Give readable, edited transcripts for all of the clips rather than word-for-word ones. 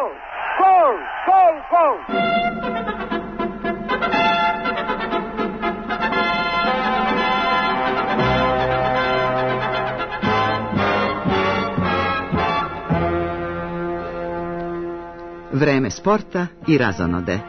Gol! Gol! Gol! Gol! Vreme sporta i razonode.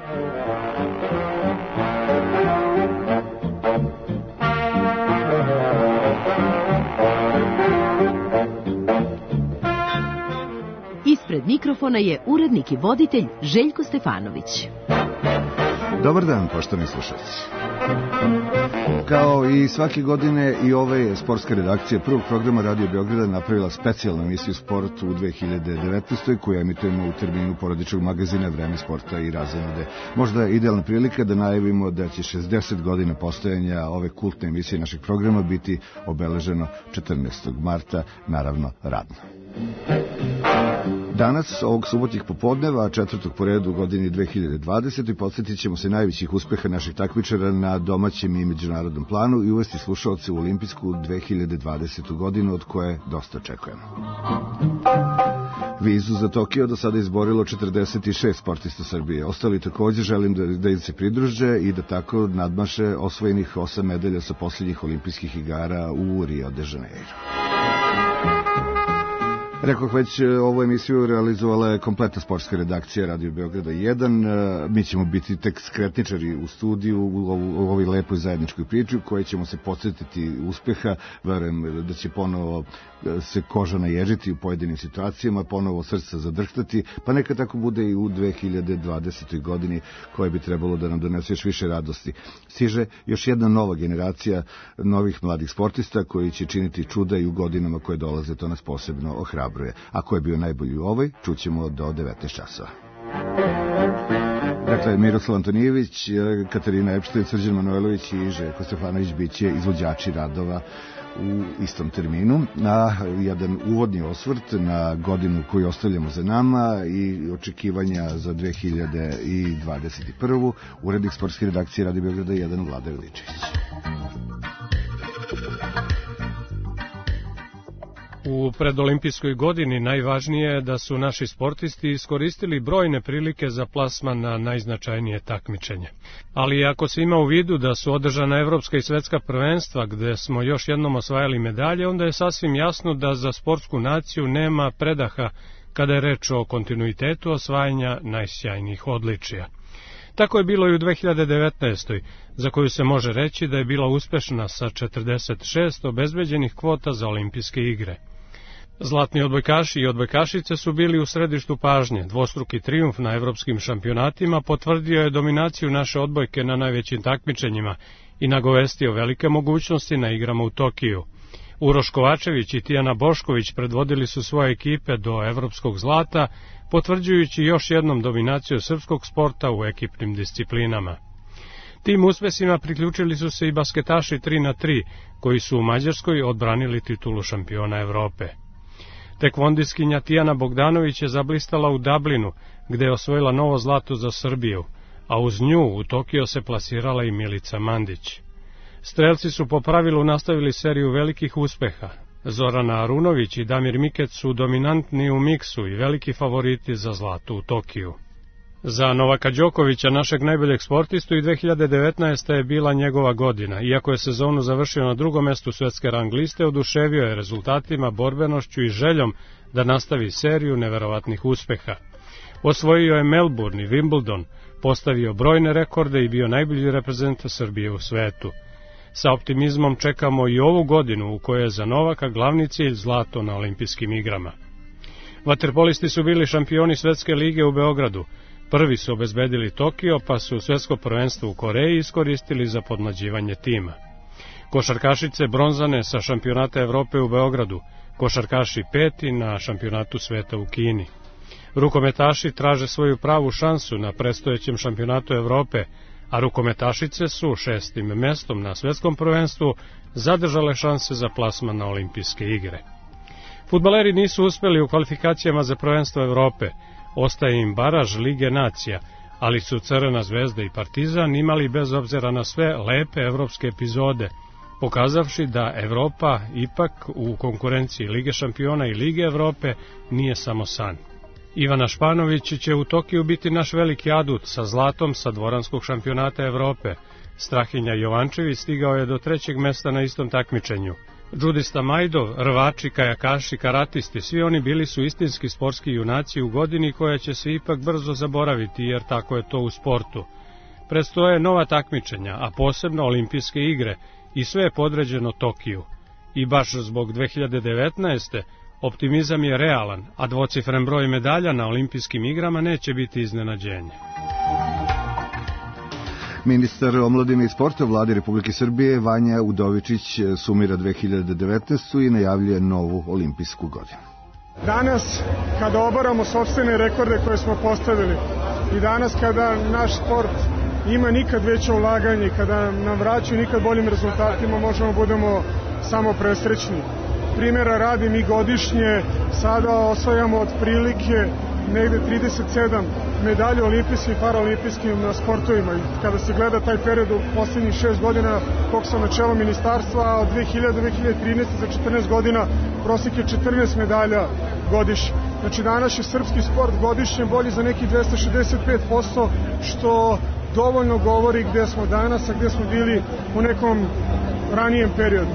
Ispred mikrofona je urednik i voditelj Željko Stefanović. Dobar dan, poštovani slušalci. Kao i svake godine i ove je sportska redakcija prvog programa Radio Beograda napravila specijalnu emisiju Sport u 2019. koju emitujemo u terminu porodičnog magazina Vreme sporta i razonode. Možda je idealna prilika da najavimo da će 60 godina postojanja ove kultne emisije našeg programa biti obeleženo 14. marta, naravno radno. Danas, ovog subotnjeg popodneva, četvrtog po redu u godini 2020. podsjetit ćemo se najvećih uspeha naših takmičara na domaćem i međunarodnom planu i uvesti slušalce u olimpijsku 2020. godinu od koje dosta očekujemo. Vizu za Tokio do sada izborilo 46 sportista Srbije. Ostali također želim da im se pridruže i da tako nadmaše osvojenih 8 medalja sa posljednjih olimpijskih igara u Rio de Janeiro. Rekoh već, ovu emisiju realizovala je kompletna sportska redakcija Radio Beograda 1. Mi ćemo biti tek skretničari u studiju u ovoj lepoj zajedničkoj priči u kojoj ćemo se podsjetiti uspeha. Verujem da će ponovo se koža naježiti u pojedinim situacijama, ponovo srca zadrhtati, pa neka tako bude i u 2020. godini koja bi trebalo da nam donese još više radosti. Stiže još jedna nova generacija novih mladih sportista koji će činiti čuda i u godinama koje dolaze, to nas posebno ohrabruje. A ko je bio najbolji u ovoj, čućemo do 19 časova. Dakle, Miroslav Antonijević, Katarina Epštajn, Srđan Manojlović i Željko Stefanović biće izvođači radova u istom terminu. Na jedan uvodni osvrt na godinu koju ostavljamo za nama i očekivanja za 2021. urednik sportske redakcije Radio Beograda 1 Vlada Veličević. U predolimpijskoj godini najvažnije je da su naši sportisti iskoristili brojne prilike za plasman na najznačajnije takmičenje. Ali ako se ima u vidu da su održana evropska i svetska prvenstva gde smo još jednom osvajali medalje, onda je sasvim jasno da za sportsku naciju nema predaha kada je reč o kontinuitetu osvajanja najsjajnijih odličija. Tako je bilo i u 2019. za koju se može reći da je bila uspešna sa 46 obezbeđenih kvota za olimpijske igre. Zlatni odbojkaši i odbojkašice su bili u središtu pažnje. Dvostruki trijumf na evropskim šampionatima potvrdio je dominaciju naše odbojke na najvećim takmičenjima i nagovestio velike mogućnosti na igrama u Tokiju. Uroš Kovačević i Tijana Bošković predvodili su svoje ekipe do evropskog zlata, potvrđujući još jednom dominaciju srpskog sporta u ekipnim disciplinama. Tim uspesima priključili su se i basketaši 3x3, koji su u Mađarskoj odbranili titulu šampiona Evrope. Tekvondiskinja Tijana Bogdanović je zablistala u Dublinu, gde je osvojila novo zlato za Srbiju, a uz nju u Tokio se plasirala i Milica Mandić. Strelci su po pravilu nastavili seriju velikih uspeha. Zorana Arunović i Damir Mikec su dominantni u miksu i veliki favoriti za zlato u Tokiju. Za Novaka Đokovića, našeg najboljeg sportistu, i 2019. je bila njegova godina. Iako je sezonu završio na drugom mestu svetske rang liste, oduševio je rezultatima, borbenošću i željom da nastavi seriju neverovatnih uspeha. Osvojio je Melbourne i Wimbledon, postavio brojne rekorde i bio najbolji reprezentativ Srbije u svetu. Sa optimizmom čekamo i ovu godinu u kojoj je za Novaka glavni cilj zlato na olimpijskim igrama. Vaterpolisti su bili šampioni svetske lige u Beogradu. Prvi su obezbedili Tokio, pa su svetsko prvenstvo u Koreji iskoristili za podmlađivanje tima. Košarkašice bronzane sa šampionata Evrope u Beogradu, košarkaši peti na šampionatu sveta u Kini. Rukometaši traže svoju pravu šansu na predstojećem šampionatu Evrope, a rukometašice su 6. mestom na svetskom prvenstvu zadržale šanse za plasman na olimpijske igre. Fudbaleri nisu uspeli u kvalifikacijama za prvenstvo Evrope, ostaje im baraž Lige nacija, ali su Crvena zvezda i Partizan imali bez obzira na sve lepe evropske epizode, pokazavši da Evropa ipak u konkurenciji Lige šampiona i Lige Evrope nije samo san. Ivana Španović će u Tokiju biti naš veliki adut sa zlatom sa dvoranskog šampionata Evrope. Strahinja Jovančević stigao je do 3. mesta na istom takmičenju. Džudista Majdov, rvači, kajakaši, karatisti, svi oni bili su istinski sportski junaci u godini koja će se ipak brzo zaboraviti, jer tako je to u sportu. Predstoje nova takmičenja, a posebno olimpijske igre, i sve je podređeno Tokiju. I baš zbog 2019. optimizam je realan, a dvocifren broj medalja na olimpijskim igrama neće biti iznenađenje. Ministar omladine i sporta Vlade Republike Srbije Vanja Udovičić sumira 2019. i najavljuje novu olimpijsku godinu. Danas, kada obaramo sopstvene rekorde koje smo postavili i danas kada naš sport ima nikad veće ulaganje, kada nam vraćaju nikad boljim rezultatima, možemo budemo samo presrećni. Primjera radi, mi godišnje sada osvajamo otprilike negde 37 medalje olimpijskim i paraolimpijskim sportovima. I kada se gleda taj period u poslednjih 6 godina kog sam na čelu ministarstva, a od 2000 do 2013. za 14 godina prosek je 14 medalja godišnje. Znači danas je srpski sport godišnje bolji za nekih 265%, što dovoljno govori gde smo danas, a gde smo bili u nekom ranijem periodu.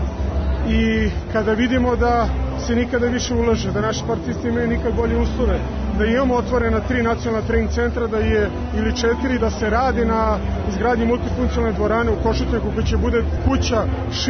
I kada vidimo da se nikada više ulaže, da naši sportisti imaju nikad bolje uslove, da imamo otvorena 3 nacionalna trening centra, da je ili 4, da se radi na izgradnji multifunkcionalne dvorane u Košutnjaku, koja će bude kuća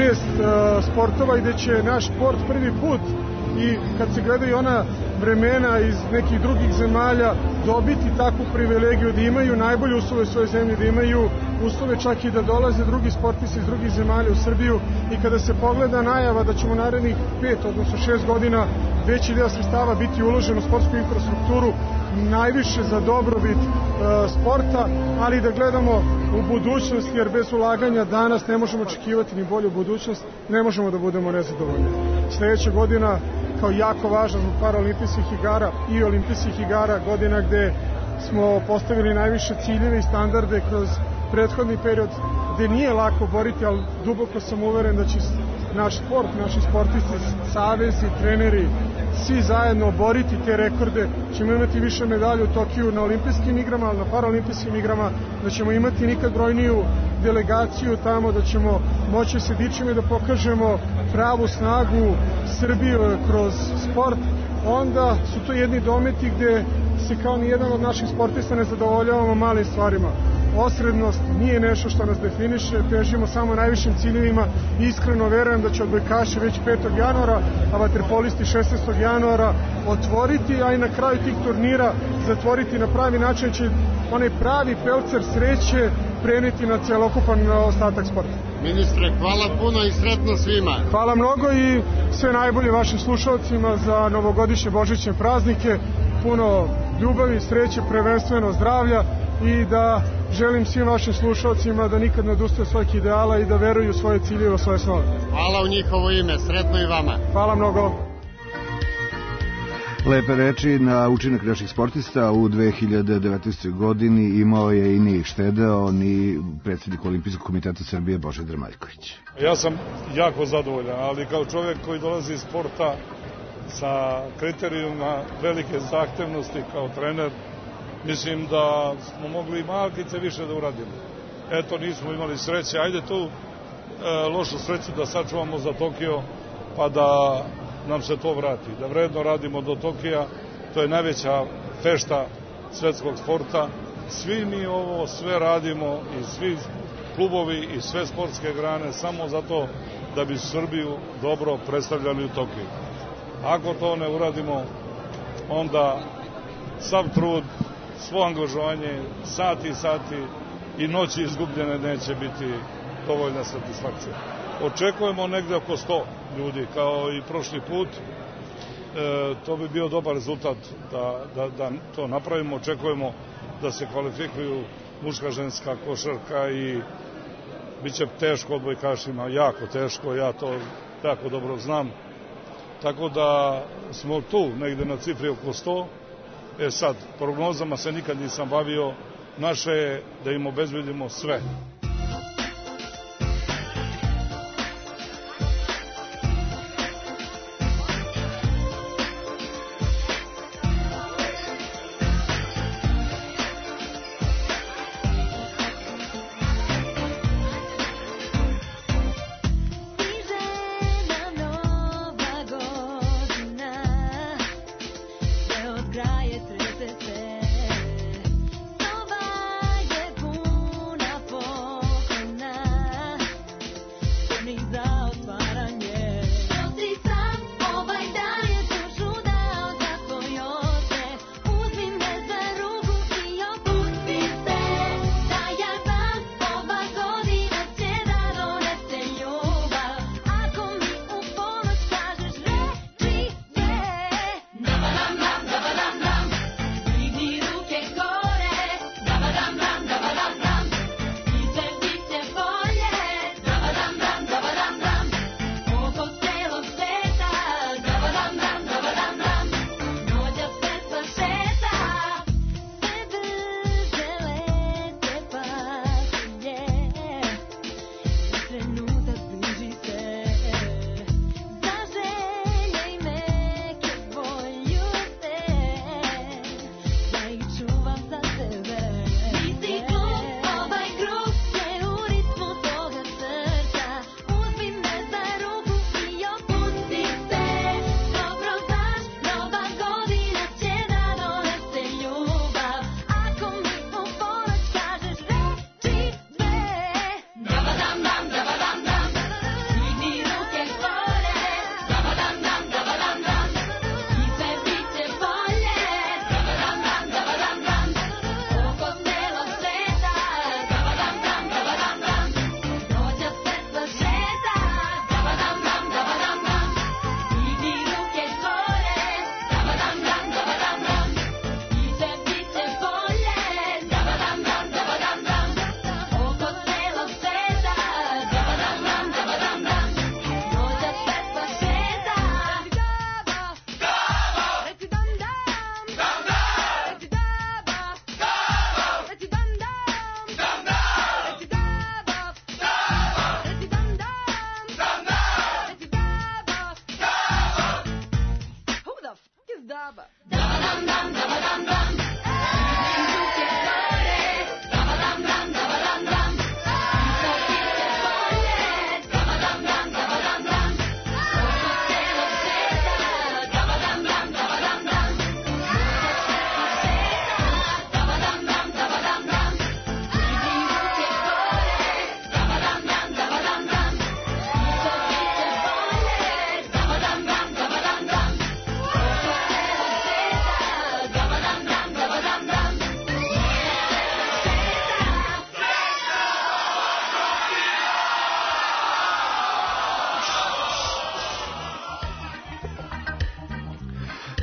6 sportova i gde će naš sport prvi put, i kad se gledaju ona vremena iz nekih drugih zemalja, dobiti takvu privilegiju da imaju najbolje uslove u svojoj zemlji, da imaju uslove čak i da dolaze drugi sportisti iz drugih zemalja u Srbiju. I kada se pogleda najava da ćemo narednih 5, odnosno 6 godina veći deo sredstava biti uložen u sportsku infrastrukturu, najviše za dobrobit sporta, ali da gledamo u budućnost, jer bez ulaganja danas ne možemo očekivati ni bolju budućnost, ne možemo da budemo nezadovoljni. Sledeća godina kao jako važna zbog paraolimpijskih igara i olimpijskih igara, godina gde smo postavili najviše ciljeve i standarde kroz prethodni period, gde nije lako boriti, ali duboko sam uveren da će naš sport, naši sportisti, savezi, treneri, svi zajedno boriti te rekorde. Ćemo imati više medalja u Tokiju na olimpijskim igrama, ali na paraolimpijskim igrama, da ćemo imati nikad brojniju delegaciju tamo, da ćemo moći se dičimo i da pokažemo pravu snagu Srbije kroz sport. Onda su to jedni dometi gde se kao ni jedan od naših sportista ne zadovoljavamo malim stvarima. Osrednost nije nešto što nas definiše, težimo samo najvišim ciljevima. Iskreno verujem da će odbojkaši već 5. januara, a vaterpolisti 16. januara otvoriti, a i na kraju tih turnira zatvoriti na pravi način, će onaj pravi pelcer sreće preneti na celokupan ostatak sporta. Ministre, hvala puno i sretno svima. Hvala mnogo i sve najbolje vašim slušalcima za novogodišnje božićne praznike. Puno ljubavi, sreće, prvenstveno zdravlja, i da želim svim vašim slušalcima da nikad ne odustaju svojih ideala i da veruju u svoje ciljeve, u svoje snove. Hvala u njihovo ime, sretno i vama. Hvala mnogo. Lepe reči na učinak naših sportista u 2019. godini imao je i nije štedeo ni predsjednik Olimpijskog komiteta Srbije Božidar Maljković. Ja sam jako zadovoljan, ali kao čovjek koji dolazi iz sporta sa kriterijuma velike zahtevnosti kao trener, mislim da smo mogli malkice više da uradimo. Eto, nismo imali sreće, ajde tu lošu sreću da sačuvamo za Tokio, pa da nam se to vrati, da vredno radimo do Tokija. To je najveća fešta svetskog sporta. Svi mi ovo sve radimo, i svi klubovi i sve sportske grane, samo zato da bi Srbiju dobro predstavljali u Tokiju. Ako to ne uradimo, onda sav trud, svo angažovanje, sati i sati i noći izgubljene neće biti dovoljna satisfakcija. Očekujemo negde oko 100 ljudi, kao i prošli put. To bi bio dobar rezultat da to napravimo. Očekujemo da se kvalifikuju muška, ženska košarka i bit će teško odbojkašima, jako teško, ja to jako dobro znam. Tako da smo tu negde na cifri oko 100. Sad, prognozama se nikad nisam bavio. Naše je da im obezbedimo sve.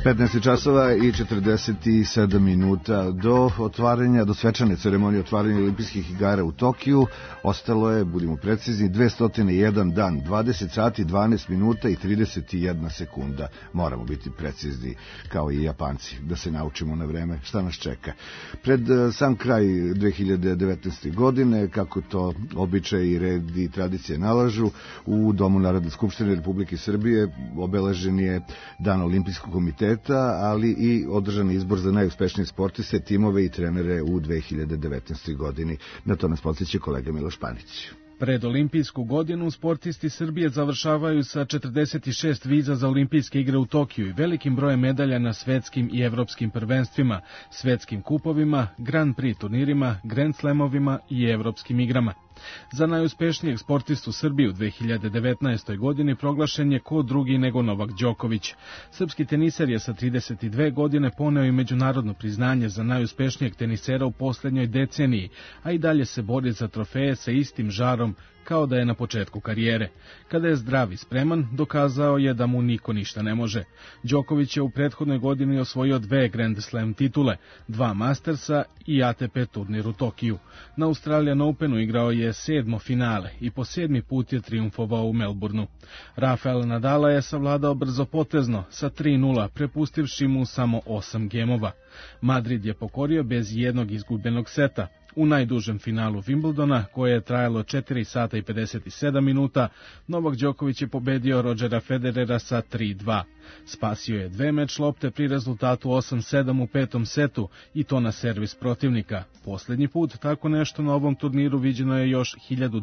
15 časova i 47 minuta do otvaranja, do svečane ceremonije otvaranja olimpijskih igara u Tokiju. Ostalo je, budimo precizni, 201 dan, 20 sati, 12 minuta i 31 sekunda. Moramo biti precizni kao i Japanci, da se naučimo na vreme šta nas čeka. Pred sam kraj 2019. godine, kako to običaj i red i tradicije nalažu, u Domu Narodne skupštine Republike Srbije obeležen je Dan Olimpijskog komiteta, ali i održan izbor za najuspešnije sportiste, timove i trenere u 2019. godini. Na to nas podsjeća kolega Miloš Panić. Pred olimpijsku godinu sportisti Srbije završavaju sa 46 viza za olimpijske igre u Tokiju i velikim brojem medalja na svetskim i evropskim prvenstvima, svetskim kupovima, Grand Prix turnirima, Grand Slamovima i evropskim igrama. Za najuspešnijeg sportistu Srbije u 2019. godini proglašen je ko drugi nego Novak Đoković. Srpski teniser je sa 32 godine poneo i međunarodno priznanje za najuspešnijeg tenisera u posljednjoj deceniji, a i dalje se bori za trofeje sa istim žarom kao da je na početku karijere. Kada je zdrav i spreman, dokazao je da mu niko ništa ne može. Đoković je u prethodnoj godini osvojio 2 Grand Slam titule, 2 Mastersa i ATP turnir u Tokiju. Na Australian Openu igrao je 7. finale i po 7. put je triumfovao u Melbourneu. Rafael Nadala je savladao brzopotezno sa 3:0, prepustivši mu samo 8 gemova. Madrid je pokorio bez jednog izgubljenog seta. U najdužem finalu Wimbledona, koje je trajalo 4 sata i 57 minuta, Novak Đoković je pobedio Rodgera Federera sa 3:2. Spasio je 2 meč lopte pri rezultatu 8:7 u 5. setu i to na servis protivnika. Posljednji put tako nešto na ovom turniru viđeno je još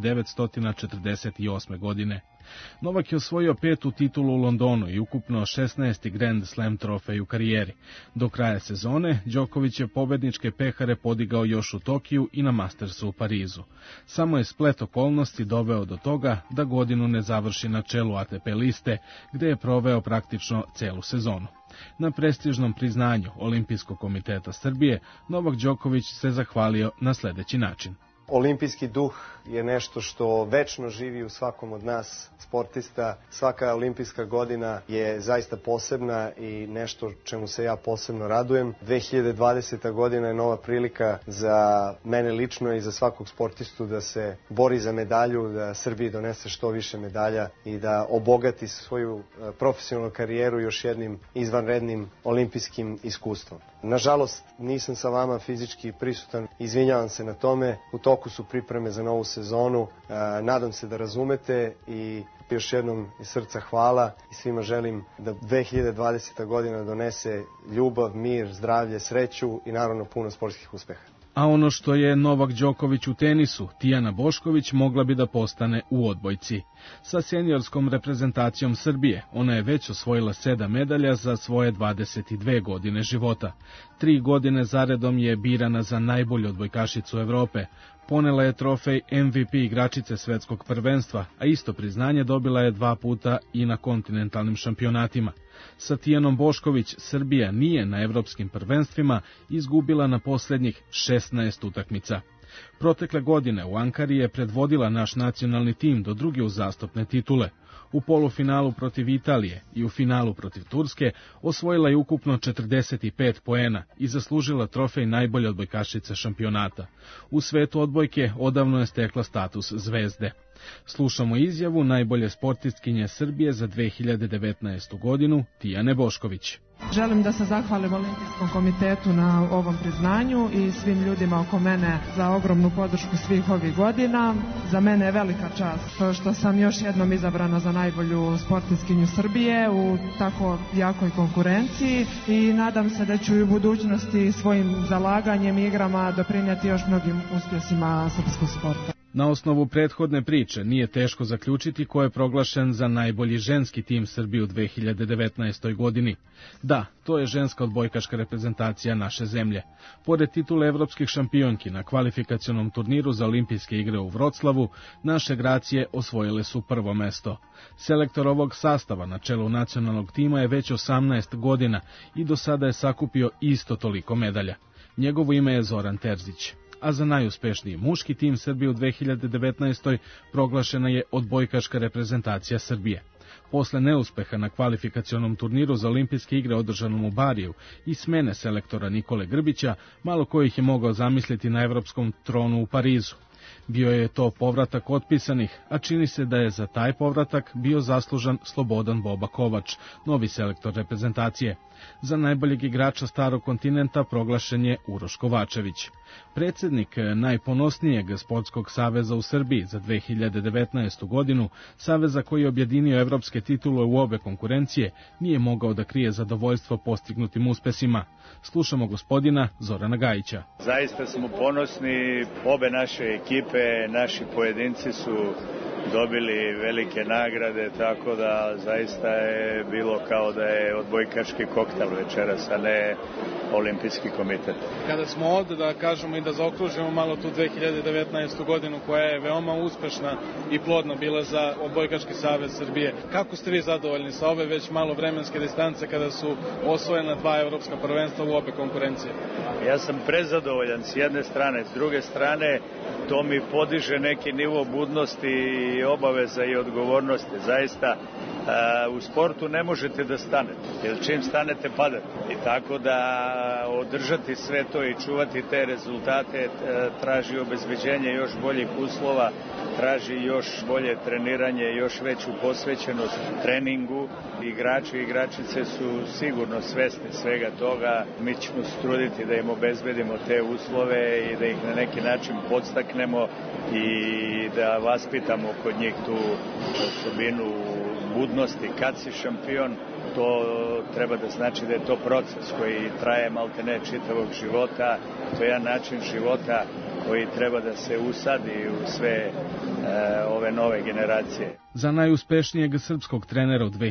1948. godine. Novak je osvojio 5. titulu u Londonu i ukupno 16. Grand Slam trofej u karijeri. Do kraja sezone Đoković je pobedničke pehare podigao još u Tokiju i na Mastersu u Parizu. Samo je splet okolnosti doveo do toga da godinu ne završi na čelu ATP liste, gde je proveo praktično celu sezonu. Na prestižnom priznanju Olimpijskog komiteta Srbije Novak Đoković se zahvalio na sljedeći način. Olimpijski duh je nešto što večno živi u svakom od nas sportista. Svaka olimpijska godina je zaista posebna i nešto čemu se ja posebno radujem. 2020. godina je nova prilika za mene lično i za svakog sportistu da se bori za medalju, da Srbiji donese što više medalja i da obogati svoju profesionalnu karijeru još jednim izvanrednim olimpijskim iskustvom. Nažalost, nisam sa vama fizički prisutan, izvinjavam se na tome. U toku su pripreme za novu sezonu, nadam se da razumete i još jednom iz srca hvala i svima želim da 2020. godina donese ljubav, mir, zdravlje, sreću i naravno puno sportskih uspeha. A ono što je Novak Đoković u tenisu, Tijana Bošković mogla bi da postane u odbojci. Sa seniorskom reprezentacijom Srbije ona je već osvojila 7 medalja za svoje 22 godine života. 3 godine zaredom je birana za najbolju odbojkašicu Evrope. Ponela je trofej MVP igračice svetskog prvenstva, a isto priznanje dobila je 2 puta i na kontinentalnim šampionatima. Sa Tijanom Bošković Srbija nije na evropskim prvenstvima izgubila na posljednjih 16 utakmica. Protekle godine u Ankari je predvodila naš nacionalni tim do druge uzastopne titule. U polufinalu protiv Italije i u finalu protiv Turske osvojila je ukupno 45 poena i zaslužila trofej najbolje odbojkašice šampionata. U svetu odbojke odavno je stekla status zvezde. Slušamo izjavu najbolje sportistkinje Srbije za 2019. godinu, Tijane Bošković. Želim da se zahvalim Olimpijskom komitetu na ovom priznanju i svim ljudima oko mene za ogromnu podršku svih ovih godina. Za mene je velika čast što sam još jednom izabrana za najbolju sportistkinju Srbije u tako jakoj konkurenciji i nadam se da ću i u budućnosti svojim zalaganjem i igrama doprinijeti još mnogim uspjesima srpskog sporta. Na osnovu prethodne priče nije teško zaključiti ko je proglašen za najbolji ženski tim Srbije u 2019. godini. Da, to je ženska odbojkaška reprezentacija naše zemlje. Pored titule evropskih šampionki na kvalifikacionom turniru za olimpijske igre u Vroclavu, naše gracije osvojile su prvo mesto. Selektor ovog sastava na čelu nacionalnog tima je već 18 godina i do sada je sakupio isto toliko medalja. Njegovo ime je Zoran Terzić. A za najuspešniji muški tim Srbije u 2019. proglašena je odbojkaška reprezentacija Srbije. Posle neuspeha na kvalifikacionom turniru za olimpijske igre održanom u Bariju i smene selektora Nikole Grbića, malo ko ih je mogao zamisliti na evropskom tronu u Parizu. Bio je to povratak otpisanih, a čini se da je za taj povratak bio zaslužan Slobodan Boba Kovač, novi selektor reprezentacije. Za najboljeg igrača starog kontinenta proglašen je Uroš Kovačević. Predsjednik najponosnijeg sportskog saveza u Srbiji za 2019. godinu, saveza koji je objedinio evropske titule u obe konkurencije, nije mogao da krije zadovoljstvo postignutim uspesima. Slušamo gospodina Zorana Gajića. Zaista smo ponosni, obe naše ekipe, naši pojedinci su dobili velike nagrade, tako da zaista je bilo kao da je odbojkaški koktel večeras, a ne olimpijski komitet. Kada smo ovde, da kažemo i da zaokružimo malo tu 2019. godinu koja je veoma uspešna i plodna bila za odbojkaški savez Srbije. Kako ste vi zadovoljni sa ove već malo vremenske distance kada su osvojena 2 evropska prvenstva u obe konkurencije? Ja sam prezadovoljan s jedne strane, s druge strane to mi podiže neki nivo budnosti i obaveza i odgovornosti. Zaista u sportu ne možete da stanete, jer čim stanete padate. I tako da održati sve to i čuvati te rezultate traži obezbeđenje još boljih uslova, traži još bolje treniranje, još veću posvećenost treningu. Igrači i igračice su sigurno svesni svega toga. Mi ćemo se truditi da im obezbedimo te uslove i da ih na neki način podstaknemo i da vaspitamo kod njih tu osobinu budnosti. Kad si šampion, to treba da znači da je to proces koji traje maltene čitavog života. To je jedan način života koji treba da se usadi u sve ove nove generacije. Za najuspešnijeg srpskog trenera u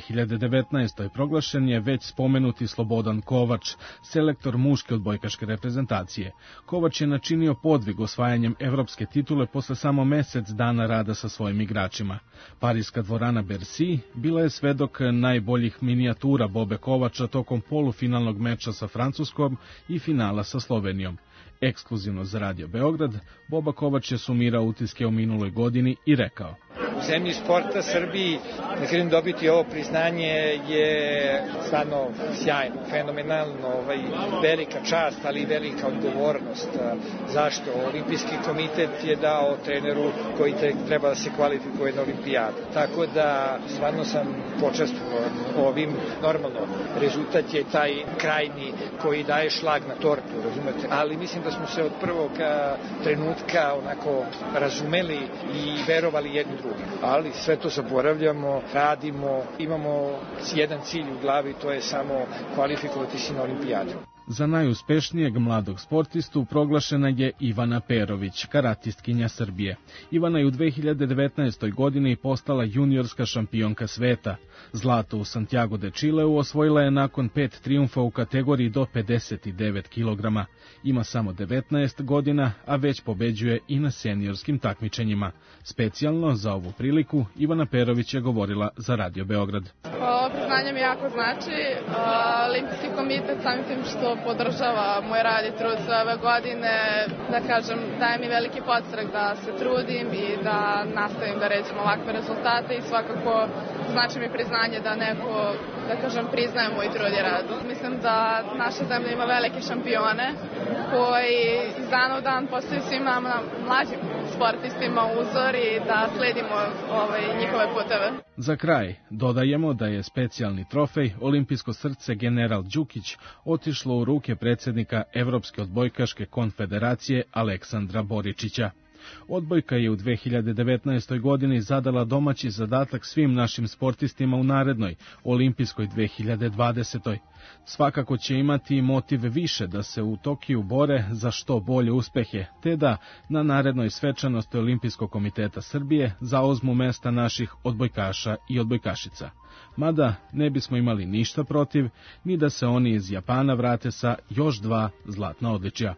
2019. proglašen je već spomenuti Slobodan Kovač, selektor muške odbojkaške reprezentacije. Kovač je načinio podvig osvajanjem evropske titule posle samo mesec dana rada sa svojim igračima. Parijska dvorana Bercy bila je svedok najboljih minijatura Bobe Kovača tokom polufinalnog meča sa Francuskom i finala sa Slovenijom. Ekskluzivno za Radio Beograd, Boba Kovač je sumirao utiske o minuloj godini i rekao: U zemlji sporta Srbiji, da kažem, dobiti ovo priznanje je stvarno sjajno, fenomenalno, velika čast, ali i velika odgovornost. Zašto? Olimpijski komitet je dao treneru koji treba da se kvalifikuje na olimpijadu. Tako da stvarno sam počastvovan ovim. Normalno, rezultat je taj krajnji koji daje šlag na tortu, razumete? Ali mislim da smo se od prvog trenutka onako razumeli i verovali jedni drugim. Ali sve to zaboravljamo, radimo, imamo jedan cilj u glavi, to je samo kvalifikovati se na olimpijadu. Za najuspešnijeg mladog sportistu proglašena je Ivana Perović, karatistkinja Srbije. Ivana je u 2019. godini postala juniorska šampionka sveta. Zlato u Santiago de Chileu osvojila je nakon 5 trijumfa u kategoriji do 59 kg. Ima samo 19 godina, a već pobeđuje i na seniorskim takmičenjima. Specijalno za ovu priliku Ivana Perović je govorila za Radio Beograd. Ovo priznanje mi jako znači. Olimpijski komitet samim tim što podržava moj rad i trud sve ove godine, da kažem, daje mi veliki podstrek da se trudim i da nastavim da ređem ovakve rezultate i svakako znači mi priznanje da neko, da kažem, priznaje moj trud i rad. Mislim da naša zemlja ima velike šampione koji iz dana u dan postaju svim nama mlađim sportistima uzor i da sledimo njihove puteve. Za kraj dodajemo da je specijalni trofej Olimpijsko srce general Đukić otišlo u ruke predsjednika Evropske odbojkaške konfederacije Aleksandra Boričića. Odbojka je u 2019. godini zadala domaći zadatak svim našim sportistima u narednoj olimpijskoj 2020. Svakako će imati motiv više da se u Tokiju bore za što bolje uspehe, te da na narednoj svečanosti Olimpijskog komiteta Srbije zauzmu mesta naših odbojkaša i odbojkašica. Mada ne bismo imali ništa protiv, ni da se oni iz Japana vrate sa još 2 zlatna odličja.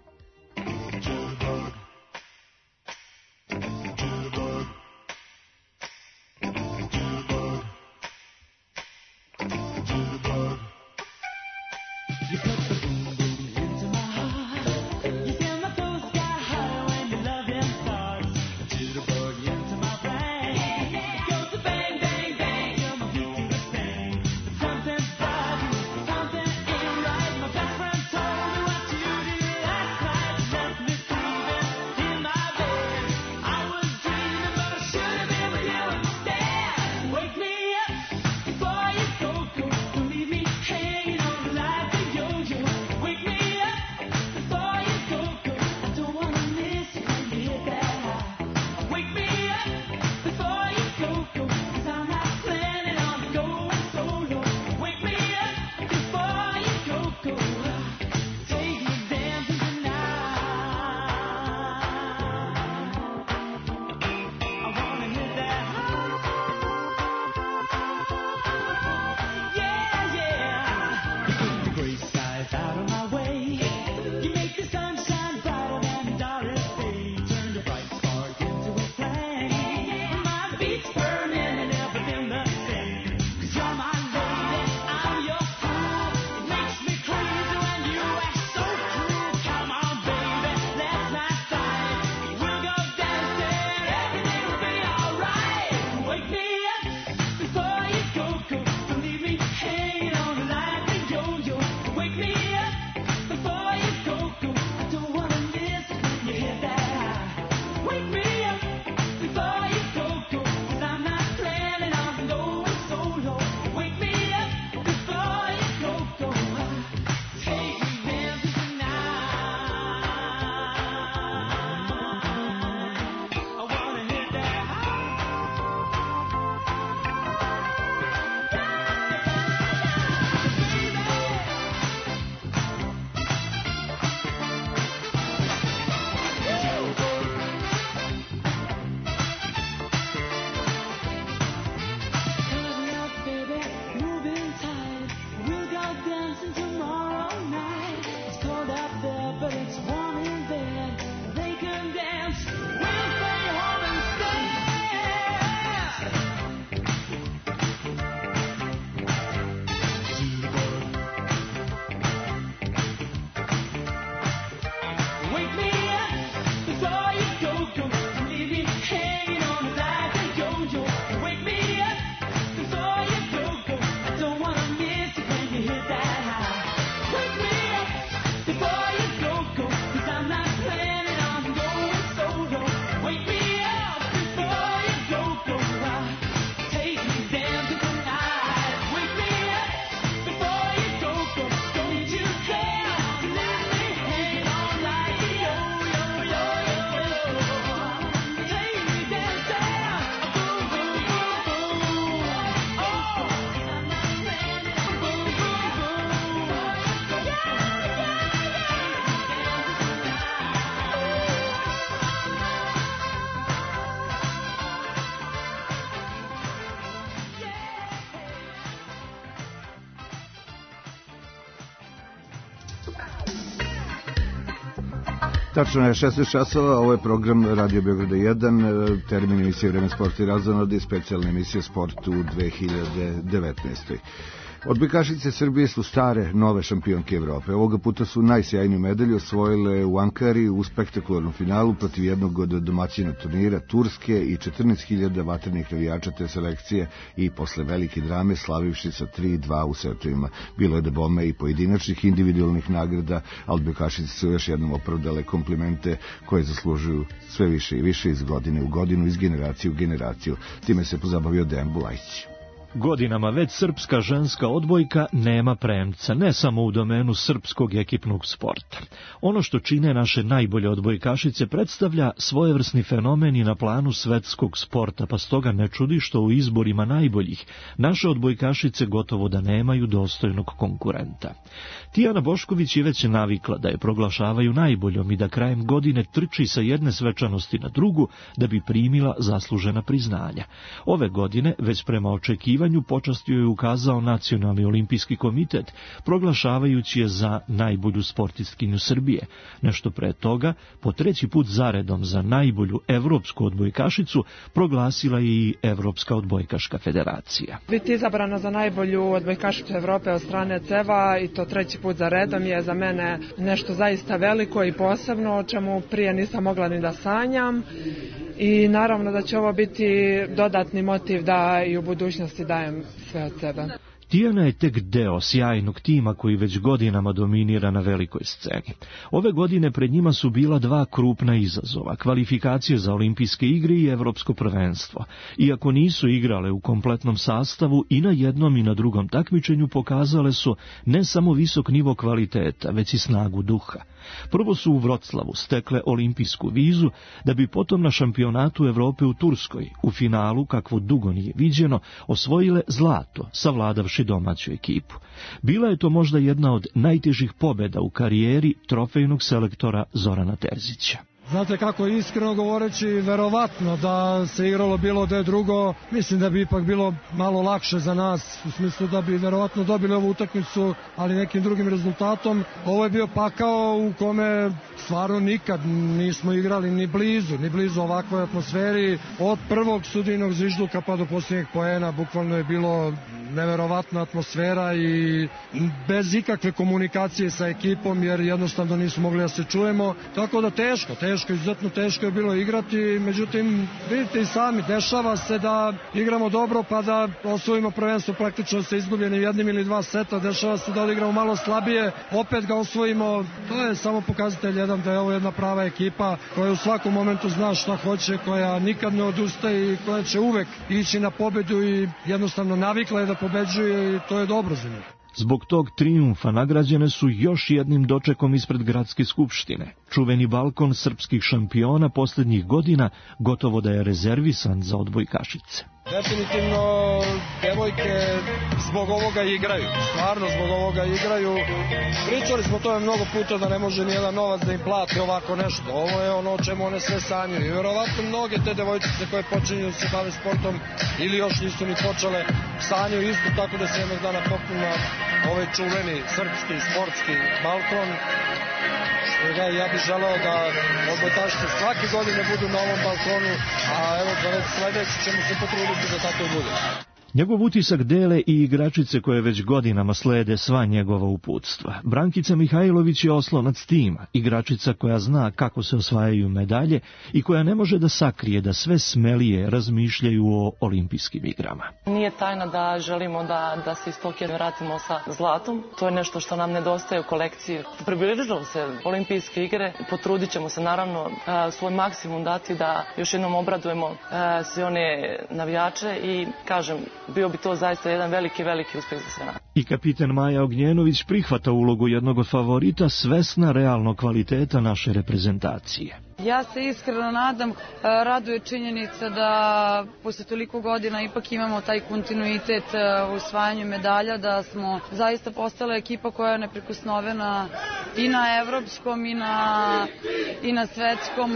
Tačno je 16 časova, ovo je program Radio Beograda 1, termin emisije Vreme sporta i razonode i specijalna emisija Sport u 2019. Odbojkašice Srbije su stare, nove šampionke Evrope. Ovoga puta su najsjajniju medalju osvojile u Ankari u spektakularnom finalu protiv jednog od domaćina turnira Turske i 14.000 vatrenih navijača te selekcije i posle velike drame slavivši sa 3-2 u setovima. Bilo je debome i pojedinačnih individualnih nagrada, a odbojkašice su još jednom opravdale komplimente koje zaslužuju sve više i više iz godine u godinu, iz generacije u generaciju. Time se pozabavio Dejan Bulajić. Godinama već srpska ženska odbojka nema premca, ne samo u domenu srpskog ekipnog sporta. Ono što čine naše najbolje odbojkašice predstavlja svojevrsni fenomen i na planu svetskog sporta, pa stoga ne čudi što u izborima najboljih naše odbojkašice gotovo da nemaju dostojnog konkurenta. Tijana Bošković je već navikla da je proglašavaju najboljom i da krajem godine trči sa jedne svečanosti na drugu da bi primila zaslužena priznanja. Ove godine, već prema očekivanju, počastio je ukazao Nacionalni olimpijski komitet, proglašavajući je za najbolju sportistkinju Srbije. Nešto pre toga, po treći put zaredom za najbolju evropsku odbojkašicu, proglasila je i Evropska odbojkaška federacija. Biti izabrana za najbolju odbojkašicu Evrope od strane CEVA i to treći put zaredom je za mene nešto zaista veliko i posebno, o čemu prije nisam mogla ni da sanjam. I naravno da će ovo biti dodatni motiv da i u budućnosti dajem sve od sebe. Tijana je tek deo sjajnog tima koji već godinama dominira na velikoj sceni. Ove godine pred njima su bila dva krupna izazova, kvalifikacije za olimpijske igre i evropsko prvenstvo. Iako nisu igrale u kompletnom sastavu, i na jednom i na drugom takmičenju pokazale su ne samo visok nivo kvaliteta, već i snagu duha. Prvo su u Vroclavu stekle olimpijsku vizu, da bi potom na šampionatu Evrope u Turskoj, u finalu, kakvo dugo nije viđeno, osvojile zlato, savladavši domaću ekipu. Bila je to možda jedna od najtežih pobjeda u karijeri trofejnog selektora Zorana Terzića. Znate kako, iskreno govoreći, verovatno da se igralo bilo da je drugo, mislim da bi ipak bilo malo lakše za nas, u smislu da bi verovatno dobili ovu utakmicu, ali nekim drugim rezultatom. Ovo je bio pakao u kome stvarno nikad nismo igrali ni blizu ovakvoj atmosferi. Od prvog sudijnog zvižduka pa do posljednjeg poena bukvalno je bilo neverovatna atmosfera i bez ikakve komunikacije sa ekipom, jer jednostavno nismo mogli da se čujemo. Tako da teško, izuzetno teško je bilo igrati, međutim, vidite i sami, dešava se da igramo dobro pa da osvojimo prvenstvo praktično sa izgubljenim jednim ili dva seta, dešava se da odigramo malo slabije, opet ga osvojimo. To je samo pokazatelj jedan da je ovo jedna prava ekipa koja u svakom momentu zna šta hoće, koja nikad ne odustaje i koja će uvek ići na pobedu i jednostavno navikla je da pobeđuje i to je dobro za njih. Zbog tog trijumfa nagrađene su još jednim dočekom ispred gradske skupštine. Čuveni balkon srpskih šampiona posljednjih godina gotovo da je rezervisan za odbojkašice. Definitivno devojke zbog ovoga igraju, stvarno zbog ovoga igraju. Pričali smo to mnogo puta da ne može nijedan novac da im plati ovako nešto. Ovo je ono o čemu one sve sanjaju. I verovatno mnoge te devojčice koje počinju da se bave sportom ili još nisu ni počele, sanjaju isto tako da se jednog dana popnu na ovaj čuveni srpski sportski balkon. Ja bih želeo da odbojkašice svake godine budu na ovom balkonu, a evo za već sledeći ćemo se potruditi da tako i bude. Njegov utisak dele i igračice koje već godinama slede sva njegova uputstva. Brankica Mihajlović je oslonac tima, igračica koja zna kako se osvajaju medalje i koja ne može da sakrije da sve smelije razmišljaju o olimpijskim igrama. Nije tajna da želimo da se iz Tokija vratimo sa zlatom. To je nešto što nam nedostaje u kolekciji. Približilo se olimpijske igre, potrudit ćemo se naravno svoj maksimum dati da još jednom obradujemo sve one navijače i kažem, bio bi to zaista jedan veliki uspjeh za sve nas. I kapiten Maja Ognjenović prihvata ulogu jednog od favorita, svesna realnog kvaliteta naše reprezentacije. Ja se iskreno nadam, raduje činjenica da posle toliko godina ipak imamo taj kontinuitet u osvajanju medalja, da smo zaista postala ekipa koja je neprikosnovena i na evropskom i na svetskom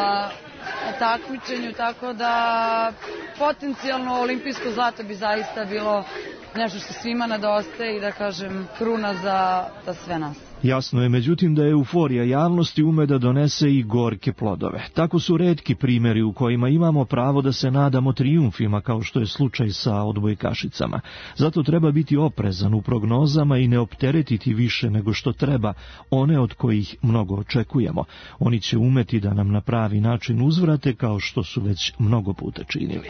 takmičenju, tako da potencijalno olimpijsko zlato bi zaista bilo nešto što svima nedostaje i da kažem kruna za sve nas. Jasno je međutim da euforija javnosti ume da donese i gorke plodove. Tako su retki primjeri u kojima imamo pravo da se nadamo trijumfima kao što je slučaj sa odbojkašicama. Zato treba biti oprezan u prognozama i ne opteretiti više nego što treba one od kojih mnogo očekujemo. Oni će umeti da nam na pravi način uzvrate kao što su već mnogo puta činili.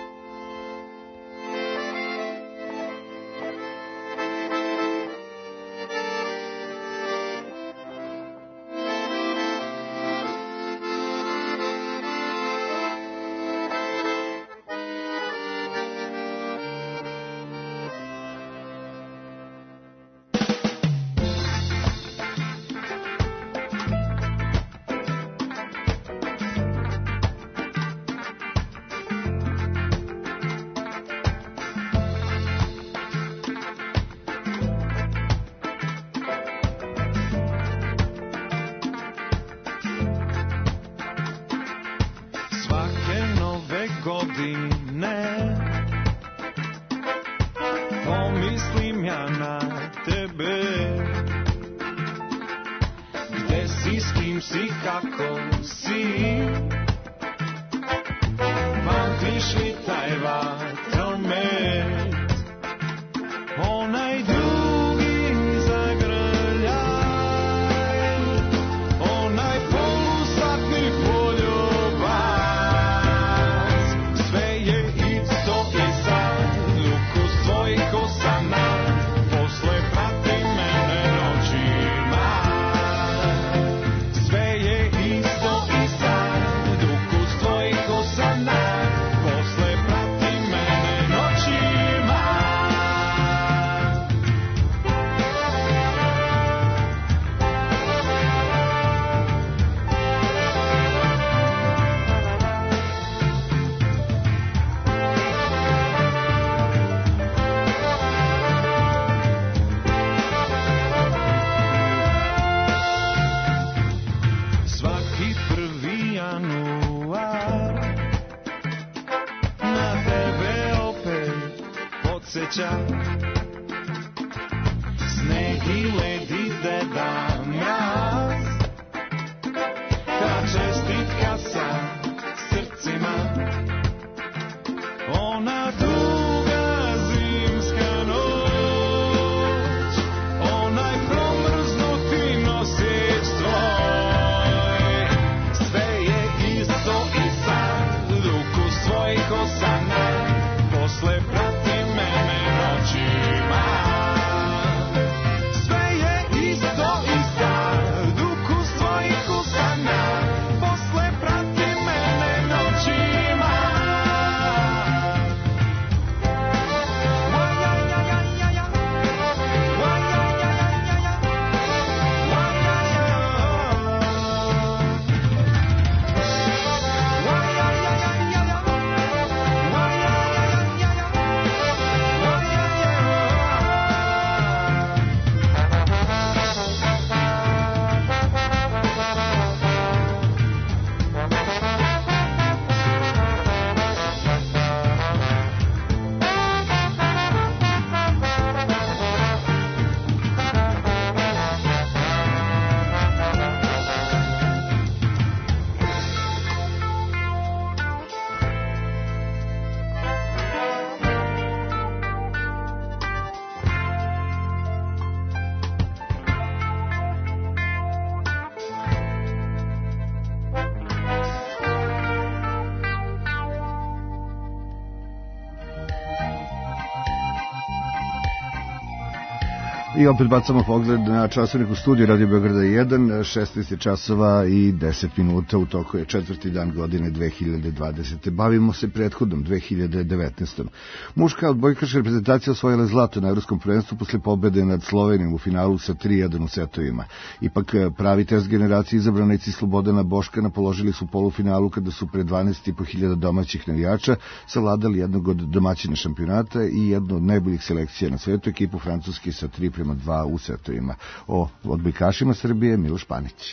I opet bacamo pogled na časovnik u studiju Radio Beograda 1, 16 časova i 10 minuta, u toku je 4. dan godine 2020. Bavimo se prethodnom 2019. Muška odbojkaška reprezentacija osvojila zlato na evropskom prvenstvu posle pobede nad Slovenijom u finalu sa 3-1 u setovima. Ipak pravi test generacije izabranici Slobodana Boškana položili su u polufinalu kada su pred 12.500 domaćih navijača savladali jednog od domaćina šampionata i jednu od najboljih selekcija na svetu, ekipu Francuske sa 3-2 u setovima. O odbojkašima Srbije Miloš Panić.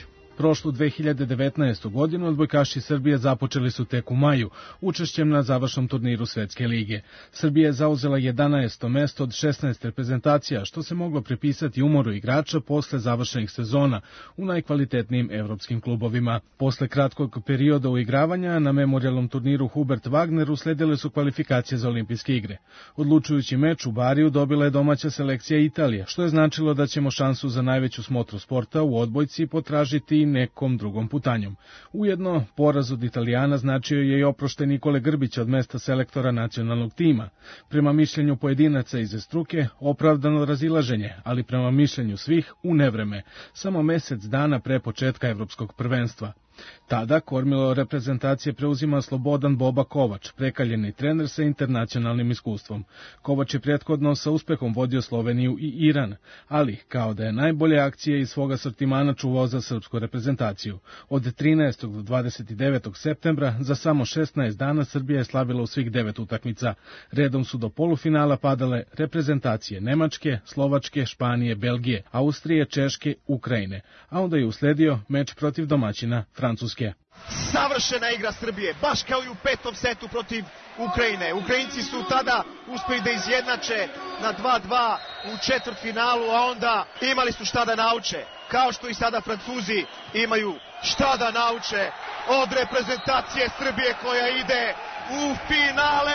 Prošlu 2019. godinu odbojkaši Srbije započeli su tek u maju, učešćem na završnom turniru Svetske lige. Srbija je zauzela 11. mesto od 16 reprezentacija, što se moglo pripisati umoru igrača posle završenih sezona u najkvalitetnijim evropskim klubovima. Posle kratkog perioda uigravanja na memorijalnom turniru Hubert Wagner usledile su kvalifikacije za olimpijske igre. Odlučujući meč u Bariju dobila je domaća selekcija Italije, što je značilo da ćemo šansu za najveću smotru sporta u odbojci potražiti nekom drugom putanjom. Ujedno, poraz od Italijana značio je i oproštaj Nikole Grbića od mesta selektora nacionalnog tima. Prema mišljenju pojedinaca iz struke, opravdano razilaženje, ali prema mišljenju svih u nevreme, samo mesec dana pre početka evropskog prvenstva. Tada kormilo reprezentacije preuzima Slobodan Boba Kovač, prekaljeni trener sa internacionalnim iskustvom. Kovač je prethodno sa uspehom vodio Sloveniju i Iran, ali kao da je najbolje akcije iz svoga sortimana čuvao za srpsku reprezentaciju. Od 13. do 29. septembra za samo 16 dana Srbija je slavila u svih 9 utakmica. Redom su do polufinala padale reprezentacije Nemačke, Slovačke, Španije, Belgije, Austrije, Češke, Ukrajine, a onda je usledio meč protiv domaćina Francuske. Savršena igra Srbije, baš kao i u petom setu protiv Ukrajine. Ukrajinci su tada uspeli da izjednače na 2-2 u četvrtfinalu, a onda imali su šta da nauče. Kao što i sada Francuzi imaju šta da nauče od reprezentacije Srbije koja ide u finale.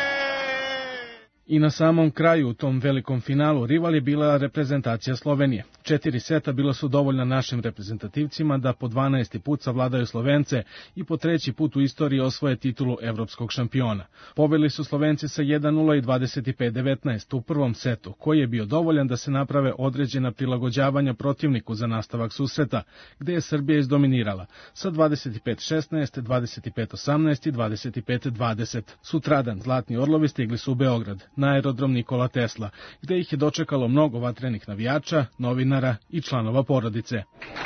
I na samom kraju u tom velikom finalu rival je bila reprezentacija Slovenije. 4 seta bila su dovoljna našim reprezentativcima da po 12. put savladaju Slovence i po 3. put u istoriji osvoje titulu evropskog šampiona. Pobedili su Slovenci sa 1-0 i 25-19 u prvom setu, koji je bio dovoljan da se naprave određena prilagođavanja protivniku za nastavak susreta, gde je Srbija izdominirala sa 25-16, 25-18 i 25-20. Sutradan Zlatni orlovi stigli su u Beograd, na aerodrom Nikola Tesla, gde ih je dočekalo mnogo vatrenih navijača, novinara i članova porodice.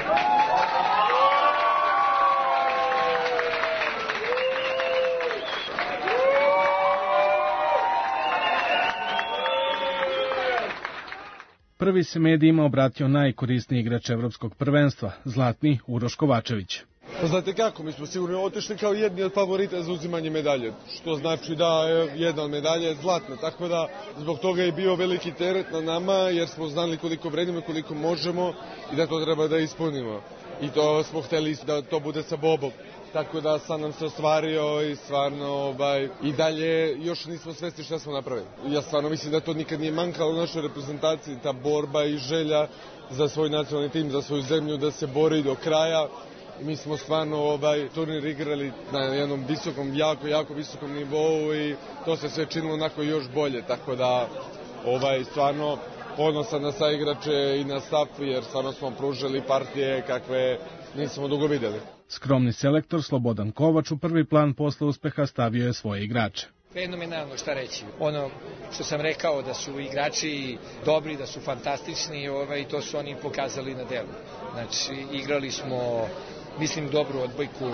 Prvi se medijima obratio najkorisniji igrač evropskog prvenstva, zlatni Uroš Kovačević. Pa znate kako, mi smo sigurno otišli kao jedni od favorita za uzimanje medalje, što znači da jedna od medalja je zlatna, tako da zbog toga je bio veliki teret na nama, jer smo znali koliko vredimo i koliko možemo i da to treba da ispunimo. I to smo hteli da to bude sa Bobom. Tako da sam nam se ostvario i stvarno i dalje još nismo svesni šta smo napravili. Ja stvarno mislim da to nikad nije mankalo u našoj reprezentaciji, ta borba i želja za svoj nacionalni tim, za svoju zemlju da se bori do kraja. Mi smo stvarno turnir igrali na jednom visokom, jako visokom nivou i to se sve činilo onako još bolje, tako da stvarno ponosan na saigrače i na stav, jer stvarno smo pružili partije kakve nismo dugo videli. Skromni selektor Slobodan Kovač u prvi plan posle uspeha stavio je svoje igrače. Fenomenalno, šta reći. Ono što sam rekao da su igrači dobri, da su fantastični, to su oni pokazali na delu. Znači, igrali smo, mislim, dobru odbojku,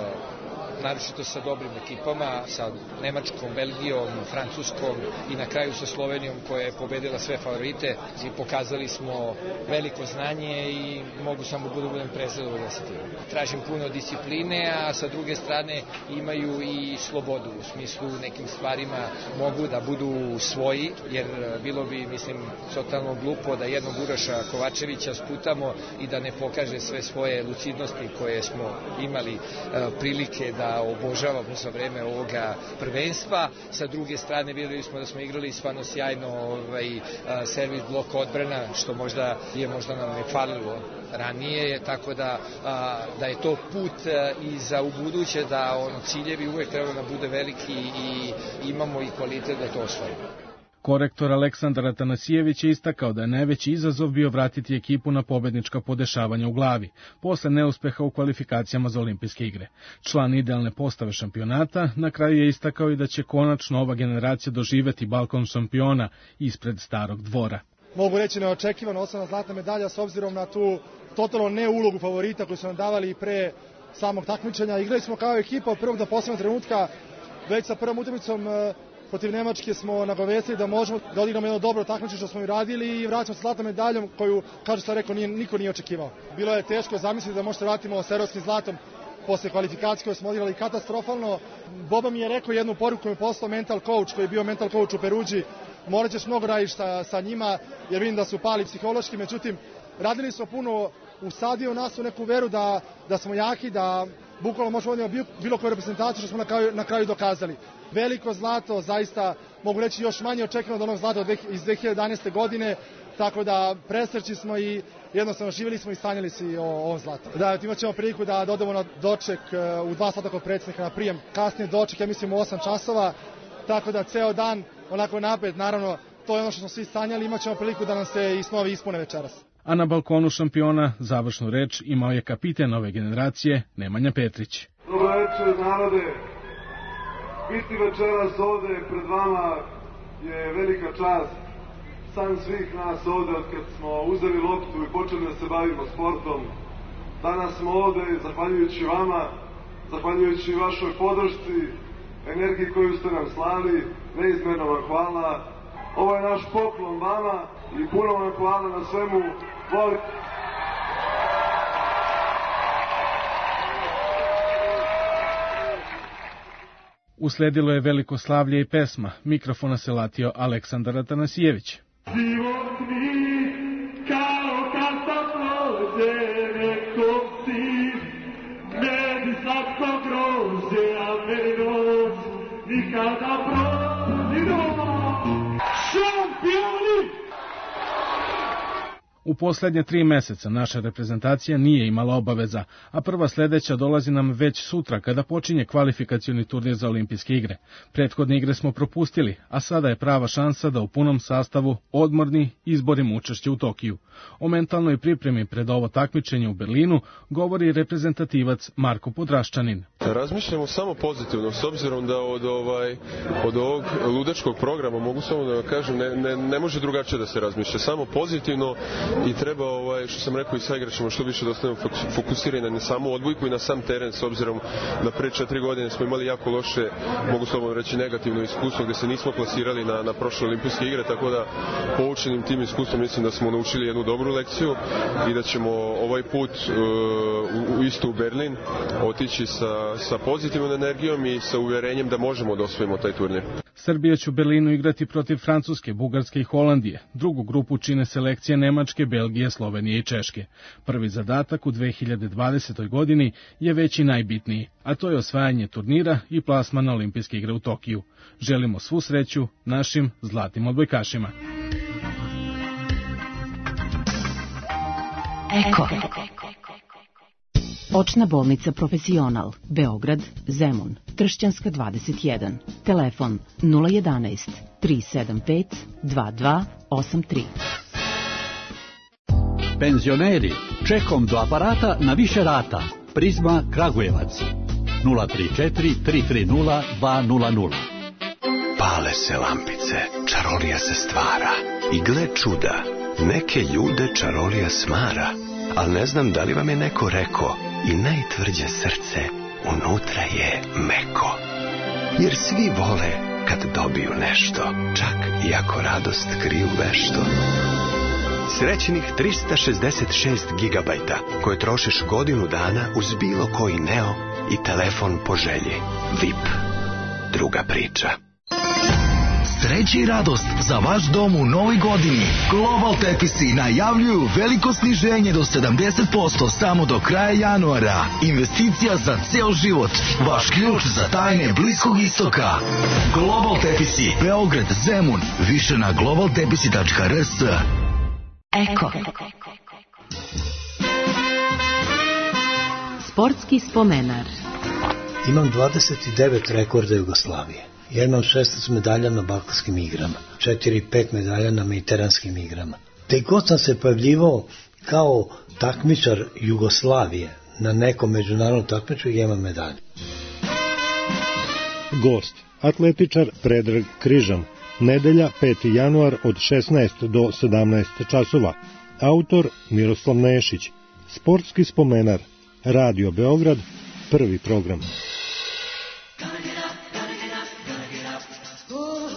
naročito sa dobrim ekipama, sa Nemačkom, Belgijom, Francuskom i na kraju sa Slovenijom koja je pobedila sve favorite i pokazali smo veliko znanje i mogu samo da budem prezadovoljan sa tim. Tražim puno discipline, a sa druge strane imaju i slobodu, u smislu nekim stvarima mogu da budu svoji, jer bilo bi, mislim, totalno glupo da jednog Uroša Kovačevića sputamo i da ne pokaže sve svoje lucidnosti koje smo imali prilike da obožavamo za vreme ovoga prvenstva. Sa druge strane videli smo da smo igrali stvarno sjajno servis blok odbrana, što možda nam ne falilo ranije, tako da je to put i za ubuduće da ciljevi uvek treba da bude veliki i imamo i kvalitet da to osvojimo. Korektor Aleksandar Atanasijević je istakao da je najveći izazov bio vratiti ekipu na pobednička podešavanja u glavi, posle neuspeha u kvalifikacijama za olimpijske igre. Član idealne postave šampionata na kraju je istakao i da će konačno ova generacija doživeti balkon šampiona ispred Starog dvora. Mogu reći neočekivano osvojena zlatna medalja s obzirom na tu totalno ne ulogu favorita koju su nam davali i pre samog takmičenja. Igrali smo kao ekipa od prvog do poslednjeg trenutka, već sa prvom utakmicom protiv Nemačke smo nagovestili da možemo da odigramo jedno dobro takmičenje što smo i radili i vraćamo se zlatnom medaljom koju, kao što sam rekao, niko nije očekivao. Bilo je teško zamisliti da možete vratimo s evropskim zlatom posle kvalifikacije koje smo odigrali katastrofalno. Boba mi je rekao jednu poruku koju je poslao mental coach, koji je bio mental coach u Peruđi. Morat ćeš mnogo raditi sa njima jer vidim da su pali psihološki, međutim radili smo puno, usadio nas u neku veru da smo jaki, da bukvalno možemo voditi bilo koju reprezentaciju što smo na kraju dokazali. Veliko zlato, zaista mogu reći još manje očekivano od onog zlata iz 2011. godine, tako da presrećni smo i jednostavno živjeli smo i sanjali si o ovom zlatu. Da, imat ćemo priliku da odemo na doček u 2 sata kod predsjednika na prijem. Kasnije doček, ja mislim u 8 časova, tako da ceo dan onako napred, naravno, to je ono što smo svi sanjali, imat ćemo priliku da nam se i snovi ispune večeras. A na balkonu šampiona završnu reč imao je kapiten nove generacije Nemanja Petrić. Dobro večer, narode. Biti večeras ovde pred vama je velika čast. San svih nas ovde od kad smo uzeli loptu i počeli da se bavimo sportom. Danas smo ovde zahvaljujući vama, zahvaljujući vašoj podršci, energiji koju ste nam slali, neizmerno vam hvala. Ovo je naš poklon vama i puno vam hvala na svemu. Volite. Usledilo je veliko slavlje i pesma. Mikrofona se latio Aleksandar Atanasijević. Život mi kao kasa prođe, neko si, ne bi slatko grožđe, a me noć nikada prođi doma. Šampioni! U poslednje 3 meseca naša reprezentacija nije imala obaveza, a prva sledeća dolazi nam već sutra kada počinje kvalifikacioni turnir za olimpijske igre. Prethodne igre smo propustili, a sada je prava šansa da u punom sastavu odmorni izborimo učešće u Tokiju. O mentalnoj pripremi pred ovo takmičenje u Berlinu govori reprezentativac Marko Podraščanin. Razmišljamo samo pozitivno, s obzirom da od ovog ludačkog programa mogu samo da kažem, ne može drugačije da se razmišlja, samo pozitivno. I treba, što sam rekao, i sa igračima što više da ostanemo fokusirani na samu odbojku i na sam teren, s obzirom da pre 4 godine smo imali jako loše, mogu slobodno reći, negativno iskustvo gde se nismo plasirali na prošle olimpijske igre, tako da poučenim tim iskustvom mislim da smo naučili jednu dobru lekciju i da ćemo ovaj put isto u Berlin otići sa pozitivnom energijom i sa uverenjem da možemo da osvojimo taj turnir. Srbija će u Berlinu igrati protiv Francuske, Bugarske i Holandije. Drugu grupu čine selekcije Nemačke, Belgije, Slovenije i Češke. Prvi zadatak u 2020. godini je već i najbitniji, a to je osvajanje turnira i plasman na olimpijske igre u Tokiju. Želimo svu sreću našim zlatnim odbojkašima. Eko. Očna bolnica Profesional, Beograd, Zemun, Tršćanska 21, telefon 011 375 2283. Penzioneri, čekom do aparata na više rata. Prizma Kragujevac 034 330 200. Pale se lampice, čarolija se stvara. I gle čuda, neke ljude čarolija smara. Al ne znam da li vam je neko rekao, i najtvrđe srce unutra je meko. Jer svi vole kad dobiju nešto, čak i ako radost kriju vešto. Srećnih 366 gigabajta koje trošiš godinu dana uz bilo koji Neo i telefon po želji. VIP. Druga priča. Sreća i radost za vaš dom u novoj godini. Global Tepisi najavljuju veliko sniženje do 70% samo do kraja januara. Investicija za ceo život. Vaš ključ za tajne Bliskog istoka. Global Tepisi, Beograd, Zemun. Više na globaltepisi.rs. Eko. Sportski spomenar. Imam 29 rekorda Jugoslavije. Ja imam 16 medalja na Balkanskim igrama, 4-5 medalja na Mediteranskim igrama. Te god sam se pojavljivao kao takmičar Jugoslavije na nekom međunarodnom takmičenju, ja imam medalju. Gost, atletičar Predrag Križan. Nedelja 5. januar od 16 do 17 časova. Autor Miroslav Nešić. Sportski spomenar. Radio Beograd, prvi program.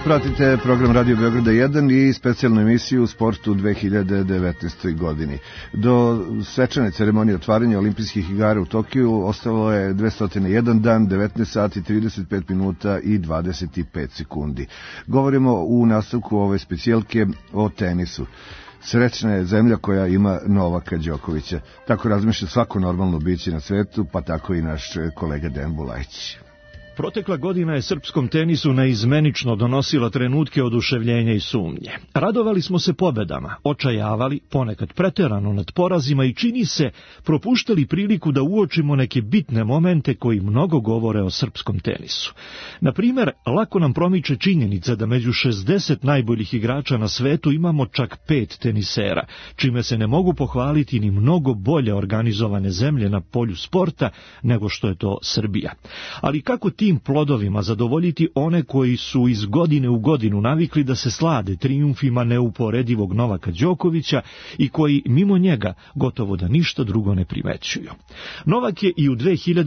Pratite program Radio Beograda 1 i specijalnu emisiju u sportu u 2019. godini. Do svečane ceremonije otvaranja olimpijskih igara u Tokiju ostalo je 201 dan, 19 sati, 35 minuta i 25 sekundi. Govorimo u nastavku ove specijalke o tenisu. Srećna je zemlja koja ima Novaka Đokovića. Tako razmišlja svako normalno biće na svetu, pa tako i naš kolega Dejan Bulajić. Protekla godina je srpskom tenisu neizmenično donosila trenutke oduševljenja i sumnje. Radovali smo se pobedama, očajavali, ponekad preterano nad porazima i čini se propuštali priliku da uočimo neke bitne momente koji mnogo govore o srpskom tenisu. Na primjer, lako nam promiče činjenica da među 60 najboljih igrača na svetu imamo čak 5 tenisera, čime se ne mogu pohvaliti ni mnogo bolje organizovane zemlje na polju sporta nego što je to Srbija. Ali kako tim plodovima zadovoljiti one koji su iz godine u godinu navikli da se slade trijumfima neuporedivog Novaka Đokovića i koji mimo njega gotovo da ništa drugo ne primećuju. Novak je i u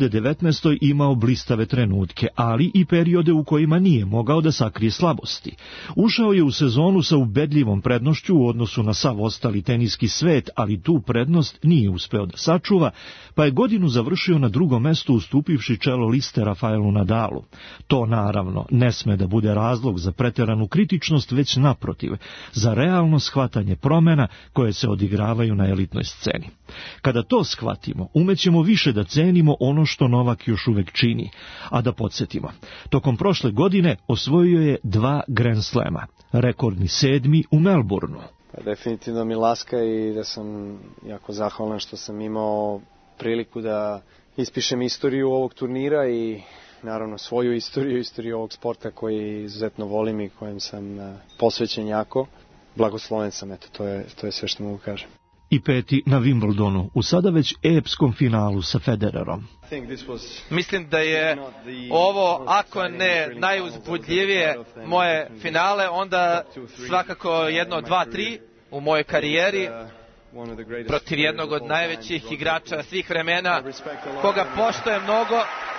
2019. imao blistave trenutke, ali i periode u kojima nije mogao da sakrije slabosti. Ušao je u sezonu sa ubedljivom prednošću u odnosu na sav ostali teniski svet, ali tu prednost nije uspeo da sačuva, pa je godinu završio na drugom mestu ustupivši čelo liste Rafaelu Nadalu. To naravno ne sme da bude razlog za preteranu kritičnost, već naprotiv, za realno shvatanje promena koje se odigravaju na elitnoj sceni. Kada to shvatimo, umećemo više da cenimo ono što Novak još uvek čini. A da podsjetimo, tokom prošle godine osvojio je 2 Grand Slema, rekordni 7. u Melbourneu. Pa definitivno mi laska i da sam jako zahvalan što sam imao priliku da ispišem istoriju ovog turnira i naravno svoju istoriju ovog sporta koji izuzetno volim i kojem sam posvećen jako. Blagosloven sam, eto, to je sve što mogu kažem. I 5. na Wimbledonu, u sada već epskom finalu sa Federerom. Mislim da je ovo, ako ne najuzbudljivije moje finale, onda svakako jedno 2-3 u mojoj karijeri protiv jednog od najvećih igrača svih vremena, koga poštujem mnogo.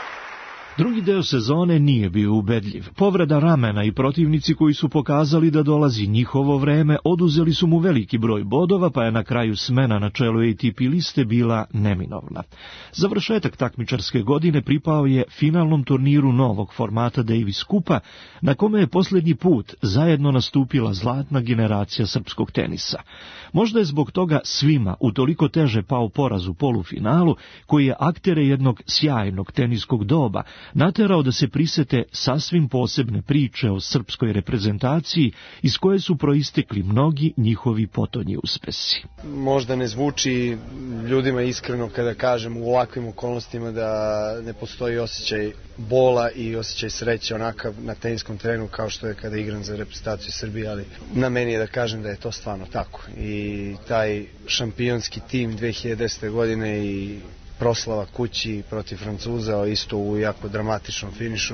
Drugi deo sezone nije bio ubedljiv. Povreda ramena i protivnici koji su pokazali da dolazi njihovo vreme oduzeli su mu veliki broj bodova, pa je na kraju smena na čelu ATP liste bila neminovna. Završetak takmičarske godine pripao je finalnom turniru novog formata Davis Kupa, na kome je posljednji put zajedno nastupila zlatna generacija srpskog tenisa. Možda je zbog toga svima utoliko teže pao poraz u polufinalu, koji je aktere jednog sjajnog teniskog doba naterao da se prisete sasvim posebne priče o srpskoj reprezentaciji iz koje su proistekli mnogi njihovi potonji uspesi. Možda ne zvuči ljudima iskreno kada kažem u ovakvim okolnostima da ne postoji osjećaj bola i osjećaj sreće onakav na teniskom terenu kao što je kada igram za reprezentaciju Srbije, ali na meni je da kažem da je to stvarno tako. I taj šampionski tim 2010. godine i proslava kući protiv Francuza, isto u jako dramatičnom finišu,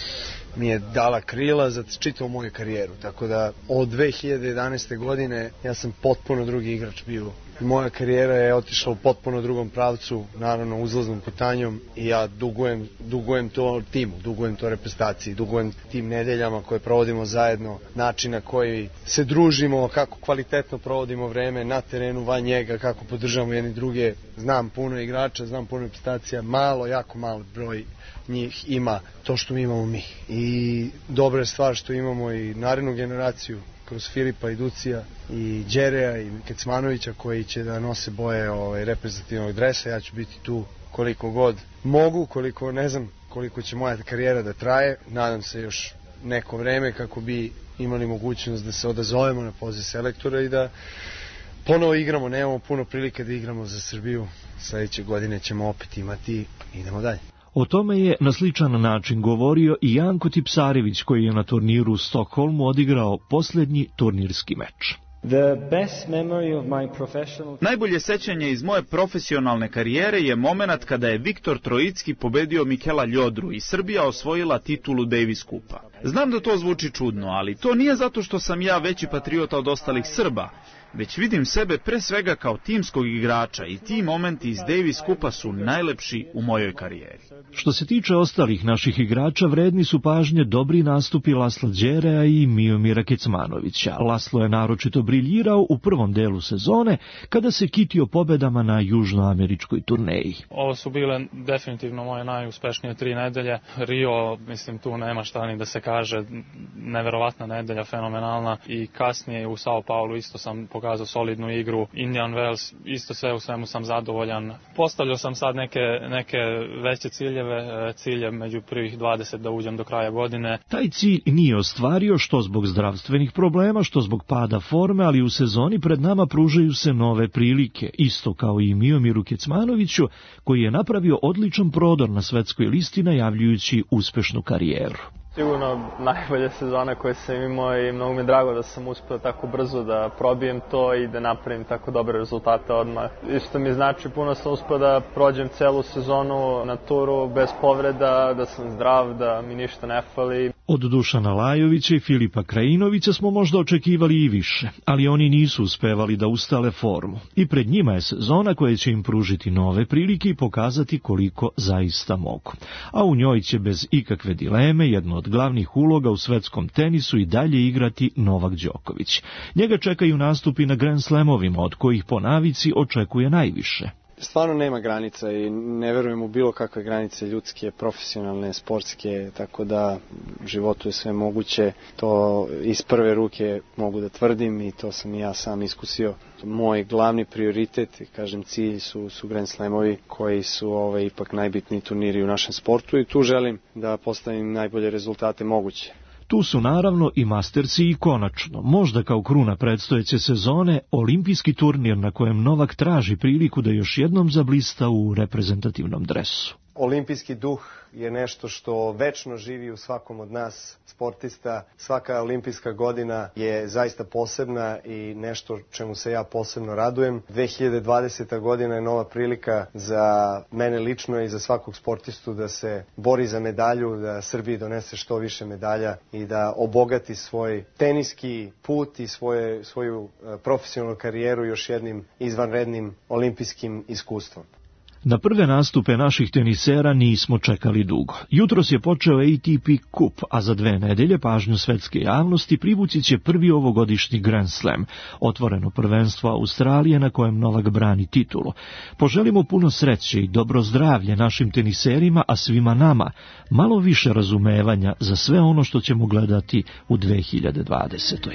mi je dala krila za čitavu moju karijeru. Tako da od 2011. godine ja sam potpuno drugi igrač bio. Moja karijera je otišla u potpuno drugom pravcu, naravno uzlaznom putanjom, i ja dugujem to timu, dugujem to reprezentaciji, dugujem tim nedeljama koje provodimo zajedno, način na koji se družimo, kako kvalitetno provodimo vreme na terenu, van njega, kako podržavamo jedni druge. Znam puno igrača, znam puno reprezentacija, jako malo broj njih ima to što mi imamo mi. I dobra je stvar što imamo i narednu generaciju kroz Filipa i Ducija i Đereja i Kecmanovića koji će da nose boje reprezentativnog dresa. Ja ću biti tu koliko god mogu, koliko ne znam koliko će moja karijera da traje. Nadam se još neko vreme kako bi imali mogućnost da se odazovemo na poziv selektora i da ponovo igramo. Nemamo puno prilike da igramo za Srbiju. Sljedeće godine ćemo opet imati. Idemo dalje. O tome je na sličan način govorio i Janko Tipsarević, koji je na turniru u Stokholmu odigrao posljednji turnirski meč. Najbolje sećanje iz moje profesionalne karijere je moment kada je Viktor Trojicki pobedio Mikela Ljodru i Srbija osvojila titulu Davis Kupa. Znam da to zvuči čudno, ali to nije zato što sam ja veći patriota od ostalih Srba, već vidim sebe pre svega kao timskog igrača i ti momenti iz Davis Kupa su najlepši u mojoj karijeri. Što se tiče ostalih naših igrača, vredni su pažnje dobri nastupi Lasla Đerea i Miomira Kecmanovića. Laslo je naročito briljirao u prvom delu sezone kada se kitio pobedama na južnoameričkoj turneji. Ovo su bile definitivno moje najuspešnije 3 nedelje. Rio, mislim, tu nema šta ni da se kaže, neverovatna nedelja, fenomenalna, i kasnije u Sao Paulo isto sam pokazao solidnu igru. Indian Wells, isto sve u svemu sam zadovoljan. Postavljao sam sad neke veće ciljeve, cilje među prvih 20 da uđem do kraja godine. Taj cilj nije ostvario što zbog zdravstvenih problema, što zbog pada forme, ali u sezoni pred nama pružaju se nove prilike, isto kao i Miomiru Kecmanoviću, koji je napravio odličan prodor na svetskoj listi najavljujući uspešnu karijeru. Sigurno najbolja sezona koju sam imao i mnogo mi je drago da sam uspeo tako brzo da probijem to i da napravim tako dobre rezultate odmah. Isto mi znači puno sam uspeo da prođem celu sezonu na turu bez povreda, da sam zdrav, da mi ništa ne fali. Od Dušana Lajovića i Filipa Krajinovića smo možda očekivali i više, ali oni nisu uspevali da ustale formu. I pred njima je sezona koja će im pružiti nove prilike i pokazati koliko zaista mogu. A u njoj će bez ikakve dileme jedno od glavnih uloga u svetskom tenisu i dalje igrati Novak Đoković. Njega čekaju nastupi na Grand Slamovima, od kojih po navici očekuje najviše. Stvarno nema granica i ne verujem u bilo kakve granice ljudske, profesionalne, sportske, tako da u životu je sve moguće. To iz prve ruke mogu da tvrdim i to sam i ja sam iskusio. Moj glavni prioritet, kažem, cilj su Grand Slamovi koji su ipak najbitniji turniri u našem sportu i tu želim da postavim najbolje rezultate moguće. Tu su naravno i Mastersi i konačno, možda kao kruna predstojeće sezone, olimpijski turnir na kojem Novak traži priliku da još jednom zablista u reprezentativnom dresu. Olimpijski duh je nešto što večno živi u svakom od nas sportista. Svaka olimpijska godina je zaista posebna i nešto čemu se ja posebno radujem. 2020. godina je nova prilika za mene lično i za svakog sportistu da se bori za medalju, da Srbiji donese što više medalja i da obogati svoj teniski put i svoju profesionalnu karijeru još jednim izvanrednim olimpijskim iskustvom. Na prve nastupe naših tenisera nismo čekali dugo. Jutros je počeo ATP Kup, a za 2 nedelje pažnju svetske javnosti privući će prvi ovogodišnji Grand Slam, otvoreno prvenstvo Australije na kojem Novak brani titulu. Poželimo puno sreće i dobro zdravlje našim teniserima, a svima nama malo više razumevanja za sve ono što ćemo gledati u 2020.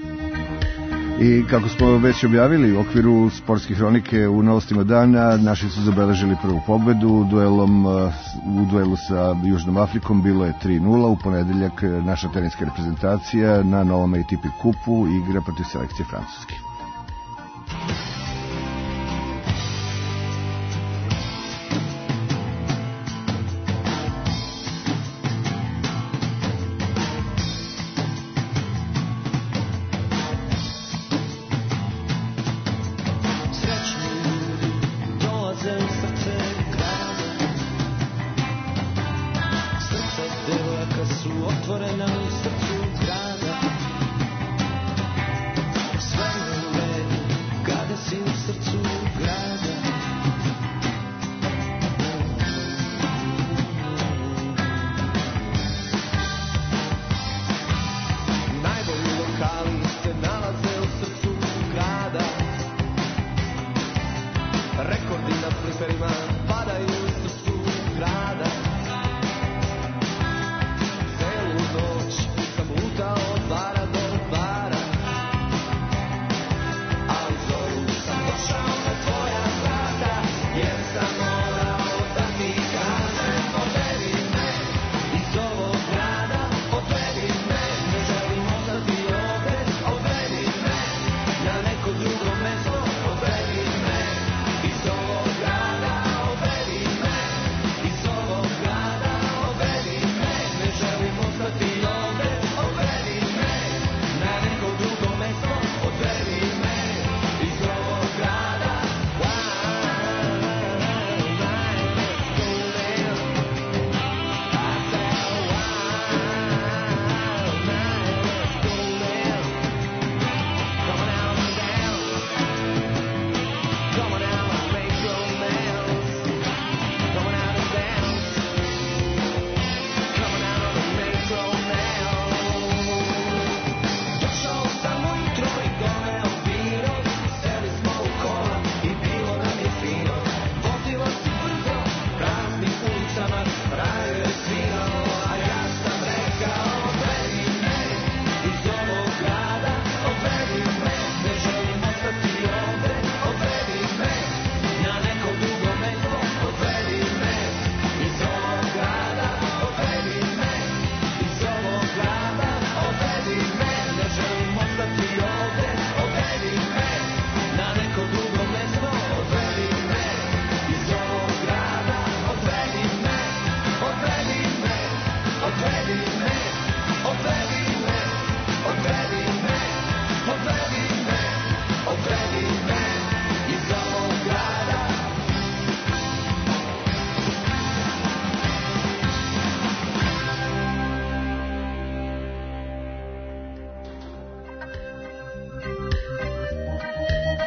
I kako smo već objavili u okviru sportskih hronike u novostima dana, naši su zabeležili prvu pobedu u duelu sa Južnom Afrikom, bilo je 3-0. U ponedeljak naša teniska reprezentacija na novom ATP kupu igra protiv selekcije Francuske. Otvorena u srcu grada, sve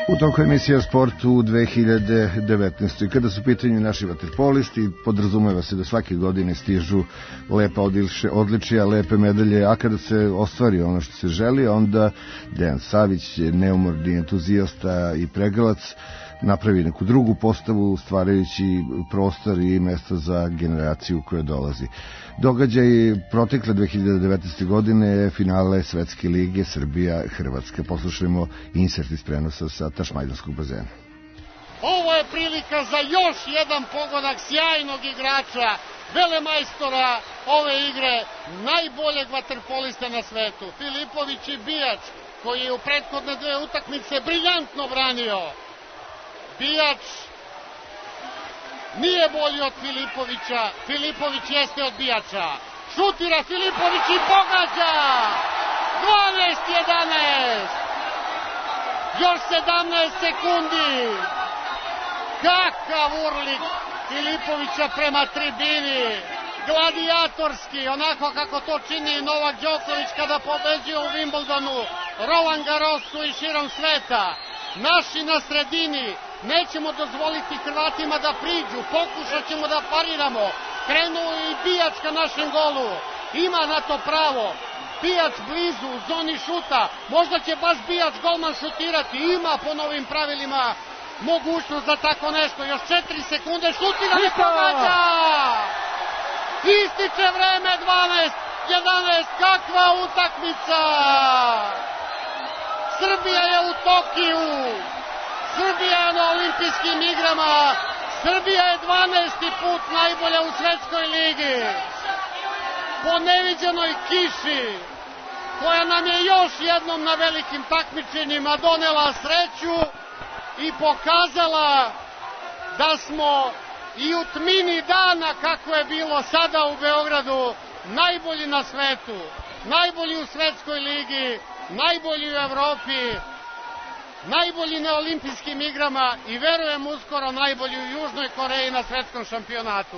U toku emisija o sportu u 2019. Kada su pitanju naši vaterpolisti, podrazumeva se da svake godine stižu lepa odličija, lepe medalje, a kada se ostvari ono što se želi, onda Dejan Savić, neumorni entuzijasta i pregalac, napravi neku drugu postavu, stvarajući prostor i mesto za generaciju koja dolazi. Događaj protekle 2019. godine finale Svetske lige Srbija-Hrvatska. Poslušajmo insert iz prenosa sa Tašmajdanskog bazena. Ovo je prilika za još jedan pogodak sjajnog igrača, velemajstora ove igre, najboljeg vaterpolista na svetu, Filipović i Bijač, koji je u prethodne dve utakmice briljantno branio. Bijač nije bolji od Filipovića, Filipović jeste od Bijača. Šutira Filipović i pogađa! 12-11! Još 17 sekundi! Kakav urlik Filipovića prema tribini! Gladijatorski, onako kako to čini Novak Đoković kada pobeđuje u Wimbledonu, Roland Garrosu i širom sveta. Naši na sredini, nećemo dozvoliti Hrvatima da priđu, pokušat ćemo da pariramo. Krenuo i Bijač ka našem golu, ima na to pravo. Bijač blizu, u zoni šuta, možda će baš Bijač golman šutirati, ima po novim pravilima mogućnost za tako nešto. Još 4 sekunde, šutira i pogađa! Ističe vreme, 12-11, kakva utakmica! Srbija je u Tokiju, Srbija je na olimpijskim igrama, Srbija je 12. put najbolja u svetskoj ligi. Po neviđenoj kiši, koja nam je još jednom na velikim takmičenjima donela sreću i pokazala da smo i u tmini dana, kako je bilo sada u Beogradu, najbolji na svetu, najbolji u svetskoj ligi, najbolji u Evropi, najbolji na olimpijskim igrama i verujem uskoro najbolji u Južnoj Koreji na svetskom šampionatu.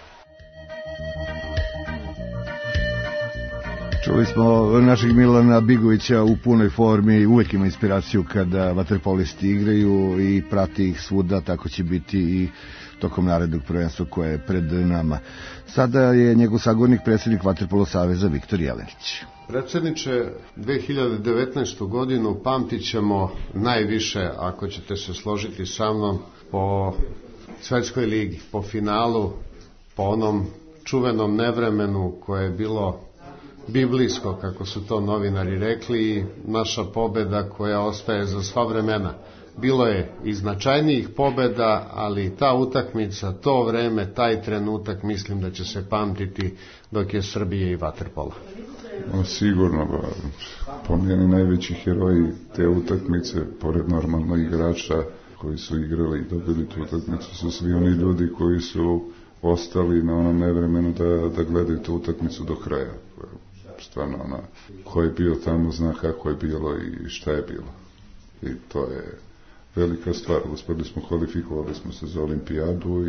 Čuli smo našeg Milana Bigovića u punoj formi, uvek ima inspiraciju kada vaterpolisti igraju i prati ih svuda, tako će biti i tokom narednog prvenstva koje je pred nama. Sada je njegov sagovornik, predsjednik Vaterpolo saveza Viktor Jelenić. Predsjedniče, 2019. godinu pamtit ćemo najviše, ako ćete se složiti sa mnom, po svetskoj ligi, po finalu, po onom čuvenom nevremenu koje je bilo biblijsko, kako su to novinari rekli, i naša pobeda koja ostaje za sva vremena. Bilo je i značajnijih pobeda, ali ta utakmica, to vreme, taj trenutak, mislim da će se pamtiti dok je Srbije i vaterpola. Sigurno, po meni najveći heroji te utakmice, pored normalno igrača koji su igrali i dobili tu utakmicu, su svi oni ljudi koji su ostali na onom nevremenu da gledaju tu utakmicu do kraja. Stvarno, ko je bio tamo zna kako je bilo i šta je bilo. I to je velika stvar. Uspeli smo, kvalifikovali smo se za olimpijadu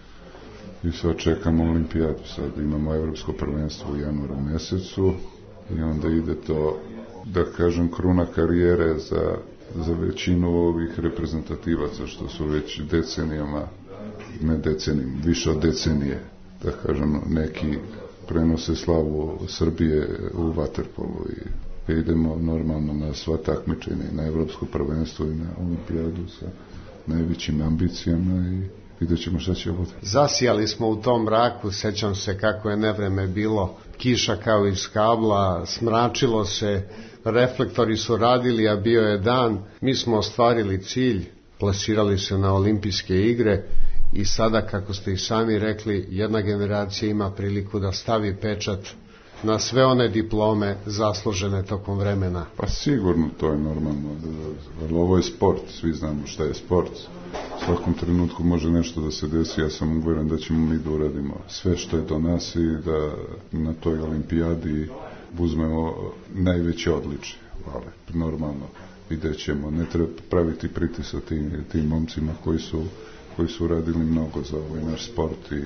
i sad čekamo olimpijadu. Sad imamo evropsko prvenstvo u januaru mesecu i onda ide to, da kažem, kruna karijere za većinu ovih reprezentativaca što su već decenijama, ne decenijama, više od decenije, da kažem, neki prenose slavu Srbije u vaterpolu i idemo normalno na sva takmičenja, na evropsko prvenstvo i na olimpijadu sa najvećim ambicijama i vidjet ćemo šta će ovo. Zasijali smo u tom mraku, sećam se kako je nevreme bilo, kiša kao iz kabla, smračilo se, reflektori su radili, a bio je dan. Mi smo ostvarili cilj, plasirali se na olimpijske igre i sada, kako ste i sami rekli, jedna generacija ima priliku da stavi pečat na sve one diplome zaslužene tokom vremena. Pa sigurno, to je normalno, ali ovo je sport, svi znamo šta je sport. U svakom trenutku može nešto da se desi, ja sam uveren da ćemo mi da uradimo sve što je do nas i da na toj olimpijadi uzmemo najveće odličje. Ali normalno, vidjet ćemo, ne treba praviti pritisak tim momcima koji su radili mnogo za ovaj naš sport i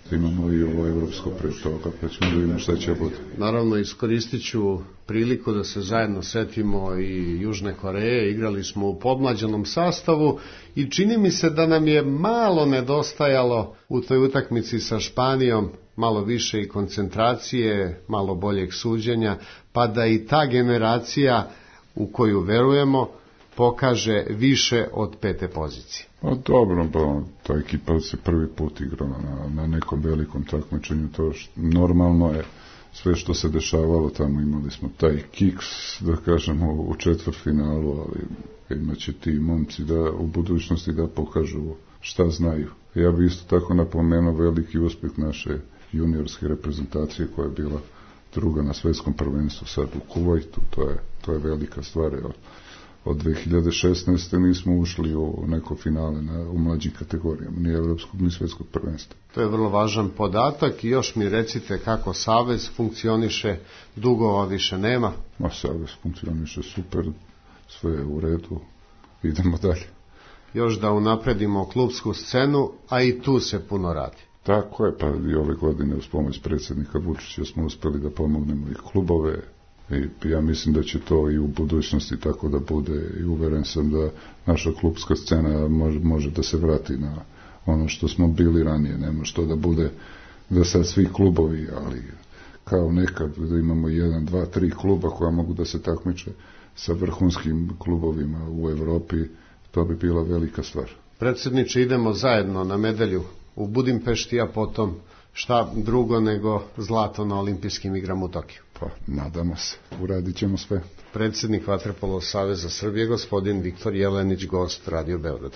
imamo i ovo evropsko pre toga, pa ćemo da vidimo šta će bude. Naravno, iskoristit ću priliku da se zajedno setimo i Južne Koreje. Igrali smo u podmlađenom sastavu i čini mi se da nam je malo nedostajalo u toj utakmici sa Španijom, malo više i koncentracije, malo boljeg suđenja, pa da i ta generacija u koju verujemo pokaže više od 5. pozicije. Pa dobro, ta ekipa se prvi put igrala na nekom velikom takmičenju, to normalno je sve što se dešavalo tamo, imali smo taj kiks, da kažemo, u četvrtfinalu, ali imaće ti momci da u budućnosti da pokažu šta znaju. Ja bih isto tako napomenuo veliki uspjeh naše juniorske reprezentacije koja je bila druga na svetskom prvenstvu sad u Kuvajtu, to je velika stvar. Od 2016. nismo ušli u neko finale u mlađim kategorijama, ni evropskog ni svetskog prvenstva. To je vrlo važan podatak i još mi recite kako Savez funkcioniše, dugova više nema. Savez funkcioniše super, sve je u redu, idemo dalje. Još da unapredimo klubsku scenu, a i tu se puno radi. Tako je, pa i ove godine uz pomoć predsjednika Vučića smo uspeli da pomognemo i klubove, i ja mislim da će to i u budućnosti tako da bude i uveren sam da naša klubska scena može da se vrati na ono što smo bili ranije, nema što da bude da sad svi klubovi, ali kao nekad da imamo 1, 2, 3 kluba koja mogu da se takmiče sa vrhunskim klubovima u Evropi, to bi bila velika stvar. Predsjedniče, idemo zajedno na medalju u Budimpešti, a potom šta drugo nego zlato na olimpijskim igrama u Tokiju. Pa, nadamo se. Uradit ćemo sve. Predsjednik Vaterpolo Saveza Srbije, gospodin Viktor Jelenić, gost Radio Beograd.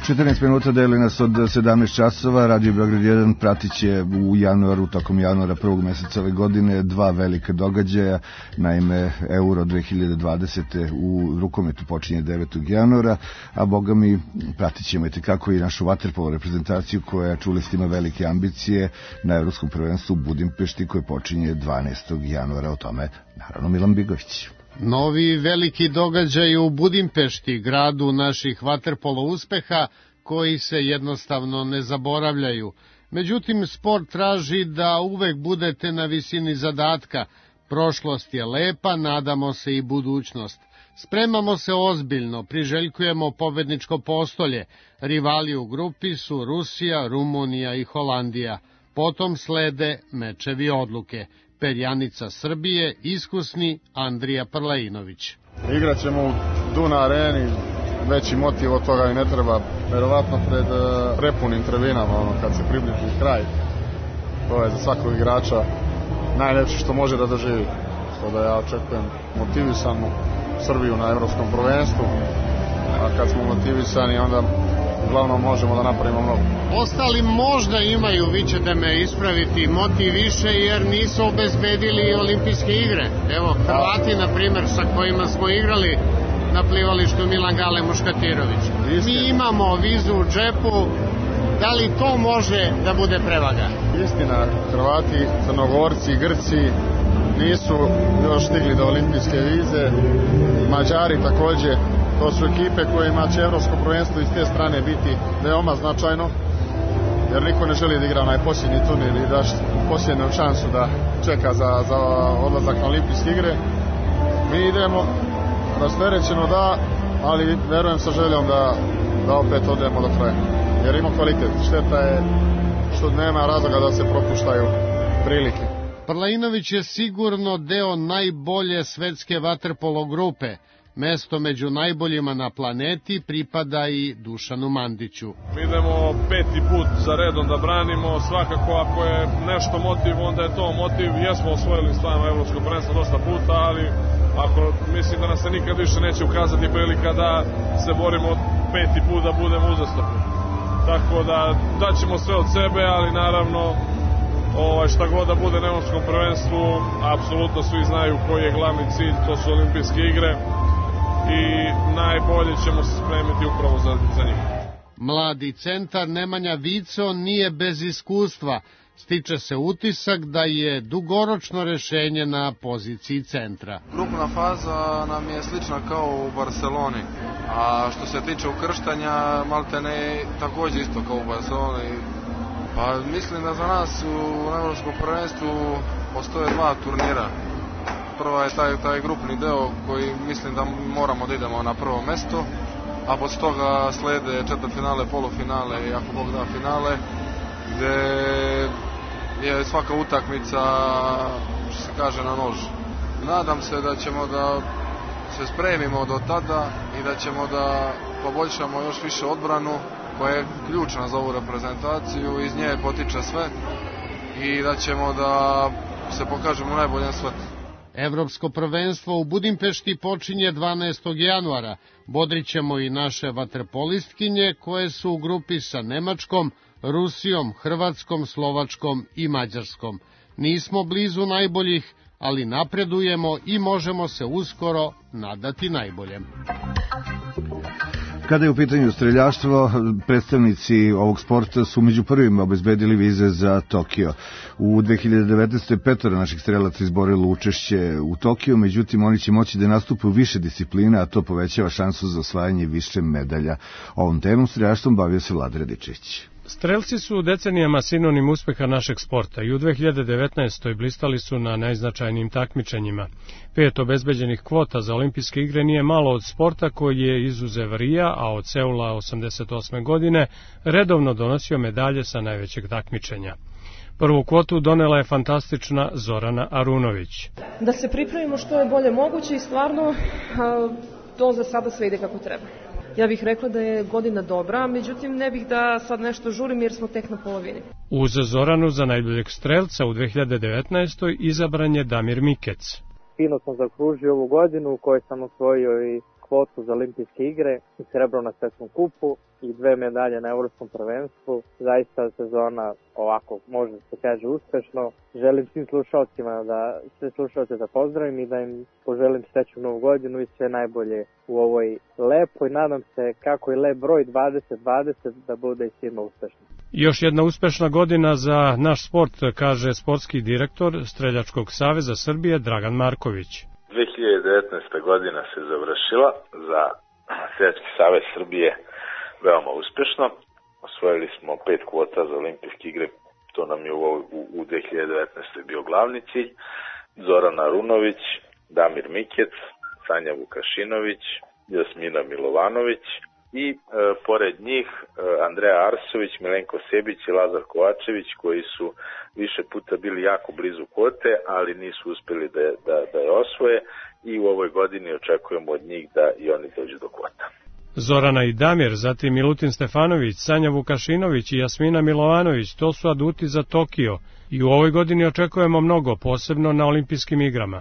14 minuta deli nas od 17 časova. Radio Beograd 1 pratit će u januaru, tokom januara prvog meseca ove godine, dva velika događaja. Naime, Euro 2020. u rukometu počinje 9. januara, a boga mi pratit ćemo i tekako i našu vaterpolo reprezentaciju koja, čuli ste, ima velike ambicije na Evropskom prvenstvu u Budimpešti koje počinje 12. januara. O tome, naravno, Milan Bigović. Novi veliki događaj u Budimpešti, gradu naših vaterpolo uspeha, koji se jednostavno ne zaboravljaju. Međutim, sport traži da uvek budete na visini zadatka. Prošlost je lepa, nadamo se i budućnost. Spremamo se ozbiljno, priželjkujemo pobedničko postolje. Rivali u grupi su Rusija, Rumunija i Holandija. Potom slede mečevi odluke. Perjanica Srbije, iskusni Andrija Prlainović. Igraćemo u Duna areni, veći motiv od toga i ne treba, verovatno pred prepunim tribinama, kad se približi kraj. To je za svakog igrača najlepše što može da doživi. Što da ja očekujem motivisanu Srbiju na evropskom prvenstvu, a kad smo motivisani onda uglavnom možemo da napravimo mnogo. Ostali možda imaju, vi ćete me ispraviti, motiv više jer nisu obezbedili olimpijske igre. Evo, Hrvati, na primer, sa kojima smo igrali na plivalištu Milan Gale Muškatirović. Mi imamo vizu u džepu, da li to može da bude prevaga? Istina, Hrvati, Crnogorci, Grci nisu još stigli do olimpijske vize, Mađari takođe. To su ekipe kojima će evropsko prvenstvo iz te strane biti veoma značajno, jer niko ne želi da igra onaj posljednji turnir i da posljednju šansu da čeka za odlazak na olimpijske igre. Mi idemo rasterećeno, da, ali verujem sa željom da opet odemo do kraja, jer ima kvalitet. Šteta je što nema razloga da se propuštaju prilike. Prlainović je sigurno deo najbolje svetske vaterpolo grupe. Mesto među najboljima na planeti pripada i Dušanu Mandiću. Mi idemo 5. put za redom da branimo, svakako ako je nešto motiv, onda je to motiv. Jesmo osvojili stvarno evropsko prvenstvo dosta puta, ali mislim da nas se nikad više neće ukazati prilika da se borimo 5. put da budemo uzastopni. Tako da daćemo sve od sebe, ali naravno šta god da bude na evropskom prvenstvu, apsolutno svi znaju koji je glavni cilj, to su olimpijske igre. I najbolje ćemo se spremiti upravo za njih. Mladi centar Nemanja Vico nije bez iskustva. Stiče se utisak da je dugoročno rešenje na poziciji centra. Grupna faza nam je slična kao u Barceloni, a što se tiče ukrštanja, maltene također isto kao u Barceloni. Pa mislim da za nas u evropskom prvenstvu postoje dva turnira. Prva je taj grupni deo koji mislim da moramo da idemo na prvo mesto, a posle toga slede četvrtfinale, polufinale i ako Bog da finale, gde je svaka utakmica, što se kaže, na nož. Nadam se da ćemo da se spremimo do tada i da ćemo da poboljšamo još više odbranu koja je ključna za ovu reprezentaciju, iz nje potiče sve i da ćemo da se pokažemo u najboljem svetu. Evropsko prvenstvo u Budimpešti počinje 12. januara. Bodrićemo i naše vaterpolistkinje koje su u grupi sa Nemačkom, Rusijom, Hrvatskom, Slovačkom i Mađarskom. Nismo blizu najboljih, ali napredujemo i možemo se uskoro nadati najboljem. Kada je u pitanju streljaštvo, predstavnici ovog sporta su među prvima obezbedili vize za Tokio. U 2019. 5 naših strelaca izborilo učešće u Tokio, međutim oni će moći da nastupe u više discipline, a to povećava šansu za osvajanje više medalja. Ovom temom streljaštvom bavio se Vlada Radičić. Strelci su decenijama sinonim uspeha našeg sporta i u 2019. blistali su na najznačajnijim takmičenjima. 5 obezbeđenih kvota za olimpijske igre nije malo od sporta koji je izuzev Rija, a od Seula 88. godine redovno donosio medalje sa najvećeg takmičenja. Prvu kvotu donela je fantastična Zorana Arunović. Da se pripremimo što je bolje moguće i stvarno to za sada sve ide kako treba. Ja bih rekla da je godina dobra, međutim ne bih da sad nešto žurim jer smo tek na polovini. Uz Zoranu za najboljeg strelca u 2019. izabran je Damir Mikec. Fino sam zakružio ovu godinu u kojoj sam osvojio i kvotu za olimpijske igre i srebro na svetskom kupu i 2 medalje na evropskom prvenstvu. Zaista sezona ovako, može se kaže, uspešno. Želim svim slušalcima sve slušalce da pozdravim i da im poželim srećnu novu godinu i sve najbolje u ovoj lepoj, nadam se kako je lep broj 2020 da bude i svima uspešno. Još jedna uspešna godina za naš sport, kaže sportski direktor Streljačkog saveza Srbije Dragan Marković. 2019. godina se završila za Streljački savez Srbije veoma uspešno. Osvojili smo 5 kvota za olimpijske igre, to nam je u 2019. bio glavni cilj. Zorana Runović, Damir Mikec, Sanja Vukašinović, Jasmina Milovanović i pored njih Andreja Arsović, Milenko Sebić i Lazar Kovačević, koji su više puta bili jako blizu kvote, ali nisu uspeli da je osvoje i u ovoj godini očekujemo od njih da i oni dođu do kvota. Zorana i Damir, zatim Milutin Stefanović, Sanja Vukašinović i Jasmina Milovanović, to su aduti za Tokio i u ovoj godini očekujemo mnogo, posebno na olimpijskim igrama.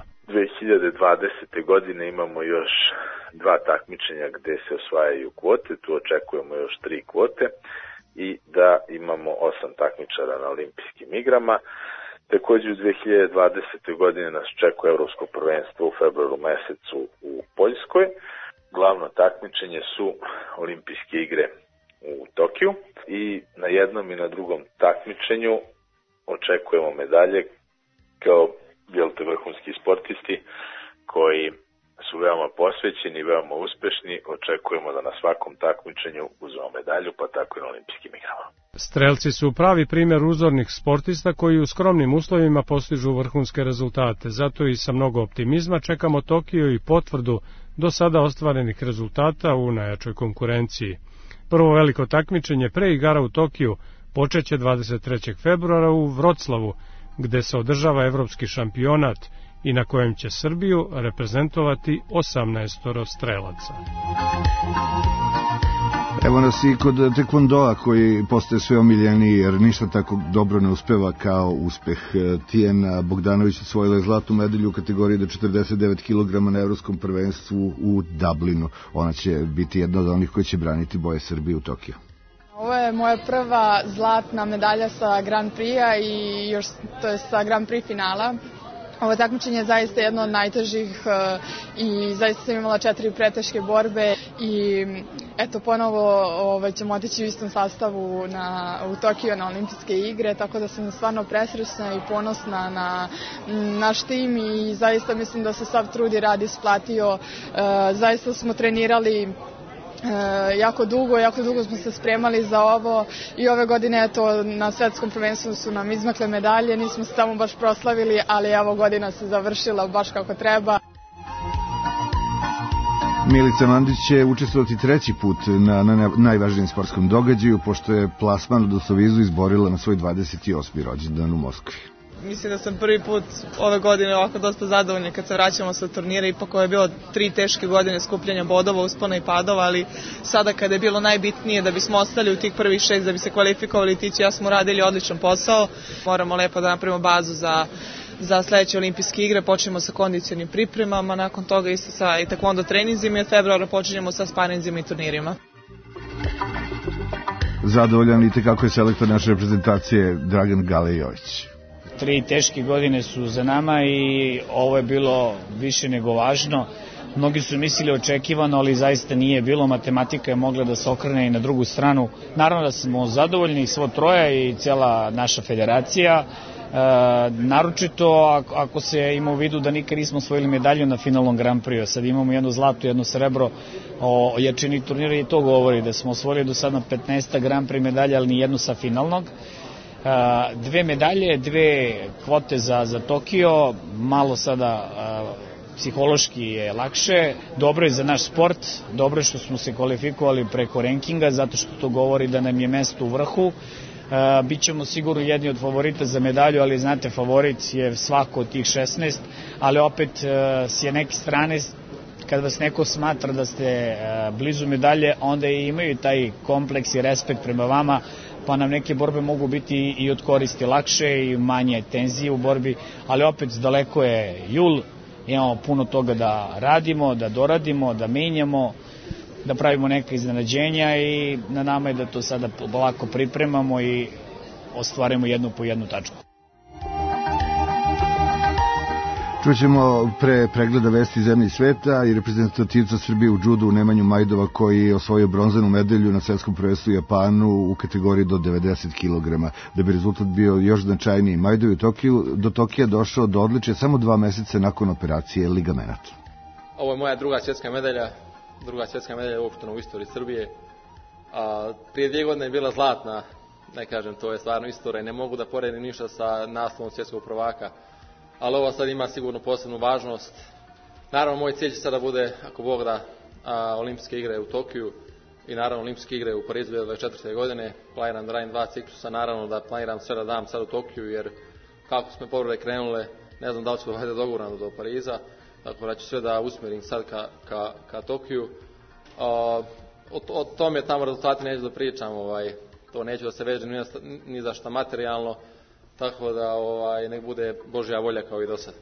2020. godine imamo još 2 takmičenja gde se osvajaju kvote, tu očekujemo još 3 kvote i da imamo 8 takmičara na olimpijskim igrama. Također u 2020. godine nas čekuje evropsko prvenstvo u februaru mesecu u Poljskoj. Glavno takmičenje su olimpijske igre u Tokiju i na jednom i na drugom takmičenju očekujemo medalje kao vrhunski sportisti koji su veoma posvećeni, veoma uspešni. Očekujemo da na svakom takmičenju uzmemo medalju, pa tako i na olimpijskim igrama. Strelci su pravi primjer uzornih sportista koji u skromnim uslovima postižu vrhunske rezultate. Zato i sa mnogo optimizma čekamo Tokio i potvrdu do sada ostvarenih rezultata u najjačoj konkurenciji. Prvo veliko takmičenje pre igara u Tokiju počeće 23. februara u Vroclavu, gde se održava evropski šampionat i na kojem će Srbiju reprezentovati 18 strelaca. Evo nas i kod tekvondoa koji postaje sve omiljeniji jer ništa tako dobro ne uspeva kao uspeh. Tijana Bogdanović osvojila je zlatnu medalju u kategoriji do 49 kg na evropskom prvenstvu u Dublinu. Ona će biti jedna od onih koji će braniti boje Srbije u Tokiju. Ovo je moja prva zlatna medalja sa Grand Prix-a i još to je sa Grand Prix finala. Ovo takmičenje je zaista jedno od najtežih i zaista sam imala 4 preteške borbe i eto ponovo ćemo otići u istom sastavu u Tokio na olimpijske igre, tako da sam stvarno presrećna i ponosna na naš tim i zaista mislim da se sav trud i rad isplatio. Zaista smo trenirali jako dugo smo se spremali za ovo i ove godine eto na svetskom prvenstvu su nam izmakle medalje, nismo se tamo baš proslavili, ali evo godina se završila baš kako treba. Milica Mandić će učestvovati 3. put na najvažnijem sportskom događaju, pošto je plasman u Dossovizu izborila na svoj 28. rođendan u Moskvi. Mislim da sam prvi put ove godine ovako dosta zadovoljna kad se vraćamo sa turnira, ipak ovo je bilo 3 teške godine skupljanja bodova, uspona i padova, ali sada kada je bilo najbitnije da bismo ostali u tih prvih 6, da bi se kvalifikovali, Tići i ja smo radili odličan posao. Moramo lepo da napravimo bazu za sledeće olimpijske igre, počnemo sa kondicionim pripremama, nakon toga isto sa taekwondo treninzima i od februara počinjemo sa sparinzima i turnirima. Zadovoljan i tekako je selektor naše reprezentacije Dragan Galejović. 3 teške godine su za nama i ovo je bilo više nego važno. Mnogi su mislili očekivano, ali zaista nije bilo. Matematika je mogla da se okrene i na drugu stranu. Naravno da smo zadovoljni svo troje i cijela naša federacija. Naročito ako se ima u vidu da nikad nismo osvojili medalju na finalnom Grand Prix. Sad imamo jedno zlato, jedno srebro. O jačini turnira i to govori da smo osvojili do sada 15 Grand Prix medalja, ali ni jednu sa finalnog. 2 medalje, 2 kvote za Tokio, malo sada psihološki je lakše, dobro je za naš sport, dobro je što smo se kvalifikovali preko rankinga, zato što to govori da nam je mesto u vrhu. Bićemo sigurno jedni od favorita za medalju, ali znate, favorit je svako od tih 16, ali opet s je neke strane, kada vas neko smatra da ste blizu medalje, onda i imaju taj kompleks i respekt prema vama, pa nam neke borbe mogu biti i od koristi lakše i manje tenzije u borbi, ali opet daleko je jul, Imamo puno toga da radimo, da doradimo, da menjamo, da pravimo neka iznenađenja i na nama je da to sada polako pripremamo i ostvarimo jednu po jednu tačku. Čućemo pre pregleda vesti zemlje i sveta i reprezentativca Srbije u džudu Nemanju Majdova koji je osvojio bronzanu medalju na svetskom prvenstvu u Japanu u kategoriji do 90 kg. Da bi rezultat bio još značajniji, Majdov je do Tokija došao do odličja samo 2 meseca nakon operacije ligamenata. Ovo je moja druga svjetska medalja uopšteno u istoriji Srbije. Prije 2 godine je bila zlatna, ne kažem, to je stvarno istorija, ne mogu da poredim ništa sa naslovom svjetskog prvaka. Ali ovo sad ima sigurno posebnu važnost. Naravno, moj cilj će sada bude, ako Bog da, olimpijske igre u Tokiju i naravno olimpijske igre u Parizu 2024. godine. Planiram da radim 2 ciklusa, naravno da planiram sve da dam sad u Tokiju, jer kako smo povrede krenule, ne znam da li ću da doguram do Pariza, tako da ću sve da usmjerim sad ka Tokiju. O tome tamo rezultati neću da pričam, to neću da se vežem ni za šta materijalno, tako da nek bude Božja volja kao i do sada.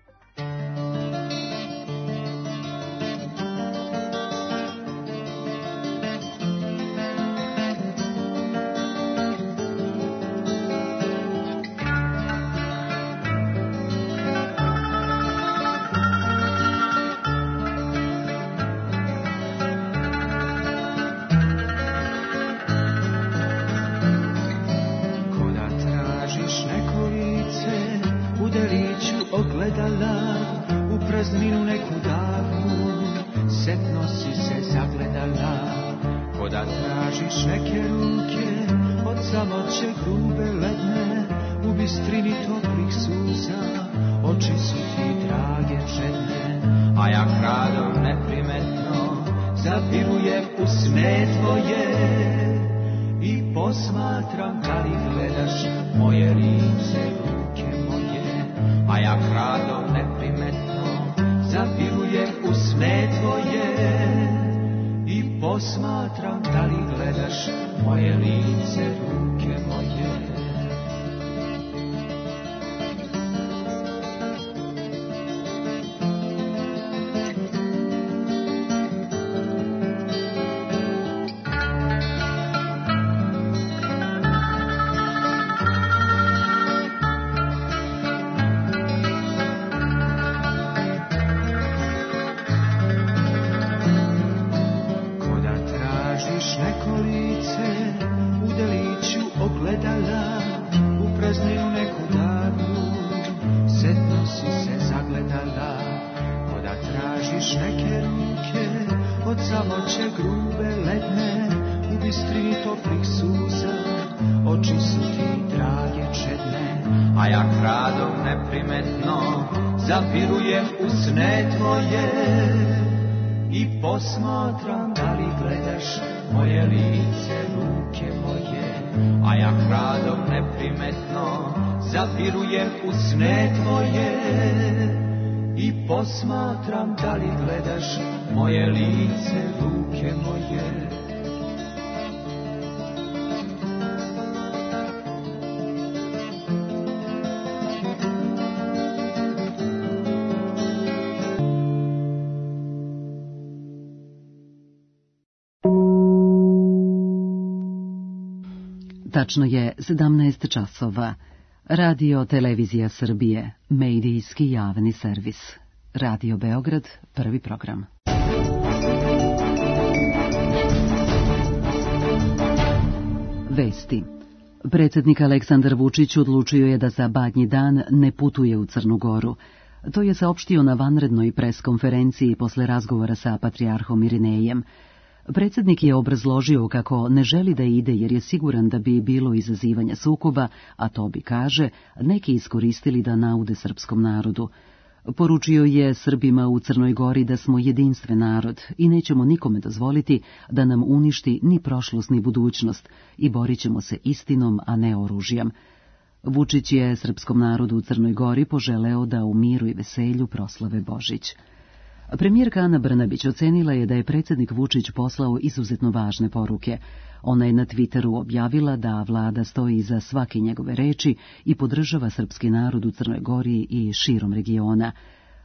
Posmatram da li gledaš moje lice, ruke moje, a ja kradom neprimetno zavirujem u sne tvoje. I posmatram da li gledaš moje lice, ruke moje. Tačno je 17 časova. Radio Televizija Srbije, medijski javni servis. Radio Beograd, prvi program. Vesti. Predsjednik Aleksandar Vučić odlučio je da za Badnji dan ne putuje u Crnu Goru. To je saopštio na vanrednoj preskonferenciji posle razgovora sa patrijarhom Irinejem. Predsjednik je obrazložio kako ne želi da ide jer je siguran da bi bilo izazivanja sukoba, a to bi, kaže, neki iskoristili da naude srpskom narodu. Poručio je Srbima u Crnoj Gori da smo jedinstven narod i nećemo nikome dozvoliti da nam uništi ni prošlost ni budućnost i borit ćemo se istinom, a ne oružjem. Vučić je srpskom narodu u Crnoj Gori poželeo da u miru i veselju proslave Božić. Premijerka Ana Brnabić ocenila je da je predsjednik Vučić poslao izuzetno važne poruke. Ona je na Twitteru objavila da vlada stoji iza svake njegove reči i podržava srpski narod u Crnoj Gori i širom regiona.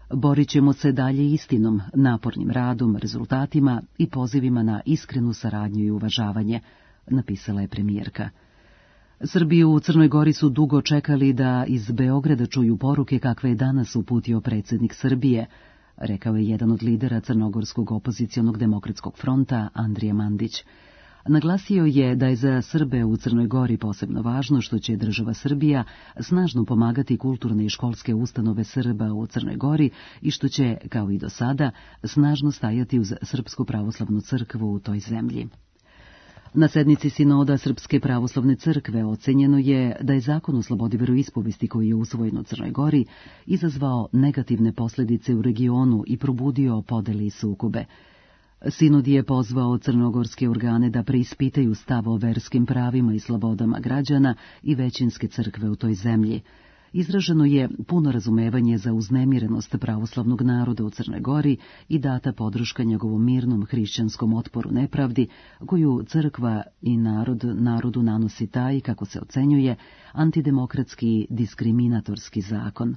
Borit ćemo se dalje istinom, napornim radom, rezultatima i pozivima na iskrenu saradnju i uvažavanje, napisala je premijerka. Srbiju u Crnoj Gori su dugo čekali da iz Beograda čuju poruke kakve je danas uputio predsjednik Srbije, rekao je jedan od lidera Crnogorskog opozicionog demokratskog fronta, Andrija Mandić. Naglasio je da je za Srbe u Crnoj Gori posebno važno što će država Srbija snažno pomagati kulturne i školske ustanove Srba u Crnoj Gori i što će, kao i do sada, snažno stajati uz Srpsku pravoslavnu crkvu u toj zemlji. Na sednici Sinoda Srpske pravoslavne crkve ocenjeno je da je zakon o slobodi veroispovesti koji je usvojen u Crnoj Gori izazvao negativne posljedice u regionu i probudio podele i sukobe. Sinod je pozvao crnogorske organe da preispitaju stav o verskim pravima i slobodama građana i većinske crkve u toj zemlji. Izraženo je puno razumevanje za uznemirenost pravoslavnog naroda u Crnoj Gori i data podrška njegovom mirnom hrišćanskom otporu nepravdi, koju crkva i narodu nanosi taj, kako se ocenjuje, antidemokratski diskriminatorski zakon.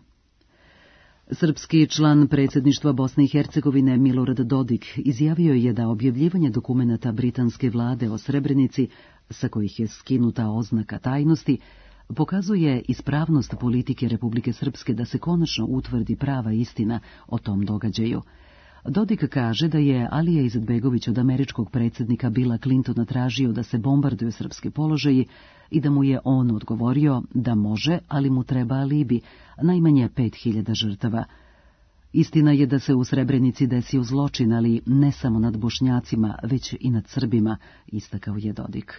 Srpski član predsjedništva Bosne i Hercegovine Milorad Dodik izjavio je da objavljivanje dokumenata britanske vlade o Srebrenici, sa kojih je skinuta oznaka tajnosti, pokazuje ispravnost politike Republike Srpske da se konačno utvrdi prava istina o tom događaju. Dodik kaže da je Alija Izetbegović od američkog predsjednika Billa Clintona tražio da se bombarduju srpski položaji i da mu je on odgovorio da može, ali mu treba alibi, najmanje 5000 žrtava. Istina je da se u Srebrenici desio zločin, ali ne samo nad Bošnjacima, već i nad Srbima, istakao je Dodik.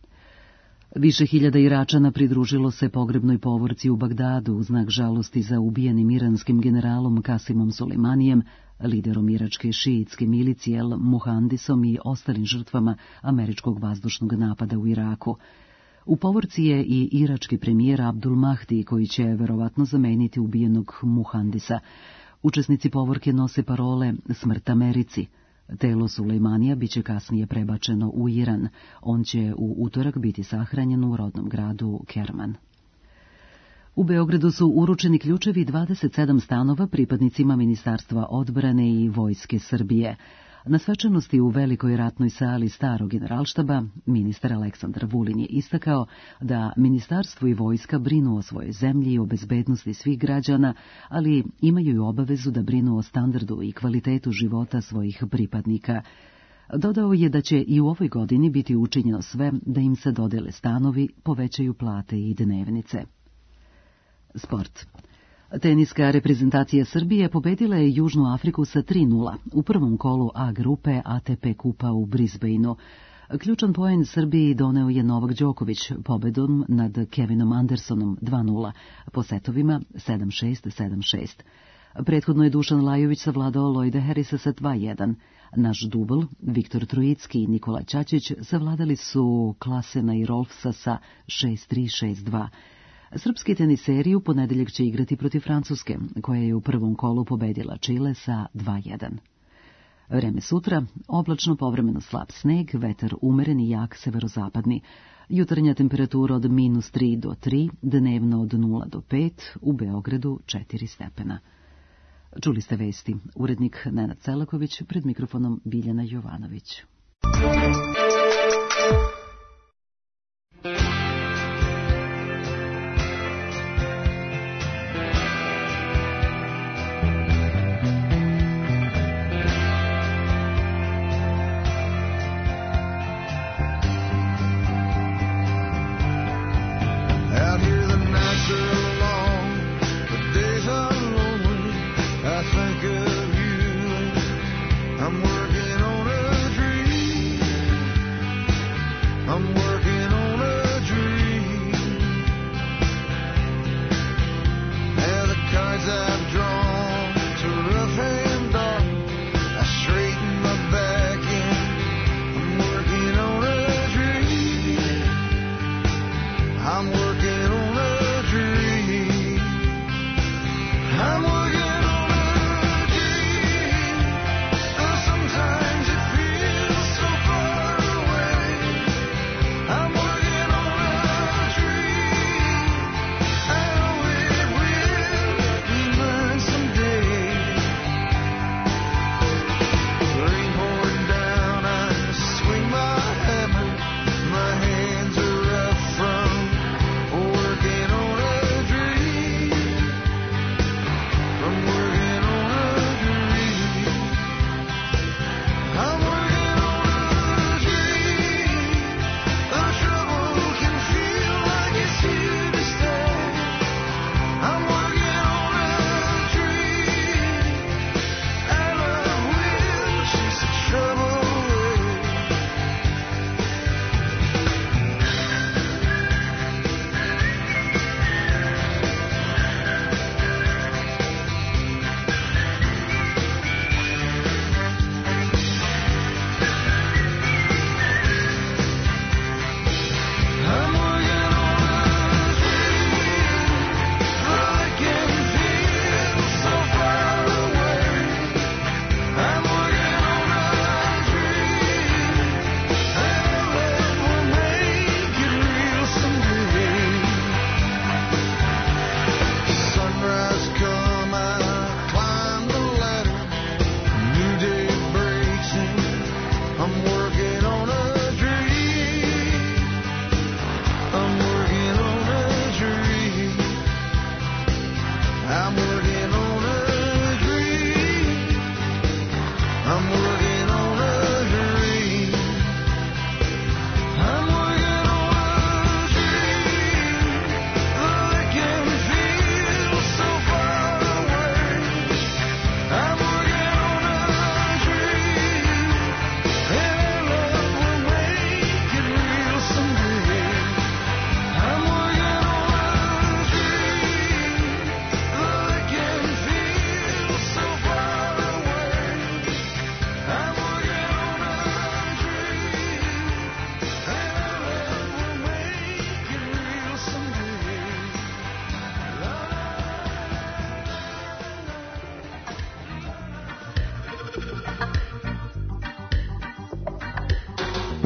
Više hiljada Iračana pridružilo se pogrebnoj povorci u Bagdadu u znak žalosti za ubijenim iranskim generalom Kasimom Sulejmanijem, liderom iračke šiitske milicije El Muhandisom i ostalim žrtvama američkog vazdušnog napada u Iraku. U povorci je i irački premijer Abdul Mahdi, koji će verovatno zameniti ubijenog Muhandisa. Učesnici povorke nose parole "Smrt Americi". Telo Sulejmanija biće kasnije prebačeno u Iran. On će u utorak biti sahranjen u rodnom gradu Kerman. U Beogradu su uručeni ključevi 27 stanova pripadnicima Ministarstva odbrane i Vojske Srbije. Na svečanosti u velikoj ratnoj sali starog generalštaba ministar Aleksandar Vulin je istakao da ministarstvo i vojska brinu o svojoj zemlji i o bezbednosti svih građana, ali imaju i obavezu da brinu o standardu i kvalitetu života svojih pripadnika. Dodao je da će i u ovoj godini biti učinjeno sve da im se dodele stanovi, povećaju plate i dnevnice. Sport. Teniska reprezentacija Srbije pobedila je Južnu Afriku sa 3:0 u prvom kolu A grupe ATP kupa u Brisbaneu. Ključan poen Srbiji doneo je Novak Đoković pobedom nad Kevinom Andersonom 2:0 po setovima 7-6, 7-6. Prethodno je Dušan Lajović savladao Lloyda Harrisa sa 2:1. Naš dubl, Viktor Trojicki i Nikola Ćačić, savladali su Klasena i Rolfsa sa 6-3, 6-2. Srpski teniseri u ponedeljak će igrati protiv Francuske, koja je u prvom kolu pobedila Čile sa 2:1. Vreme sutra, oblačno, povremeno slab sneg, vetar umeren i jak severozapadni. Jutarnja temperatura od -3 do 3, dnevno od 0 do 5, u Beogradu 4 stepena. Čuli ste vesti. Urednik Nenad Celaković, pred mikrofonom Biljana Jovanović. I'm working on a dream.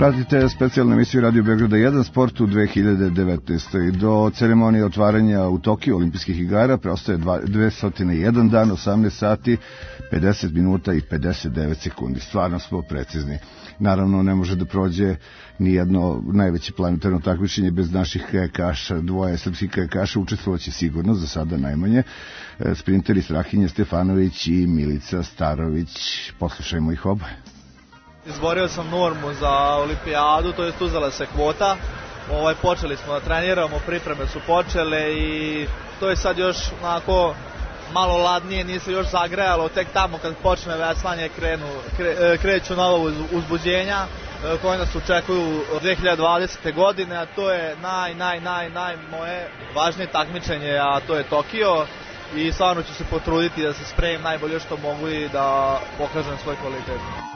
Pratite specijalnu emisiju Radio Beograda 1 Sport u 2019. Do ceremonije otvaranja u Tokiju olimpijskih igara preostaje 201 dan, 18 sati, 50 minuta i 59 sekundi. Stvarno smo precizni. Naravno, ne može da prođe ni jedno najveće planetarno takmičenje bez naših kajakaša. Dvoje srpskih kajakaša učestvovaće sigurno, za sada najmanje. Sprinteri Strahinja Stefanović i Milica Starović. Poslušajmo ih oboje. Izborio sam normu za olimpijadu, to jest uzela se kvota. Počeli smo da treniramo, pripreme su počele i to je sad još onako malo ladnije, nije se još zagrejalo, tek tamo kad počne veslanje kreću nova uzbuđenja koje nas očekuju 2020. godine, a to je naj moje važnije takmičenje, a to je Tokio, i stvarno ću se potruditi da se spremim najbolje što mogu i da pokažem svoj kvalitet.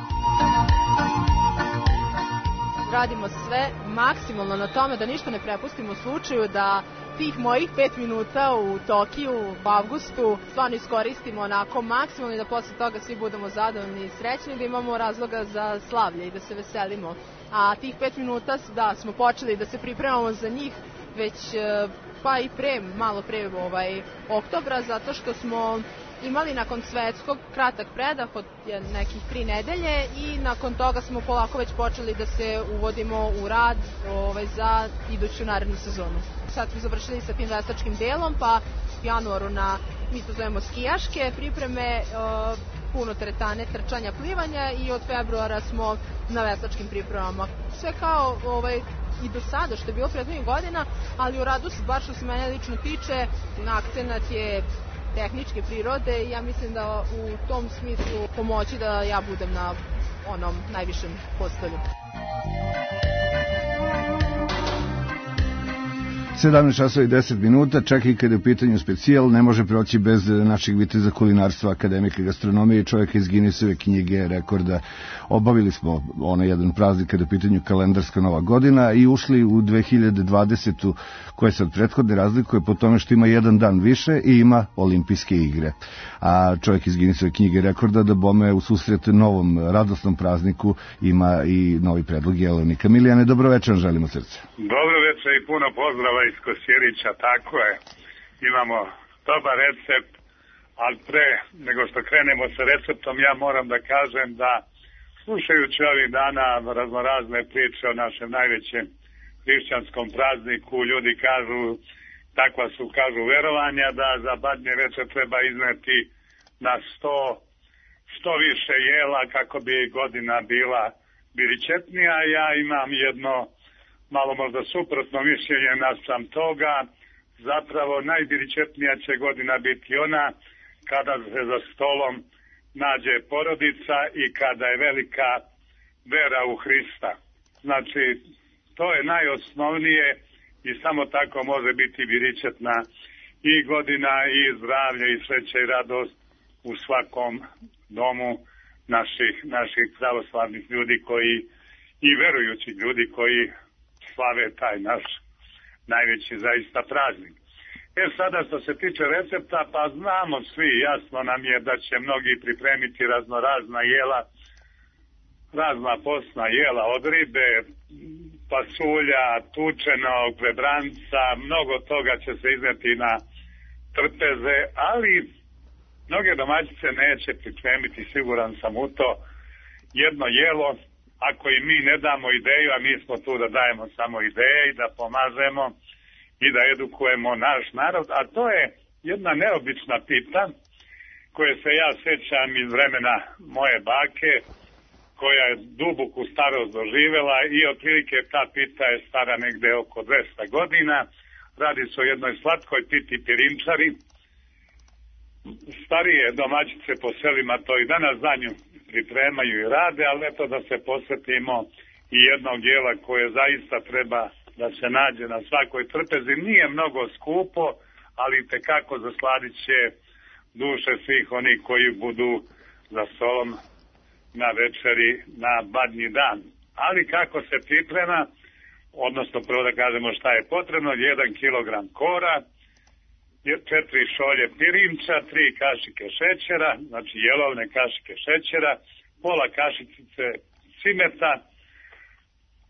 Radimo sve maksimalno na tome da ništa ne prepustimo slučaju, da tih mojih 5 minuta u Tokiju u avgustu stvarno iskoristimo onako maksimalno i da posle toga svi budemo zadovoljni i srećni, da imamo razloga za slavlje i da se veselimo. A tih 5 minuta da smo počeli da se pripremamo za njih već pa i malo pre oktobra, zato što smo imali nakon svetskog kratak predah od nekih 3 nedelje i nakon toga smo polako već počeli da se uvodimo u rad za iduću narednu sezonu. Sad smo završili sa tim veslačkim delom, pa u januaru mi to zovemo skijaške pripreme, puno teretane, trčanja, plivanja, i od februara smo na veslačkim pripremama. Sve kao i do sada što je bilo prethodnih godina, ali u radu, bar što se mene lično tiče, akcenat je tehničke prirode i ja mislim da u tom smislu pomoći da ja budem na onom najvišem postolju. 17 časova i 10 minuta, čak i kada je u pitanju specijal, ne može proći bez našeg viteza kulinarstva, akademika gastronomije i čovjeka iz Guinnessove knjige rekorda. Obavili smo onaj jedan praznik kada je u pitanju kalendarska nova godina i ušli u 2020. koja se od prethodne razlikuje po tome što ima jedan dan više i ima olimpijske igre. A čovjek iz Guinnessove knjige rekorda da bome u susret novom radosnom prazniku ima i novi predlog jelovnika. Milijane, dobrovečer, želimo srce. Dobrovečer i puno pozdrava iz Kosjerića, tako je. Imamo dobar recept, ali pre nego što krenemo sa receptom, ja moram da kažem da slušajući ovih dana raznorazne priče o našem najvećem hrišćanskom prazniku, ljudi kažu, takva su, verovanja da za badnje večer treba izneti na 100 više jela kako bi godina bila biričetnija. Ja imam jedno malo možda suprotno mišljenje naspram toga. Zapravo najbiričetnija će godina biti ona kada se za stolom nađe porodica i kada je velika vera u Hrista. Znači, to je najosnovnije i samo tako može biti biričetna i godina i zdravlje i sreća i radost u svakom domu naših pravoslavnih ljudi koji i verujući ljudi koji slave taj naš najveći zaista praznik. Sada što se tiče recepta, pa znamo svi, jasno nam je da će mnogi pripremiti raznorazna jela, razna posna jela od ribe, pasulja, tučenog, prebranca, mnogo toga će se izneti na trpeze, ali mnoge domaćice neće pripremiti, siguran sam u to, jedno jelo, ako i mi ne damo ideju, a mi smo tu da dajemo samo ideje i da pomažemo i da edukujemo naš narod, a to je jedna neobična pita koje se ja sećam iz vremena moje bake, koja je duboku starost doživela i otprilike ta pita je stara negde oko 200 godina. Radi se o jednoj slatkoj piti pirinčari. Starije domaćice po selima to i danas za nju pripremaju i rade, ali eto da se posvetimo i jednog jela koje zaista treba da se nađe na svakoj trpezi. Nije mnogo skupo, ali tekako zasladit će duše svih onih koji budu za stolom na večeri na badnji dan. Ali kako se priprema, odnosno prvo da kažemo šta je potrebno, 1 kilogram kora, 4 šolje pirinča, 3 kašike šećera, znači jelovne kašike šećera, pola kašice cimeta,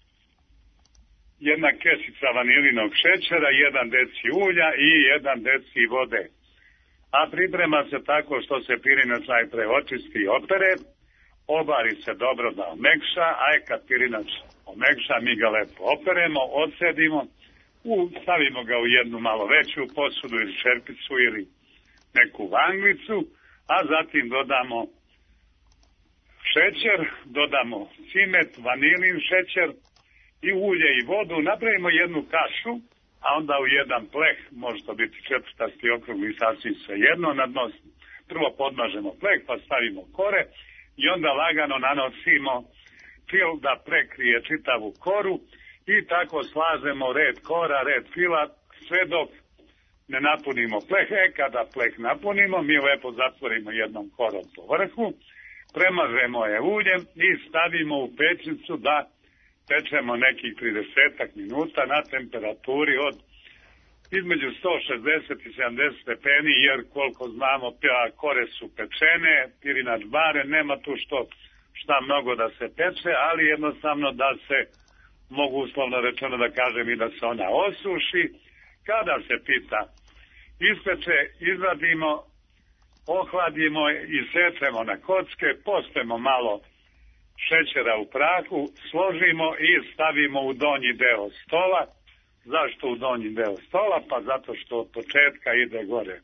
jedna kesica vanilinog šećera, 1 deci ulja i 1 deci vode. A priprema se tako što se pirinac najpre očisti i opere, obari se dobro da omekša, a kad pirinac omekša, mi ga lepo operemo, odsedimo, stavimo ga u jednu malo veću posudu ili čerpicu ili neku vanglicu, a zatim dodamo šećer, dodamo cimet, vanilin šećer i ulje i vodu, napravimo jednu kašu, a onda u jedan pleh, može to biti četvrtasti okrugli, sasvim svejedno, na dno prvo podmažemo pleh, pa stavimo kore i onda lagano nanosimo fil da prekrije čitavu koru i tako slažemo red kora, red fila, sve dok ne napunimo pleh. Kada pleh napunimo, mi lepo zatvorimo jednom korom po vrhu, premažemo je uljem i stavimo u pećnicu da pečemo nekih 30 minuta na temperaturi od između 160 i 70 stepeni, jer koliko znamo, kore su pečene, pirinač baren, nema tu šta mnogo da se peče, ali jednostavno da se, mogu uslovno rečeno da kažem, i da se ona osuši. Kada se pita ispeče, izvadimo, ohladimo i sečemo na kocke, pospemo malo šećera u prahu, složimo i stavimo u donji deo stola. Zašto u donji deo stola? Pa zato što od početka ide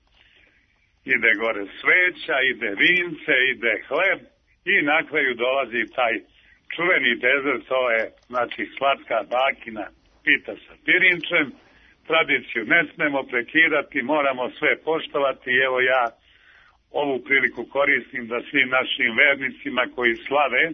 gore sveća, ide vince, ide hleb i na kraju dolazi taj čuveni dezert, to je znači slatka bakina pita sa pirinčem. Tradiciju ne smemo prekidati, moramo sve poštovati. Evo ja ovu priliku koristim da svim našim vernicima koji slave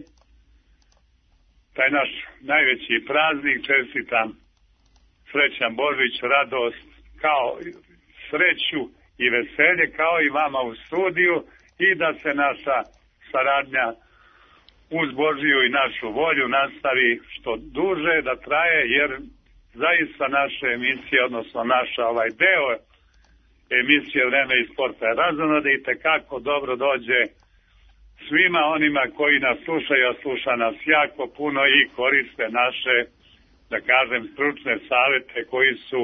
taj naš najveći praznik čestitam srećan Božić, radost, kao sreću i veselje, kao i vama u studiju, i da se naša saradnja uz Božiju i našu volju nastavi što duže, da traje, jer zaista naše emisije, odnosno naša deo emisije Vreme i sporta je razonode i tekako dobro dođe svima onima koji nas slušaju, a sluša nas jako puno i koriste naše, da kažem, stručne savete koji su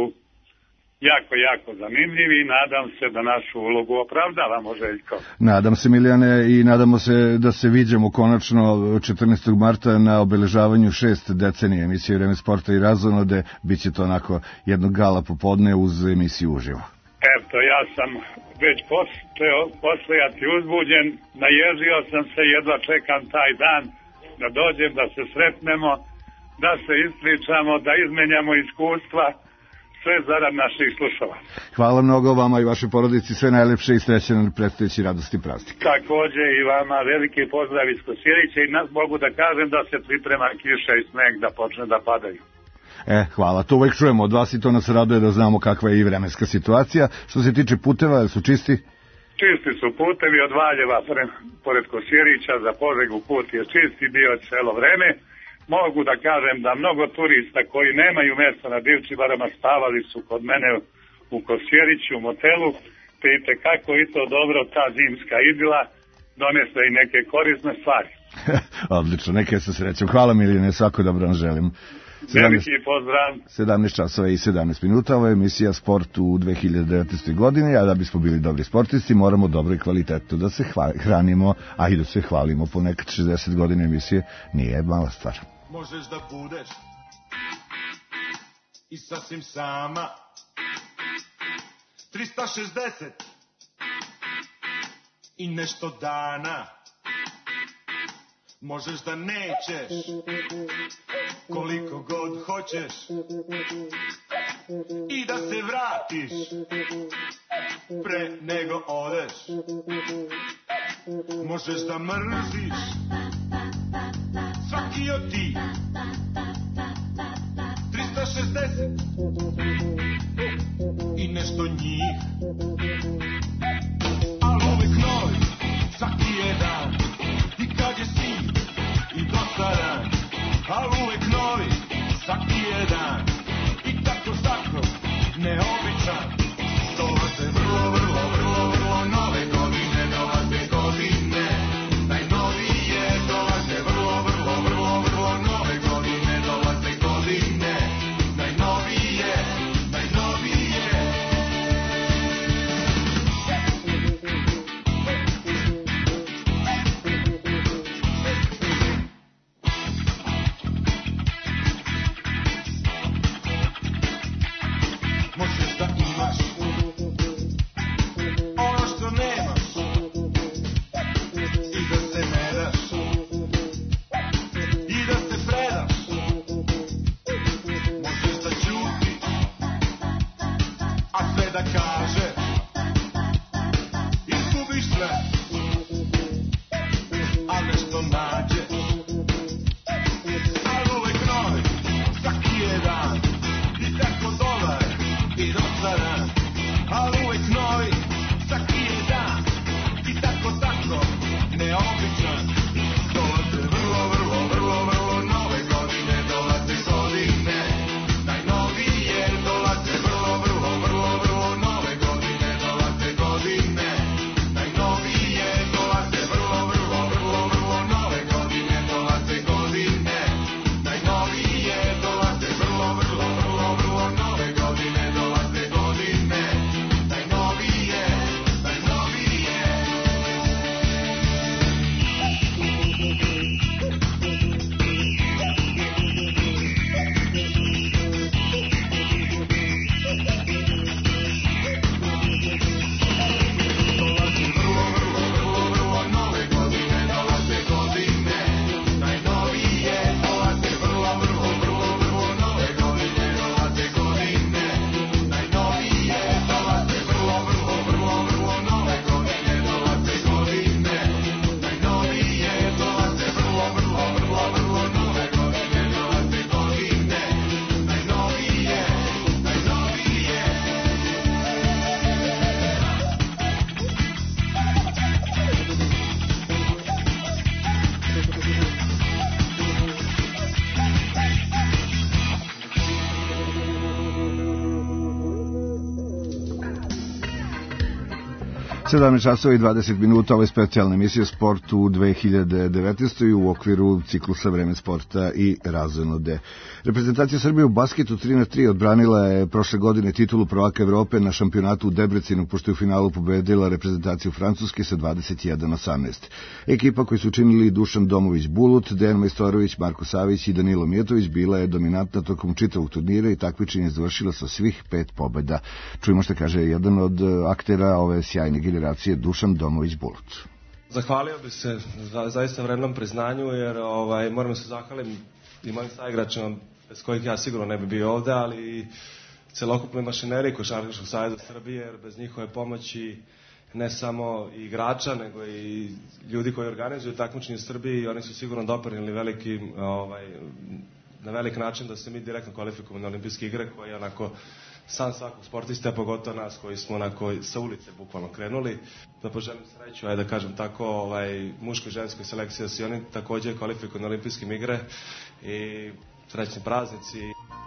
jako zanimljivi i nadam se da našu ulogu opravdavamo, Željko. Nadam se, Milijane, i nadamo se da se viđemo konačno 14. marta na obeležavanju 6 decenije emisije Vreme sporta i razonode. Biće to onako jedno gala popodne uz emisiju uživo. Eto, ja sam već postojati uzbuđen, naježio sam se, jedva čekam taj dan da dođem, da se sretnemo, da se ispričamo, da izmenjamo iskustva, sve zarad naših slušala. Hvala mnogo vama i vašoj porodici, sve najlepše i sreće na predstojeći radosti praznik. Takođe i vama veliki pozdrav iz Kosjerića i mogu da kažem da se priprema kiša i sneg da počne da padaju. Hvala, to uvek čujemo od vas i to nas raduje da znamo kakva je i vremenska situacija. Što se tiče puteva, su čisti? Čisti su putevi od Valjeva pored Kosjerića za Požegu, put je čisti, bio celo vreme. Mogu da kažem da mnogo turista koji nemaju mjesta na Divčibarama spavali su kod mene u Kosjeriću, u motelu, te i tekako i to dobro ta zimska idila donesla i neke korisne stvari. Odlično, neke sa srećom. Hvala, Milijane, svako dobro vam želim. Veliki pozdrav. 17 časova i 17 minuta, ovo je emisija Sport u 2019. godini, a da bismo bili dobri sportisti moramo dobro i kvalitetno da se hranimo, a i da se hvalimo. Ponekad 60 godina emisije nije mala stvar. Možeš da budeš i sasvim sama 360 i nešto dana. Možeš da nećeš koliko god hoćeš i da se vratiš pre nego odeš. Možeš da mrziš svaki od ti 360 i nešto njih, ali uvek novi svaki je dan i kad je sin i dosadan, ali uvek novi svaki je dan i tako svako neobičan. Dolaze vrlo nove godine, dolaze godine najnovije, dolaze vrlo nove godine, dolaze godine 17 časova i 20 minuta, ovo je specijalna emisija Sport u 2019. u okviru ciklusa Vreme sporta i Razvojno D. Reprezentacija Srbije u basketu 3-3 odbranila je prošle godine titulu prvaka Evrope na šampionatu u Debrecinu, pošto je u finalu pobedila reprezentaciju Francuske sa 21-18. Ekipa koju su učinili Dušan Domović-Bulut, Dejan Majstorović, Marko Savić i Danilo Mijatović bila je dominantna tokom čitavog turnira i takmičenje završila sa svih 5 pobeda. Čujemo što kaže jedan od aktera ove sjajne generacije, Dušan Domović-Bulut. Zahvalio bi se zaista vrednom priznanju, jer moram se zahvalim i mojim saigračima, bez kojih ja sigurno ne bi bio ovde, ali i celokupnoj mašineriji Košarkaškog saveza Srbije, jer bez njihove pomoći ne samo igrača, nego i ljudi koji organizuju takmičenje u Srbiji, oni su sigurno doprinijeli na velik način da se mi direktno kvalifikujemo na olimpijske igre, koje je onako san svakog sportista, pogotovo nas koji smo onako sa ulice bukvalno krenuli. Da poželim sreću, da kažem tako, muškoj i ženskoj selekciji, da se oni takođe kvalifikuju na olimpijskim igre i srećni praznici.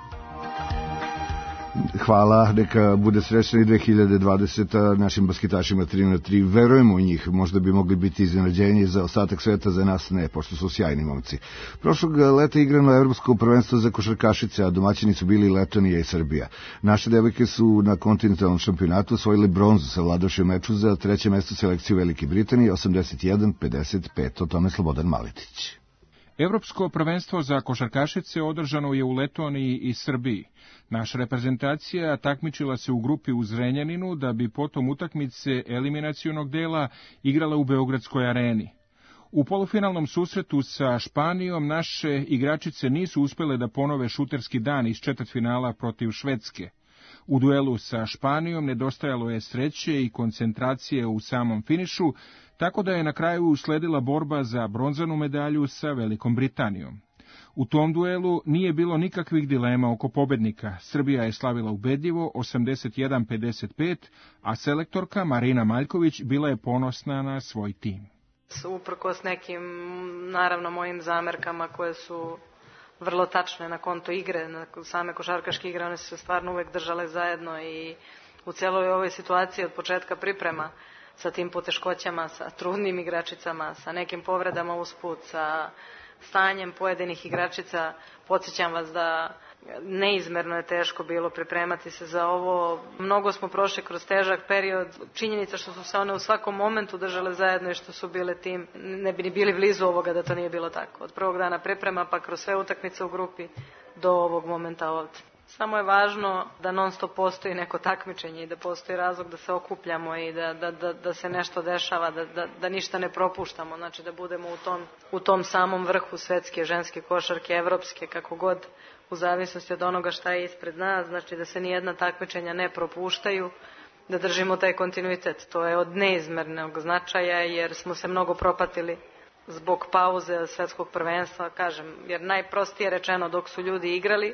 Hvala, neka bude srećna i 2020. našim basketašima 3-3. Verujemo u njih, možda bi mogli biti iznenađenje za ostatak sveta, za nas ne, pošto su sjajni momci. Prošlog leta igrano Evropsko prvenstvo za košarkašice, a domaćini su bili Letonija i Srbija. Naše devojke su na kontinentalnom šampionatu osvojili bronzu sa vladavšim meču za treće mesto selekciju Velike Britanije 81-55. O tome Slobodan Maletić. Evropsko prvenstvo za košarkašice održano je u Letoniji i Srbiji. Naša reprezentacija takmičila se u grupi u Zrenjaninu, da bi potom utakmice eliminacionog dela igrala u Beogradskoj areni. U polufinalnom susretu sa Španijom naše igračice nisu uspele da ponove šuterski dan iz četvrtfinala protiv Švedske. U duelu sa Španijom nedostajalo je sreće i koncentracije u samom finišu, tako da je na kraju usledila borba za bronzanu medalju sa Velikom Britanijom. U tom duelu nije bilo nikakvih dilema oko pobednika. Srbija je slavila ubedljivo 81-55, a selektorka Marina Maljković bila je ponosna na svoj tim. Uprkos nekim, naravno, mojim zamerkama koje su vrlo tačne na konto igre, na same košarkaške igre, one su se stvarno uvek držale zajedno i u celoj ovoj situaciji od početka priprema sa tim poteškoćama, sa trudnim igračicama, sa nekim povredama usput, sa stanjem pojedinih igračica, podsjećam vas da neizmerno je teško bilo pripremati se za ovo. Mnogo smo prošli kroz težak period. Činjenica što su se one u svakom momentu držale zajedno i što su bile tim, ne bi ni bili blizu ovoga da to nije bilo tako. Od prvog dana priprema pa kroz sve utakmice u grupi do ovog momenta ovdje. Samo je važno da non stop postoji neko takmičenje i da postoji razlog da se okupljamo i da se nešto dešava, da ništa ne propuštamo, znači da budemo u tom samom vrhu svetske, ženske košarke, evropske, kako god, u zavisnosti od onoga šta je ispred nas, znači da se nijedna takmičenja ne propuštaju, da držimo taj kontinuitet. To je od neizmernog značaja jer smo se mnogo propatili zbog pauze svetskog prvenstva, kažem, jer najprostije rečeno dok su ljudi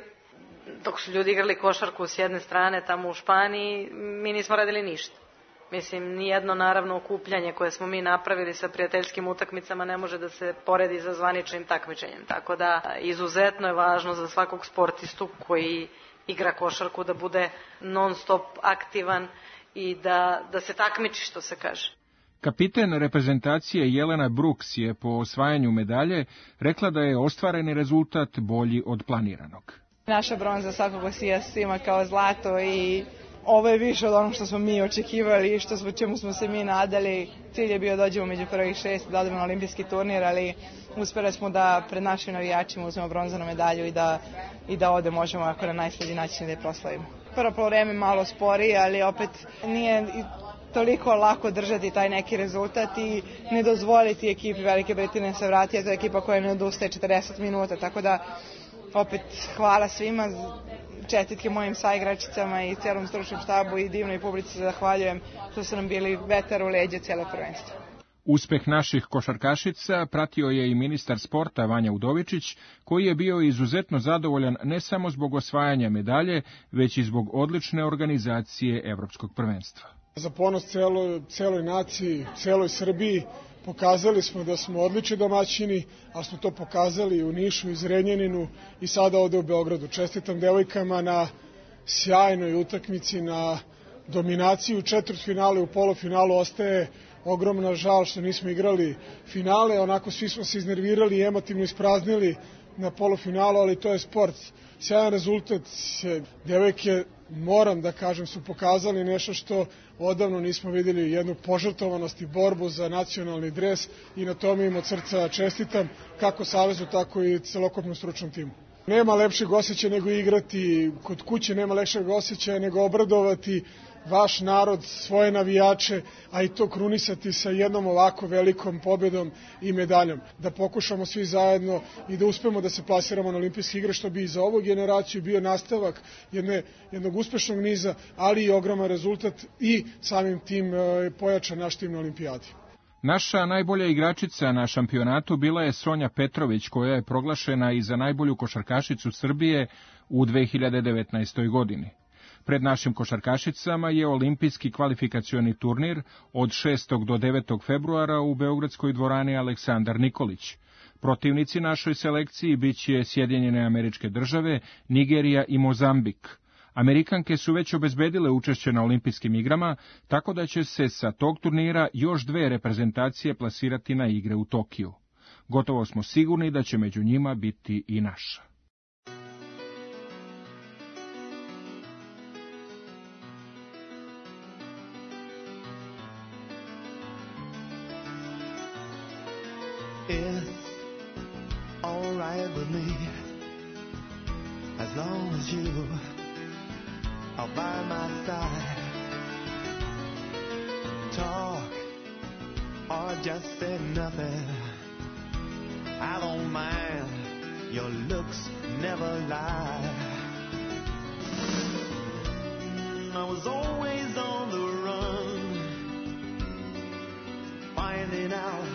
igrali košarku s jedne strane tamo u Španiji, mi nismo radili ništa. Mislim, nijedno naravno okupljanje koje smo mi napravili sa prijateljskim utakmicama ne može da se poredi sa zvaničnim takmičenjem. Tako da izuzetno je važno za svakog sportistu koji igra košarku da bude non stop aktivan i da se takmiči, što se kaže. Kapiten reprezentacije Jelena Brooks je po osvajanju medalje rekla da je ostvareni rezultat bolji od planiranog. Naša bronza svakako sija svima kao zlato i ovo je više od onog što smo mi očekivali i čemu smo se mi nadali. Cilj je bio dođemo među prvih 6, da odemo na olimpijski turnir, ali uspjeli smo da pred našim navijačima uzmemo bronzanu medalju i da ovde možemo ako na najslađi način da je proslavimo. Prvo poluvreme malo sporije, ali opet nije toliko lako držati taj neki rezultat i ne dozvoliti ekipi Velike Britanije se vrati, a to je ekipa koja ne odustaje 40 minuta, tako da opet hvala svima, čestitke mojim saigračicama i celom stručnom štabu i divnoj publici zahvaljujem što su nam bili vetar u leđe cijelo prvenstvo. Uspeh naših košarkašica pratio je i ministar sporta Vanja Udovičić, koji je bio izuzetno zadovoljan ne samo zbog osvajanja medalje, već i zbog odlične organizacije Evropskog prvenstva. Za ponos celoj naciji, celoj Srbiji, pokazali smo da smo odlični domaćini, a smo to pokazali u Nišu i Zrenjaninu i sada ovde u Beogradu. Čestitam devojkama na sjajnoj utakmici, na dominaciju u četvrtfinalu i u polufinalu. Ostaje ogromna žal što nismo igrali finale, onako svi smo se iznervirali i emotivno ispraznili na polufinalu, ali to je sport. Sjajan rezultat, devojke, moram da kažem, su pokazali nešto što odavno nismo videli, jednu požrtvovanost i borbu za nacionalni dres i na tome im od srca čestitam, kako Savezu, tako i celokupnom stručnom timu. Nema lepšeg osjećaja nego igrati kod kuće, nema lepšeg osjećaja nego obradovati vaš narod, svoje navijače, a i to krunisati sa jednom ovako velikom pobjedom i medaljom. Da pokušamo svi zajedno i da uspemo da se plasiramo na olimpijske igre, što bi i za ovu generaciju bio nastavak jednog uspešnog niza, ali i ogroman rezultat i samim tim pojača naš tim na olimpijadi. Naša najbolja igračica na šampionatu bila je Sonja Petrović, koja je proglašena i za najbolju košarkašicu Srbije u 2019. godini. Pred našim košarkašicama je olimpijski kvalifikacioni turnir od 6. do 9. februara u beogradskoj dvorani Aleksandar Nikolić. Protivnici našoj selekciji biće Sjedinjene Američke Države, Nigerija i Mozambik. Amerikanke su već obezbedile učešće na olimpijskim igrama, tako da će se sa tog turnira još 2 reprezentacije plasirati na igre u Tokiju. Gotovo smo sigurni da će među njima biti i naša. It's all right with me, as long as you are by my side. Talk or just say nothing, I don't mind, your looks never lie. I was always on the run, finding out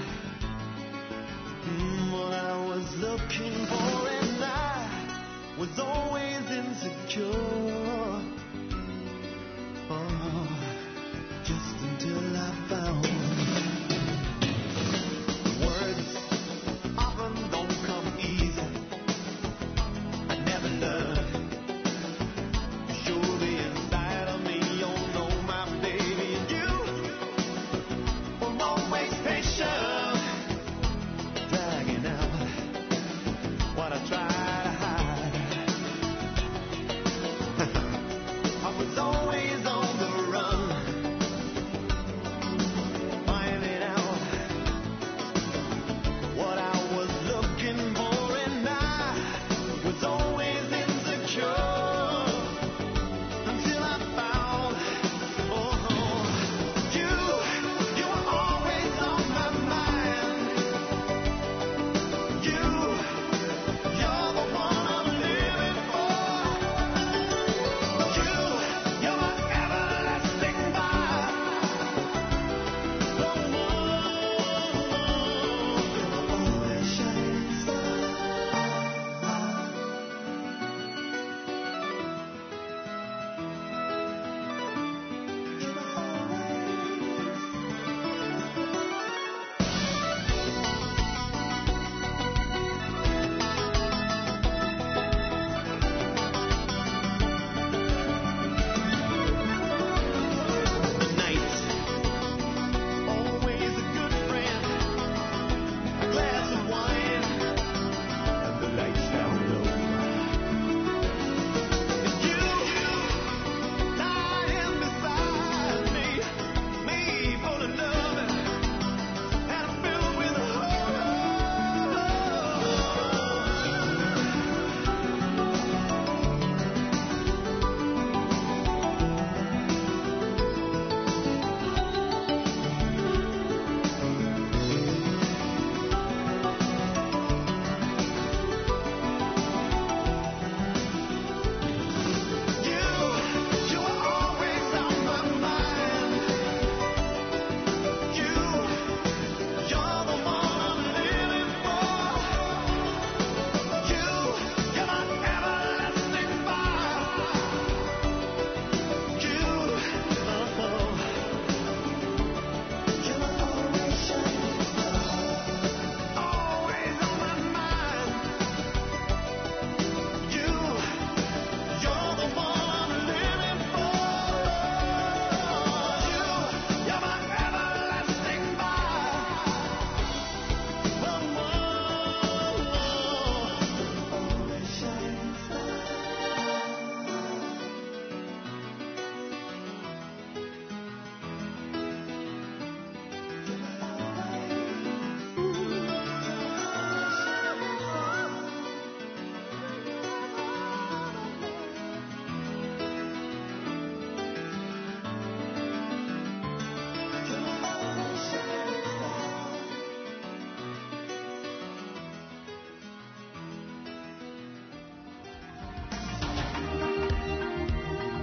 what I was looking for, and I was always insecure. Oh, just until I found words often don't come easy. I never learned. Surely inside of me, you'll know my baby, and you were always patient. What I try to hide.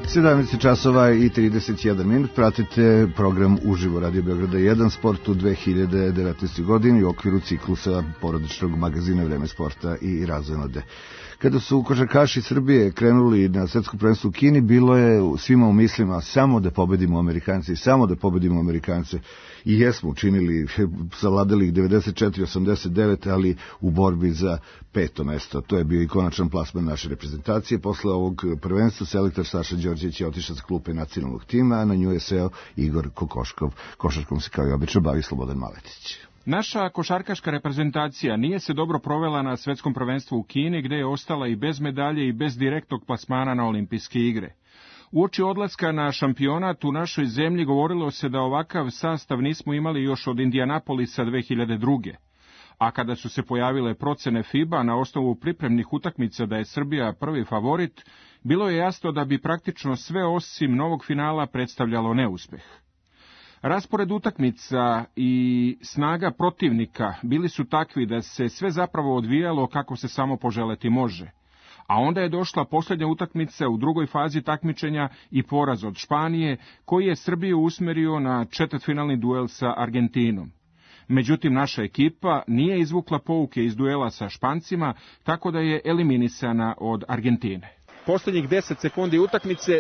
17 časova i 31 minut, pratite program Uživo Radio Beograda 1 sport u 2019. godini u okviru ciklusa porodičnog magazina Vreme sporta i razvoj mlade. Kada su košarkaši Srbije krenuli na svetsko prvenstvo u Kini, bilo je svima u mislima samo da pobedimo Amerikance i samo da pobedimo Amerikance. I jesmo učinili, savladali ih 94-89, ali u borbi za 5. mesto. To je bio i konačan plasman naše reprezentacije. Posle ovog prvenstva selektor Saša Đorđević je otišao s klupe nacionalnog tima, a na nju je seo Igor Kokoškov. Košarkom se kao i obično bavi Slobodan Maletić. Naša košarkaška reprezentacija nije se dobro provela na svetskom prvenstvu u Kini, gde je ostala i bez medalje i bez direktnog plasmana na olimpijske igre. Uoči odlaska na šampionat u našoj zemlji govorilo se da ovakav sastav nismo imali još od Indianapolisa 2002. A kada su se pojavile procene FIBA na osnovu pripremnih utakmica da je Srbija prvi favorit, bilo je jasno da bi praktično sve osim novog finala predstavljalo neuspeh. Raspored utakmica i snaga protivnika bili su takvi da se sve zapravo odvijalo kako se samo poželeti može. A onda je došla posljednja utakmica u drugoj fazi takmičenja i poraz od Španije, koji je Srbiju usmerio na četvrtfinalni duel sa Argentinom. Međutim, naša ekipa nije izvukla pouke iz duela sa Špancima, tako da je eliminisana od Argentine. Posljednjih 10 sekundi utakmice,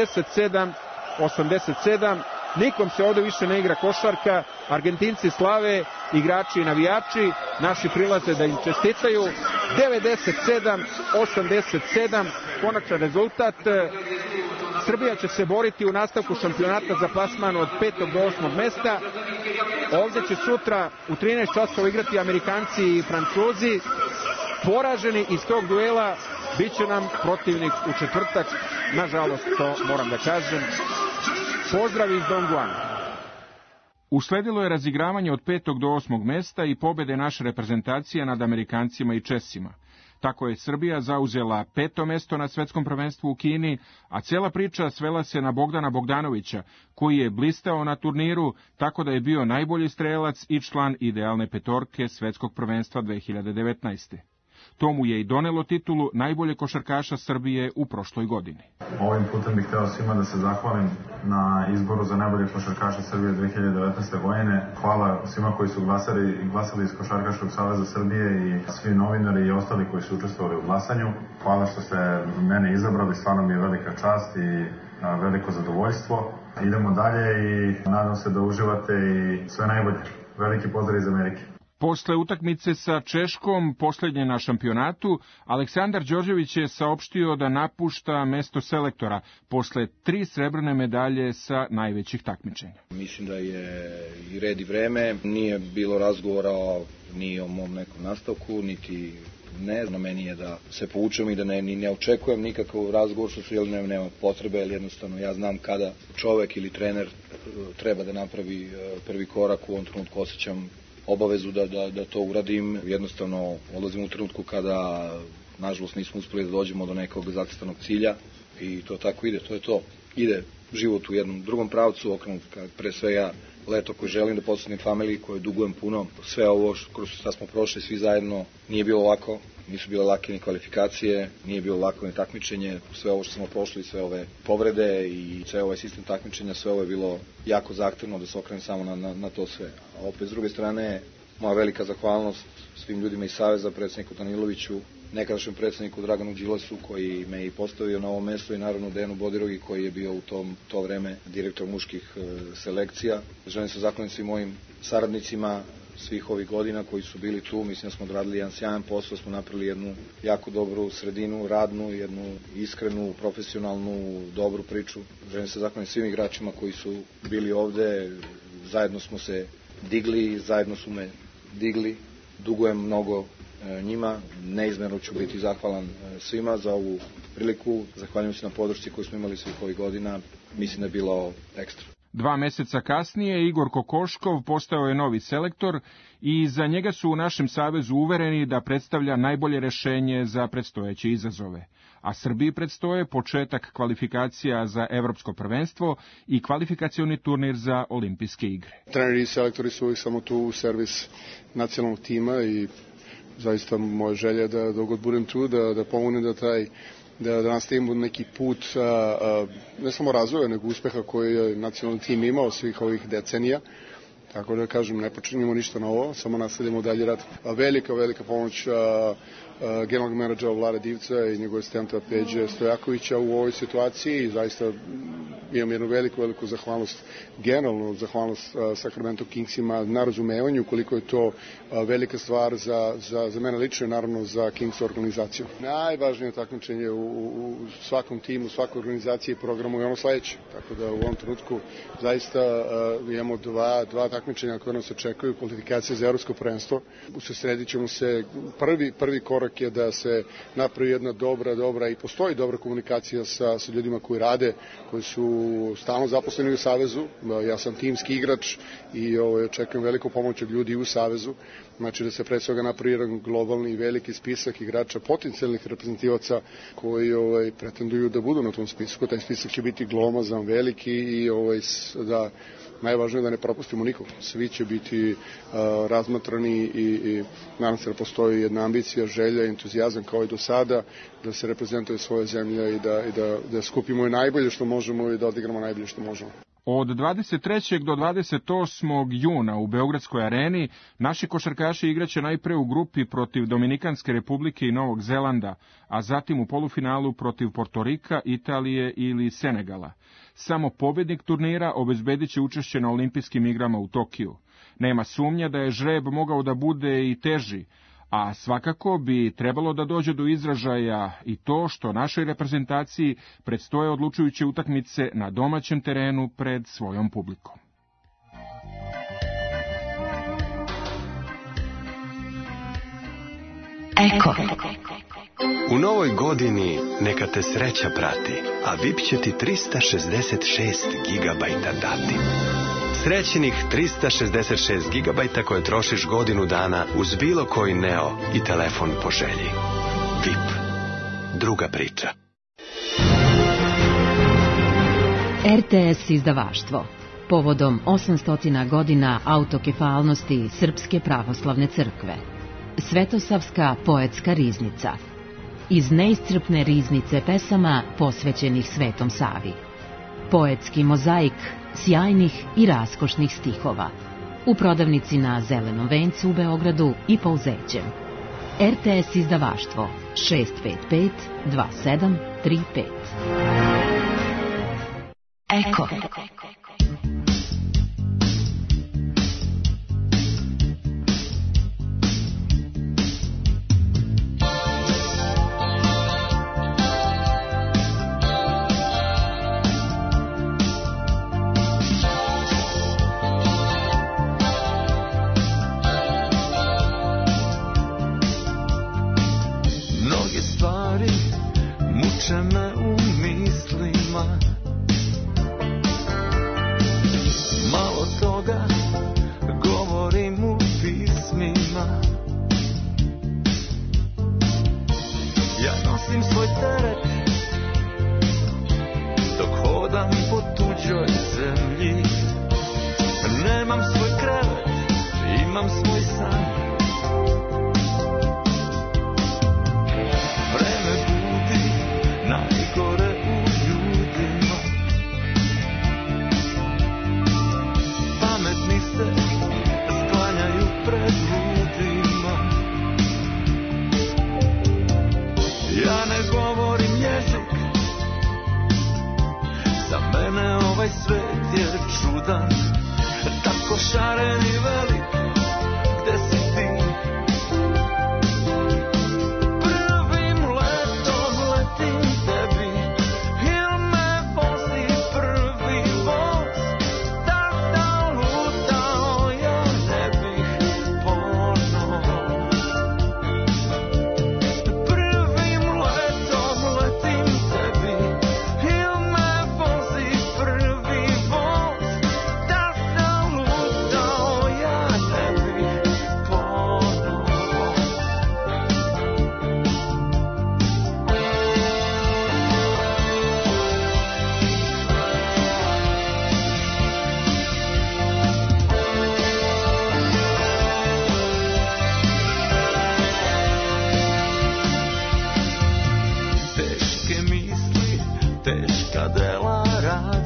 97-87, nikom se ovdje više ne igra košarka, Argentinci slave, igrači i navijači, naši prilaze da im čestitaju, 97-87, konačan rezultat. Srbija će se boriti u nastavku šampionata za plasman od 5. do 8. mesta. Ovdje će sutra u 13 časova igrati Amerikanci i Francuzi. Poraženi iz tog duela bit će nam protivnik u četvrtak. Nažalost, to moram da kažem. Pozdrav iz Dongguana. Usledilo je razigravanje od 5. do 8. mesta i pobede naše reprezentacije nad Amerikancima i Česima. Tako je Srbija zauzela 5. mesto na svetskom prvenstvu u Kini, a cijela priča svela se na Bogdana Bogdanovića, koji je blistao na turniru, tako da je bio najbolji strelac i član idealne petorke svetskog prvenstva 2019. To mu je i donelo titulu najbolje košarkaša Srbije u prošloj godini. Ovim putem bih hteo svima da se zahvalim na izboru za najbolje košarkaša Srbije 2019. godine. Hvala svima koji su glasali iz Košarkaškog saveza Srbije i svi novinari i ostali koji su učestvovali u glasanju. Hvala što ste mene izabrali, stvarno mi je velika čast i veliko zadovoljstvo. Idemo dalje i nadam se da uživate i sve najbolje. Veliki pozdrav iz Amerike. Posle utakmice sa Češkom, posljednje na šampionatu, Aleksandar Đorđević je saopštio da napušta mesto selektora posle 3 srebrne medalje sa najvećih takmičenja. Mislim da je i red i vreme, nije bilo razgovora ni o mom nekom nastavku, niti ne. Na meni je da se poučem i da ne očekujem nikakav razgovor, što su nema potrebe, jer jednostavno ja znam kada čovek ili trener treba da napravi prvi korak. U ovom trenutku osjećam obavezu da to uradim. Jednostavno odlazim u trenutku kada, nažalost, nismo uspeli da dođemo do nekog zacrtanog cilja i to tako ide, to je to. Ide život u jednom drugom pravcu, okrenut pre svega leto koje želim da posvetim familiji, koje dugujem puno. Sve ovo kroz što smo prošli svi zajedno nije bilo lako, nisu bile lake ni kvalifikacije, nije bilo lako ni takmičenje. Sve ovo što smo prošli, sve ove povrede i sve ovaj sistem takmičenja, sve ovo je bilo jako zahtevno da se okrenem samo na to sve. A opet s druge strane, moja velika zahvalnost svim ljudima iz Saveza, predsjedniku Daniloviću, nekadašnjem predsjedniku Draganu Đilasu koji me i postavio na ovo mesto i naravno Dejanu Bodirogi koji je bio u to vreme direktor muških selekcija. Želim se zahvaliti svim mojim saradnicima svih ovih godina koji su bili tu. Mislim da smo odradili jedan sjajan posao, smo napravili jednu jako dobru sredinu, radnu, jednu iskrenu, profesionalnu, dobru priču. Želim se zahvaliti svim igračima koji su bili ovde. Zajedno smo se digli, zajedno su me digli. Dugujem mnogo njima, neizmerno ću biti zahvalan svima za ovu priliku. Zahvaljujem se na podršci koju smo imali svih ovih godina. Mislim da je bilo ekstra. 2 meseca kasnije Igor Kokoškov postao je novi selektor i za njega su u našem savezu uvereni da predstavlja najbolje rešenje za predstojeće izazove. A Srbiji predstoje početak kvalifikacija za evropsko prvenstvo i kvalifikacioni turnir za olimpijske igre. Treneri i selektori su uvijek samo tu u servis nacionalnog tima i zaista moja želja da dok god budem tu da pomognem da taj da nastavimo neki put ne samo razvoja, nego uspeha koji je nacionalni tim imao svih ovih decenija. Tako da kažem, ne počinimo ništa novo, samo nastavljamo dalje rad. Velika pomoć generalnog menadžera Vlade Divca i njegove asistenta Peđe Stojakovića u ovoj situaciji i zaista imam jednu veliku zahvalnost, generalnu zahvalnost Sacramento Kingsima na razumevanju koliko je to velika stvar za mene lično i naravno za Kings organizaciju. Najvažnije takmičenje u svakom timu, u svakoj organizaciji i programu je ono sledeće. Tako da u ovom trenutku zaista imamo dva takmičenja koje nas očekuju, kvalifikacije za evropsko prvenstvo. Usredsredit ćemo se, prvi korak je da se napravi jedna dobra i postoji dobra komunikacija sa ljudima koji rade, koji su stalno zaposleni u Savezu. Ja sam timski igrač i očekujem veliku pomoć od ljudi u Savezu. Znači da se pre svega napravi jedan globalni i veliki spisak igrača, potencijalnih reprezentativaca koji pretenduju da budu na tom spisku. Taj spisak će biti glomazan, veliki i da najvažnije je da ne propustimo nikog. Svi će biti razmatrani i nadam se da postoji jedna ambicija, želja, entuzijazam kao i do sada, da se reprezentuje svoje zemlje i da skupimo i najbolje što možemo i da odigramo najbolje što možemo. Od 23. do 28. juna u Beogradskoj areni naši košarkaši igraće najpre u grupi protiv Dominikanske republike i Novog Zelanda, a zatim u polufinalu protiv Portorika, Italije ili Senegala. Samo pobednik turnira obezbedit će učešće na olimpijskim igrama u Tokiju. Nema sumnja da je žreb mogao da bude i teži, a svakako bi trebalo da dođe do izražaja i to što našoj reprezentaciji predstoje odlučujuće utakmice na domaćem terenu pred svojom publikom. Eko. U novoj godini neka te sreća prati, a VIP će ti 366 gigabajta dati. Srećnih 366 gigabajta koje trošiš godinu dana uz bilo koji Neo i telefon po želji. VIP. Druga priča. RTS izdavaštvo. Povodom 800 godina autokefalnosti Srpske pravoslavne crkve. Svetosavska poetska riznica. Iz neiscrpne riznice pesama posvećenih Svetom Savi. Poetski mozaik sjajnih i raskošnih stihova. U prodavnici na Zelenom vencu u Beogradu i Pouzećem. RTS izdavaštvo 655 2735. Eko.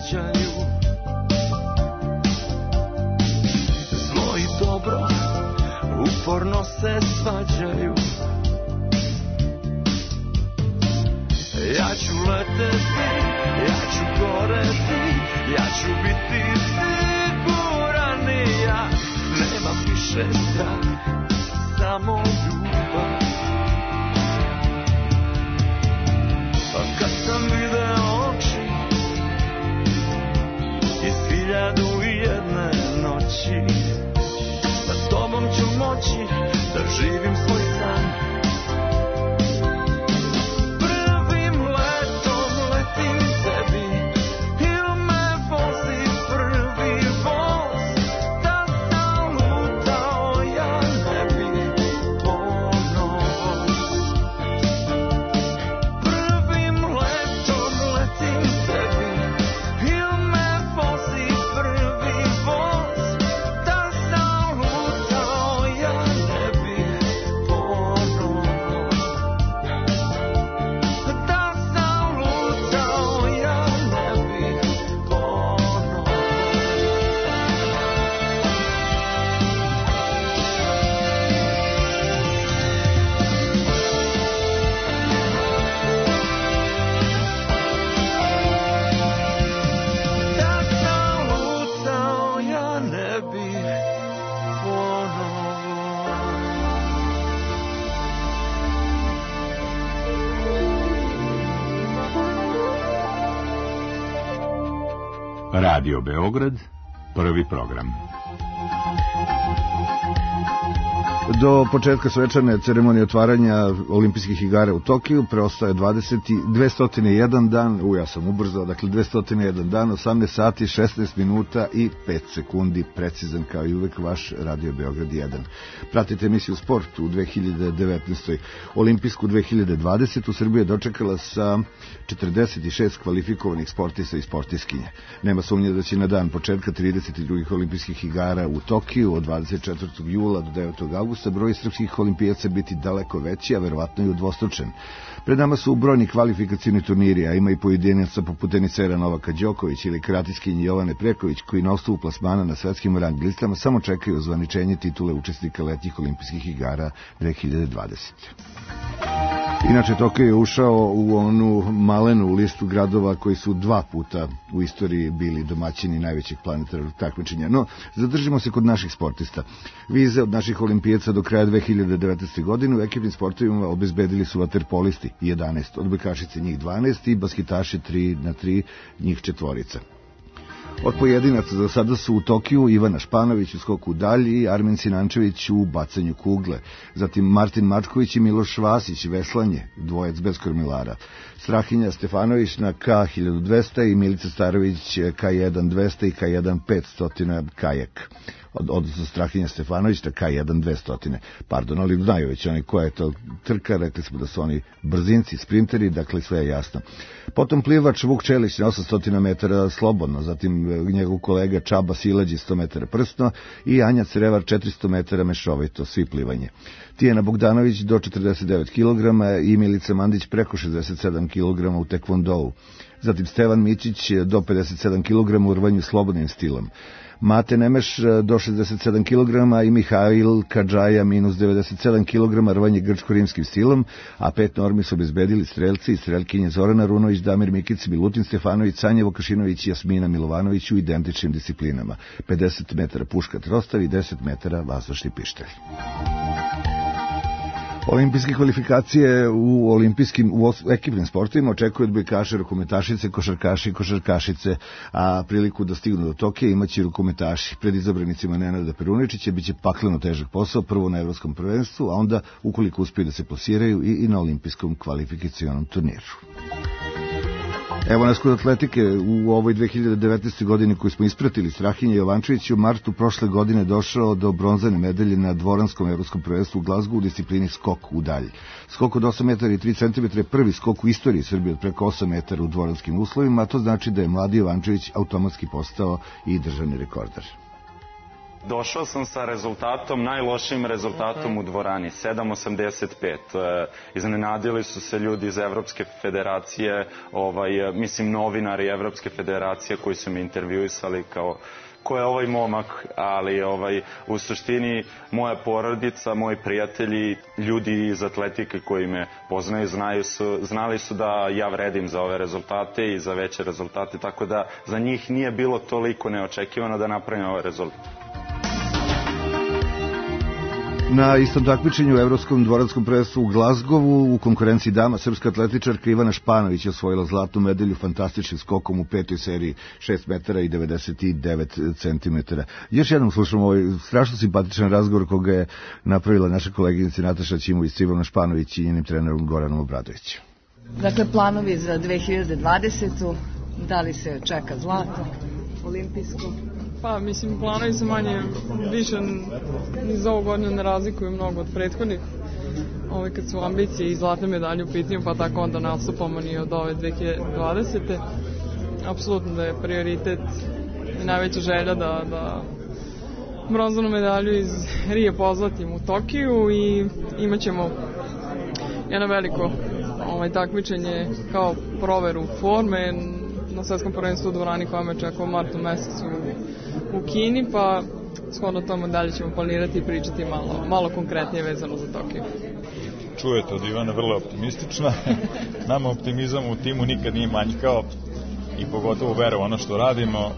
svađaju. Zlo i dobro uporno se svađaju. Ja ću leteti, ja ću goreti, ja ću biti siguran i ja. Nema više strah, samo ljubav. Pa kad sam video oči iz 1001 noći, sa tobom ću moći da živim svoj san. Radio Beograd, prvi program. Do početka svečane ceremonije otvaranja olimpijskih igara u Tokiju preostaje 201 dan, ja sam ubrzao, dakle 201 dan, 18 sati, 16 minuta i 5 sekundi, precizan kao i uvek vaš Radio Beograd 1. Pratite emisiju Sport u 2019. Olimpijsku 2020. U Srbiji je dočekala sa 46 kvalifikovanih sportista i sportiskinja. Nema sumnje da će na dan početka 32. olimpijskih igara u Tokiju od 24. jula do 9. augusta broj srpskih olimpijaca biti daleko veći, a verovatno i udvostručen. Pred nama su brojni kvalifikacioni turniri, a ima i pojedinaca poput tenisera Novaka Đoković ili karatiskinje Jovane Preković, koji na osnovu plasmana na svetskim rang listama samo čekaju ozvaničenje titule učesnika letnjih olimpijskih igara 2020. Inače, Tokio je ušao u onu malenu listu gradova koji su 2 puta u istoriji bili domaćini najvećeg planetarnog takmičenja. No, zadržimo se kod naših sportista. Vize od naših olimpijaca do kraja 2019. godine u ekipnim sportovima obezbedili su vaterpolisti 11, odbojkašice njih 12 i basketaši 3x3, njih 4. Od pojedinaca za sada su u Tokiju Ivana Španović u skoku dalji i Armin Sinančević u bacanju kugle. Zatim Martin Mačković i Miloš Vasić veslanje, dvojec bez kormilara. Strahinja Stefanović na K1200 i Milica Starović K1200 i K1500 kajak. Odnosno Strahinja Stefanović na K1200. Pardon, ali znaju već oni koja je to trka, rekli smo da su oni brzinci, sprinteri, dakle sve je jasno. Potom plivač Vuk Čelić na 800 metara slobodno, zatim njegov kolega Čaba Silađi 100 metara prsno i Anja Crevar 400 metara mešovito, svi plivanje. Tijena Bogdanović do 49 kg i Milica Mandić preko 67 kg u tekvondou. Zatim Stevan Mićić do 57 kg u rvanju slobodnim stilom. Mate Nemeš do 67 kg i Mihail Kadžaja minus 97 kg rvanje grčko-rimskim stilom, a 5 normi su obezbedili strelci i strelkinje Zorana Runović, Damir Mikic, Milutin Stefanović, Sanja Vukašinović i Jasmina Milovanović u identičnim disciplinama. 50 metara puška trostav i 10 metara vazdušni pištolj. Olimpijske kvalifikacije u ekipnim sportovima očekuju odbojkaše, rukometašice, košarkaši i košarkašice, a priliku da stignu do Tokija imaće rukometaši. Pred izabranicima Nenada Peruničića biće pakleno težak posao, prvo na evropskom prvenstvu, a onda ukoliko uspiju da se plasiraju i na olimpijskom kvalifikacionom turniru. Evo nas kod atletike u ovoj 2019. godini koju smo ispratili. Strahinja Jovančević je u martu prošle godine došao do bronzane medalje na dvoranskom evropskom prvenstvu u Glazgu u disciplini skok u dalj. Skok od 8 metara i 3 cm je prvi skok u istoriji Srbije od preko 8 metara u dvoranskim uslovima, a to znači da je mladi Jovančević automatski postao i državni rekorder. Došao sam sa rezultatom, najlošim rezultatom u dvorani, 7,85. Iznenadili su se ljudi iz Evropske federacije, mislim novinari Evropske federacije koji su me intervjuisali kao ko je ovaj momak, ali u suštini moja porodica, moji prijatelji, ljudi iz atletike koji me poznaju, znali su da ja vredim za ove rezultate i za veće rezultate, tako da za njih nije bilo toliko neočekivano da napravim ovaj rezultat. Na istom takmičenju u Evropskom dvoranskom prvenstvu u Glazgovu u konkurenciji dama srpska atletičarka Ivana Španović je osvojila zlatnu medalju fantastičnim skokom u 5. seriji 6 metara i 99 centimetara. Još jednom slušamo ovaj strašno simpatičan razgovor koga je napravila naša koleginica Nataša Ćimović s Ivanom Španović i njenim trenerom Goranom Obradovićem. Dakle, planovi za 2020. Da li se čeka zlato olimpijsko? Pa, mislim, planovi se manje više iz ovog godina ne razlikuju mnogo od prethodnih. Kad su ambicije i zlatne medalje u pitanju, pa tako onda nastupamo ni od ove 2020. Apsolutno da je prioritet i najveća želja da bronzanu medalju iz Rije pozlatimo u Tokiju i imat ćemo jedno veliko takmičenje kao proveru forme na svetskom prvenstvu u dvorani koja me čeka u martu mesecu u Kini, pa shodno tome dalje ćemo planirati i pričati malo konkretnije vezano za Tokio. Čujete od Ivana, vrlo optimistična. Nama optimizam u timu nikad nije manjkao i pogotovo vera u ono što radimo.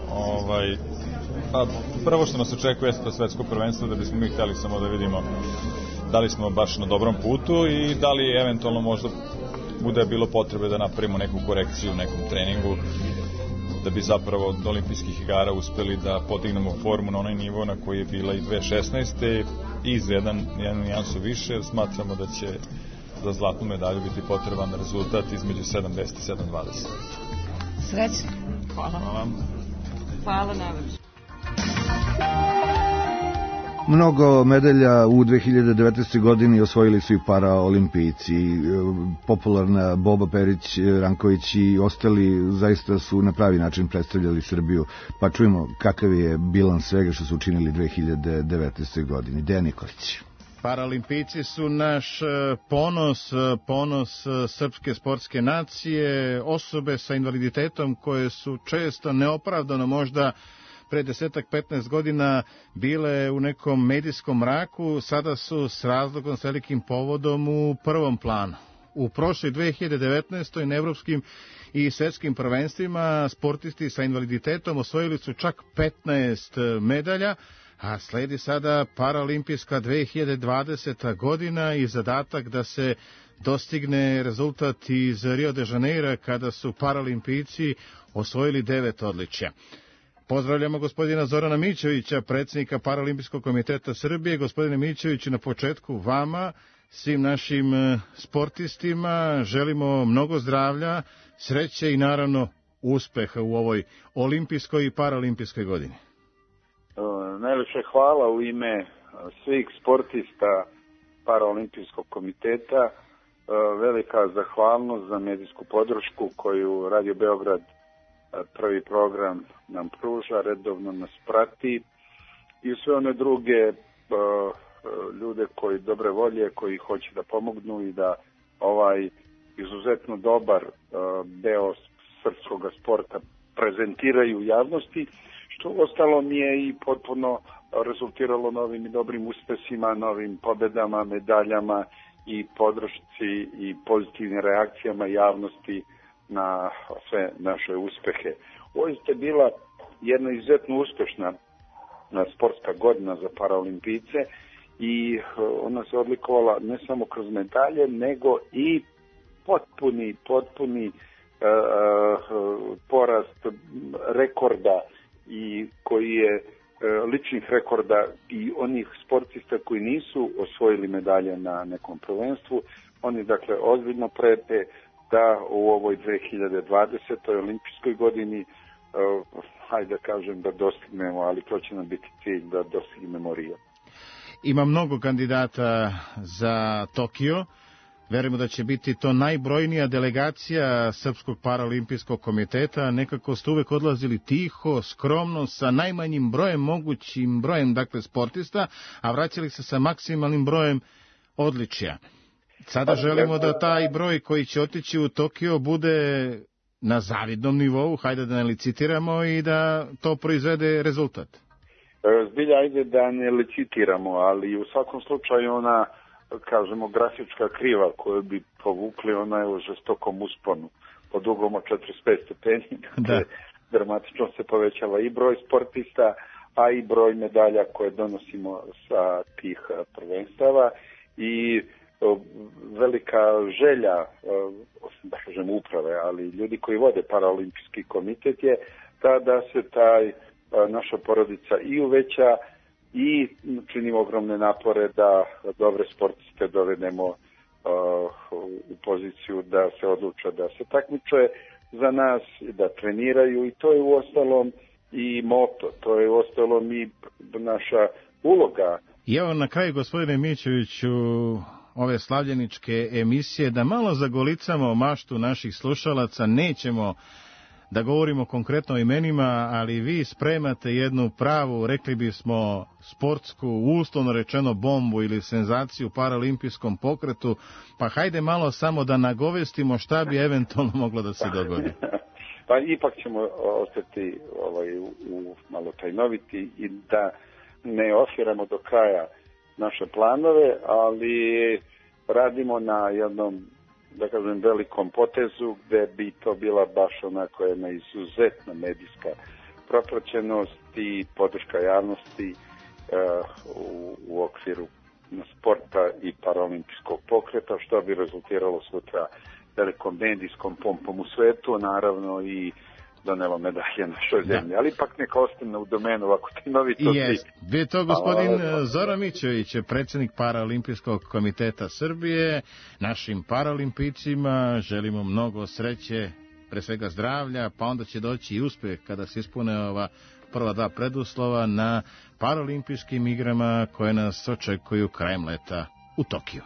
Prvo što nas očekuje je to svetsko prvenstvo, da bismo mi htjeli samo da vidimo da li smo baš na dobrom putu i da li eventualno možda bude bilo potrebe da napravimo neku korekciju u nekom treningu, da bi zapravo do olimpijskih igara uspeli da podignemo formu na onaj nivo na koji je bila i 2016. i za jedan nijansu više, jer smatramo da će za zlatnu medalju biti potreban rezultat između 7.10 i 7.20. Srećno. Hvala. Hvala najlepše. Mnogo medalja u 2019. godini osvojili su i paraolimpijci. Popularna Boba Perić, Ranković i ostali zaista su na pravi način predstavljali Srbiju. Pa čujemo kakav je bilans svega što su učinili 2019. godini. Dejan Nikolić. Paraolimpijci su naš ponos srpske sportske nacije, osobe sa invaliditetom koje su često neopravdano možda pre 10-15 godina bile u nekom medijskom mraku, sada su s razlogom, s velikim povodom u prvom planu. U prošloj 2019. na evropskim i svetskim prvenstvima sportisti sa invaliditetom osvojili su čak 15 medalja, a sledi sada paraolimpijska 2020. godina i zadatak da se dostigne rezultat iz Rio de Janeira kada su paraolimpijci osvojili 9 odličja. Pozdravljamo gospodina Zorana Mićevića, predsjednika Paraolimpijskog komiteta Srbije. Gospodine Mićeviću, na početku vama, svim našim sportistima, želimo mnogo zdravlja, sreće i naravno uspeha u ovoj olimpijskoj i paraolimpijskoj godini. Najlepše hvala u ime svih sportista Paraolimpijskog komiteta. Velika zahvalnost za medijsku podršku koju Radio Beograd prvi program nam pruža, redovno nas prati i sve one druge ljude koji dobre volje, koji hoće da pomognu i da ovaj izuzetno dobar deo srpskog sporta prezentiraju javnosti, što ostalo mi je i potpuno rezultiralo novim i dobrim uspesima, novim pobedama, medaljama i podršci i pozitivnim reakcijama javnosti na sve naše uspehe. Ovo je bila jedna izuzetno uspešna sportska godina za paraolimpijce i ona se odlikovala ne samo kroz medalje, nego i potpuni porast rekorda i koji je ličnih rekorda i onih sportista koji nisu osvojili medalje na nekom prvenstvu. Oni dakle ozbiljno prete da u ovoj 2020. olimpijskoj godini, hajde da kažem da dostignemo, ali to će nam biti cilj da dostignemo Rio. Ima mnogo kandidata za Tokio. Verujemo da će biti to najbrojnija delegacija Srpskog paraolimpijskog komiteta. Nekako ste uvek odlazili tiho, skromno, sa najmanjim brojem, mogućim brojem, dakle, sportista, a vraćali se sa maksimalnim brojem odličja. Sada želimo da taj broj koji će otići u Tokio bude na zavidnom nivou, hajde da ne licitiramo i da to proizvede rezultat. Zbilja, ajde da ne licitiramo, ali u svakom slučaju ona, kažemo, grafička kriva koju bi povukli, ona je u žestokom usponu. Po dugom od 45 stepeni, dakle, dramatično se povećava i broj sportista, a i broj medalja koje donosimo sa tih prvenstava i velika želja, da kažem uprave, ali ljudi koji vode paraolimpijski komitet je da se naša porodica i uveća i činimo ogromne napore da dobre sportiste dovedemo u poziciju da se odluče da se takmiče za nas, da treniraju i to je uostalom i moto, to je uostalom i naša uloga. I evo na kraju, gospodine Mićeviću, ove slavljeničke emisije, da malo zagolicamo maštu naših slušalaca. Nećemo da govorimo konkretno o imenima, ali vi spremate jednu pravu, rekli bismo, sportsku, uslovno rečeno bombu ili senzaciju u paraolimpijskom pokretu, pa hajde malo samo da nagovestimo šta bi eventualno moglo da se dogodi. Pa ipak ćemo ostati malo tajnoviti i da ne ofiramo do kraja naše planove, ali radimo na jednom, da kažem, velikom potezu gde bi to bila baš onako jedna izuzetna medijska propraćenost i podrška javnosti u okviru sporta i paraolimpijskog pokreta, što bi rezultiralo sutra velikom medijskom pompom u svetu, naravno i donelo medalje našoj zemlji, ali ipak neka ostane u domenu ovako tajnovitosti. Bio to gospodin Zoran Mićević, predsjednik Paraolimpijskog komiteta Srbije. Našim paraolimpijcima želimo mnogo sreće, pre svega zdravlja, pa onda će doći i uspeh kada se ispune ova prva dva preduslova na paraolimpijskim igrama koje nas očekuju krajem leta u Tokiju.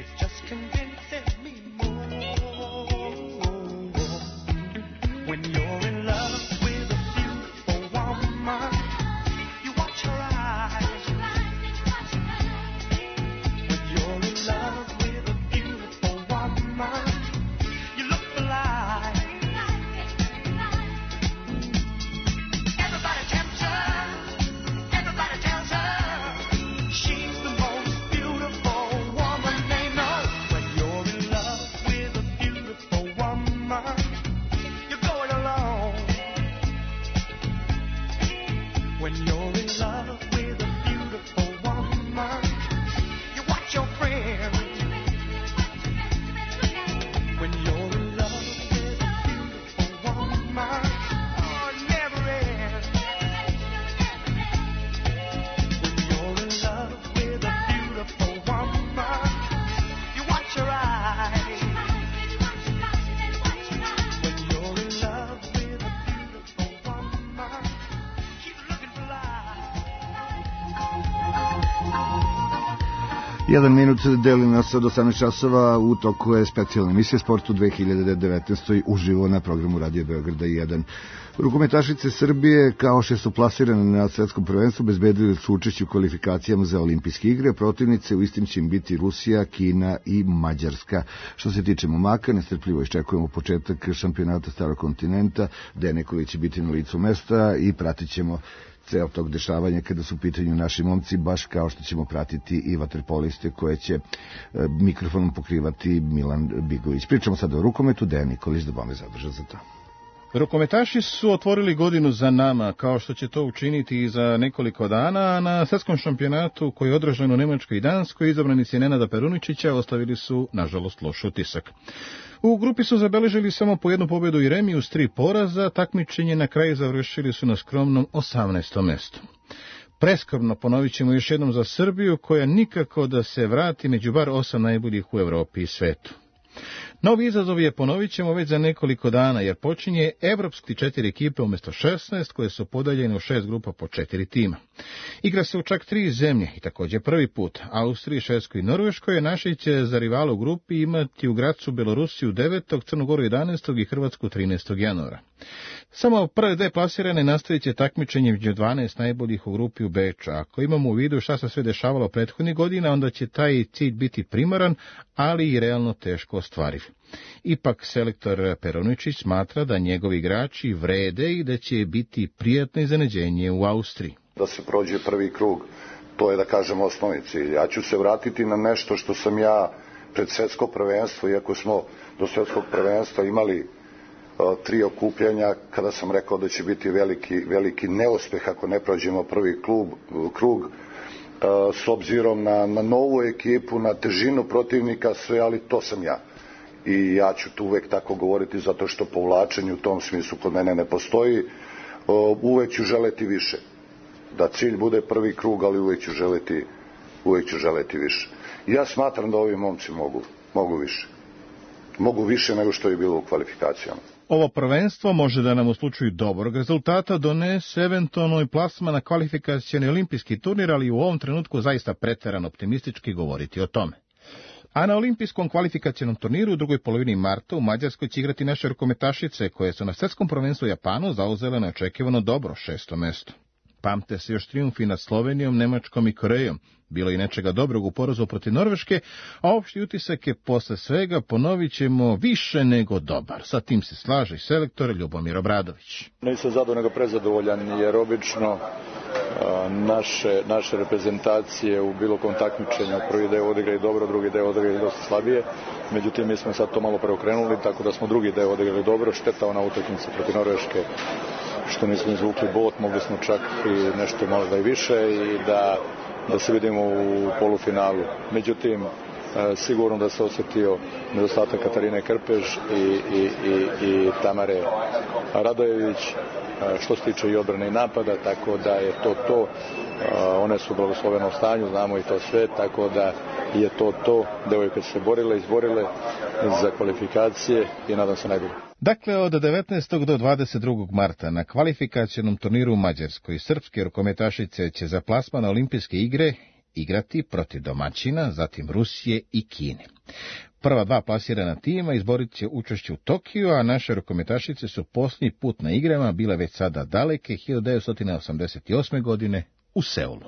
It's just convincing me more. When you're in love with a beautiful woman, you watch her eyes. When you're in love with a beautiful woman, you look blind. Everybody tempts her. Everybody tells her she's the most beautiful woman they know. When you're in love with a beautiful woman, you're going alone. When you're in love with a beautiful woman, you watch your friends. When you're in love with a beautiful woman, oh, it never ends. When you're in love with a beautiful woman, you watch your eyes. When you're in love with a beautiful woman, keep looking for life. 1 minut deli nas od 18 časova, u toku je specijalna emisija Sportu 2019. uživo na programu Radio Beograda 1. Rukometašice Srbije, kao što su plasirane na svetskom prvenstvu, bezbedili su učešće u kvalifikacijama za olimpijske igre. Protivnice u istim će im biti Rusija, Kina i Mađarska. Što se tiče momaka, nestrpljivo iščekujemo početak šampionata Starog kontinenta. Dejan Nikolić će biti na licu mesta i pratit ćemo ceo tog dešavanja kada su u pitanju naši momci, baš kao što ćemo pratiti i vaterpoliste koje će mikrofonom pokrivati Milan Bigović. Pričamo sad o rukometu, Dejan Nikolić da bome zadrža za to. Rukometaši su otvorili godinu za nama, kao što će to učiniti i za nekoliko dana. Na svetskom šampionatu koji je održan u Nemačkoj i Danskoj, izabranici Nenada Peruničića ostavili su, nažalost, loš utisak. U grupi su zabeležili samo po jednu pobedu i remi uz 3 poraza, takmičenje na kraju završili su na skromnom 18. mestu. Preskromno ponovit ćemo još jednom za Srbiju, koja nikako da se vrati među bar 8 najboljih u Evropi i svetu. Novi izazov je, ponovit ćemo, već za nekoliko dana, jer počinje evropski 4 ekipe umjesto 16, koje su podeljene u 6 grupa po 4 tima. Igra se u čak 3 zemlje i također prvi put. Austriji, Švedskoj i Norveškoj, naši će za rivala u grupi imati u Gracu Belorusiju 9. Crnu Goru 11. i Hrvatsku 13. januara. Samo prve 2 plasirane nastavit će takmičenje među 12 najboljih u grupi u Beču. Ako imamo u vidu šta se sve dešavalo prethodnih godina, onda će taj cilj biti primaran, ali i realno teško ostvariv. Ipak selektor Peroničić smatra da njegovi igrači vrede i da će biti prijatno iznenađenje u Austriji. Da se prođe prvi krug, to je, da kažem, osnovni cilj. Ja ću se vratiti na nešto što sam ja pred svetsko prvenstvo, iako smo do svetskog prvenstva imali 3 okupljanja, kada sam rekao da će biti veliki neuspeh ako ne prođemo prvi krug, s obzirom na novu ekipu, na težinu protivnika, sve, ali to sam ja. I ja ću tu uvek tako govoriti, zato što povlačenje u tom smislu kod mene ne postoji. Uvek ću želeti više. Da cilj bude prvi krug, ali uvek ću želeti više. I ja smatram da ovi momci mogu više. Mogu više nego što je bilo u kvalifikacijama. Ovo prvenstvo može da nam u slučaju dobrog rezultata donese eventualno i plasman na kvalifikacioni olimpijski turnir, ali u ovom trenutku zaista preterano optimistički govoriti o tome. A na olimpijskom kvalifikacionom turniru u drugoj polovini marta u Mađarskoj će igrati naše rukometašice, koje su na svetskom prvenstvu u Japanu zauzele neočekivano dobro 6. mesto. Pamte se još trijumfi nad Slovenijom, Nemačkom i Korejom. Bilo i nečega dobrog u porazu protiv Norveške, a opšti utisak je posle svega, ponovit ćemo, više nego dobar. Sa tim se slaže i selektor Ljubomir Obradović. Nisam zadovoljan nego prezadovoljan, jer obično naše reprezentacije u bilo kom takmičenju prvi deo odigraju dobro, drugi deo odigraju dosta slabije. Međutim, mi smo sad to malo preokrenuli, tako da smo drugi deo odigrali dobro. Šteta ona utakmica protiv Norveške što nismo izvukli bod, mogli smo čak i nešto malo da i više i da se vidimo u polufinalu. Međutim, sigurno da se osjetio nedostatak Katarine Krpež i Tamare Radojević što se tiče i odbrane i napada, tako da je to. One su u blagoslovenom stanju, znamo i to sve, tako da je to. Devojke su se izborile za kvalifikacije i nadam se najbolje. Dakle, od 19. do 22. marta na kvalifikacionom turniru u Mađarskoj srpske rukometašice će za plasman na olimpijske igre igrati protiv domaćina, zatim Rusije i Kine. Prva dva plasirana tima izborit će učešće u Tokiju, a naše rukometašice su posljednji put na igrama bile već sada daleke 1988. godine u Seulu.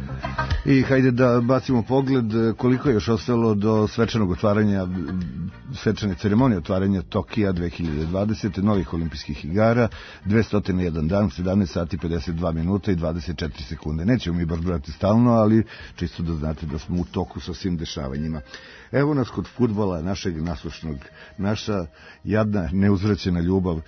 I hajde da bacimo pogled koliko je još ostalo do svečanog otvaranja svečane ceremonije otvaranja Tokija 2020. novih olimpijskih igara, 201 dan, 17 sati 52 minuta i 24 sekunde. Nećemo mi baš brati stalno, ali čisto da znate da smo u toku sa svim dešavanjima. Evo nas kod fudbala, našeg naslušnog, naša jadna, neuzvraćena ljubav,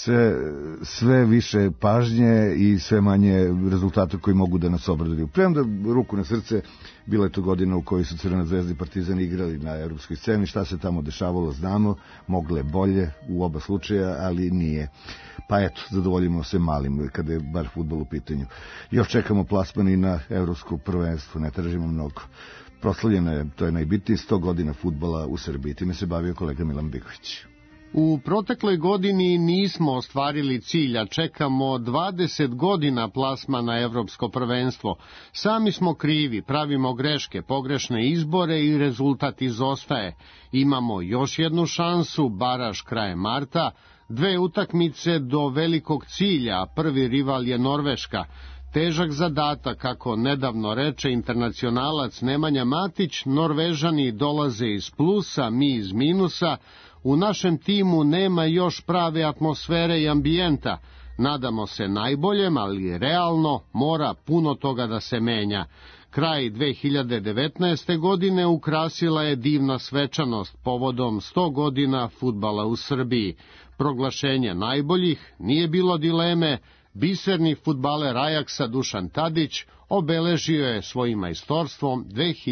sve više pažnje i sve manje rezultata koji mogu da nas obraduju. Premda ruku na srce, bila je to godina u kojoj su Crvena zvezda i Partizan igrali na evropskoj sceni, šta se tamo dešavalo znamo, mogle bolje u oba slučaja, ali nije. Pa eto, zadovoljimo se malim kada je bar fudbal u pitanju. Još čekamo plasman i na evropsko prvenstvo, ne tražimo mnogo. Proslavljeno je, to je najbitnije, 100 godina fudbala u Srbiji. Time se bavio kolega Milan Biković. U protekloj godini nismo ostvarili cilja, čekamo 20 godina plasma na evropsko prvenstvo. Sami smo krivi, pravimo greške, pogrešne izbore i rezultat izostaje. Imamo još jednu šansu, baraž krajem marta, 2 utakmice do velikog cilja, prvi rival je Norveška. Težak zadatak, kako nedavno reče internacionalac Nemanja Matić, Norvežani dolaze iz plusa, mi iz minusa. U našem timu nema još prave atmosfere i ambijenta. Nadamo se najboljem, ali realno mora puno toga da se menja. Kraj 2019. godine ukrasila je divna svečanost povodom 100 godina fudbala u Srbiji. Proglašenje najboljih, nije bilo dileme, biserni fudbaler Ajaksa Dušan Tadić obeležio je svojim majstorstvom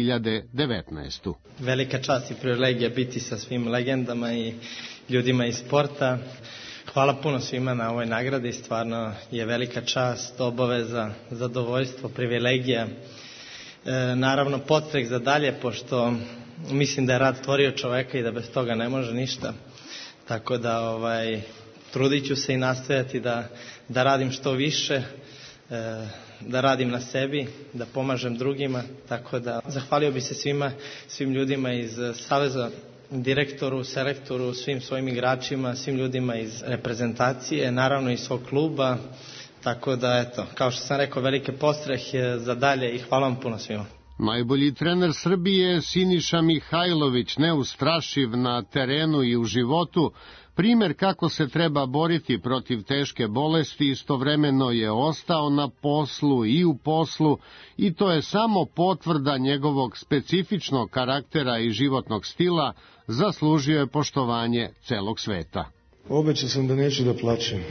2019. Velika čast i privilegija biti sa svim legendama i ljudima iz sporta. Hvala puno svima na ovoj nagradi, stvarno je velika čast, obaveza, zadovoljstvo, privilegija. Naravno, podstrek za dalje, pošto mislim da je rad stvorio čoveka i da bez toga ne može ništa. Tako da trudit ću se i nastojati da radim što više, da radim na sebi, da pomažem drugima, tako da zahvalio bi se svim ljudima iz Saveza, direktoru, selektoru, svim svojim igračima, svim ljudima iz reprezentacije, naravno i svog kluba, tako da eto, kao što sam rekao, velike podstrek za dalje i hvala vam puno svima. Najbolji trener Srbije Siniša Mihajlović, neustrašiv na terenu i u životu, primer kako se treba boriti protiv teške bolesti, istovremeno je ostao na poslu i u poslu i to je samo potvrda njegovog specifičnog karaktera i životnog stila, zaslužio je poštovanje celog sveta. Obećao sam da neću da plačem,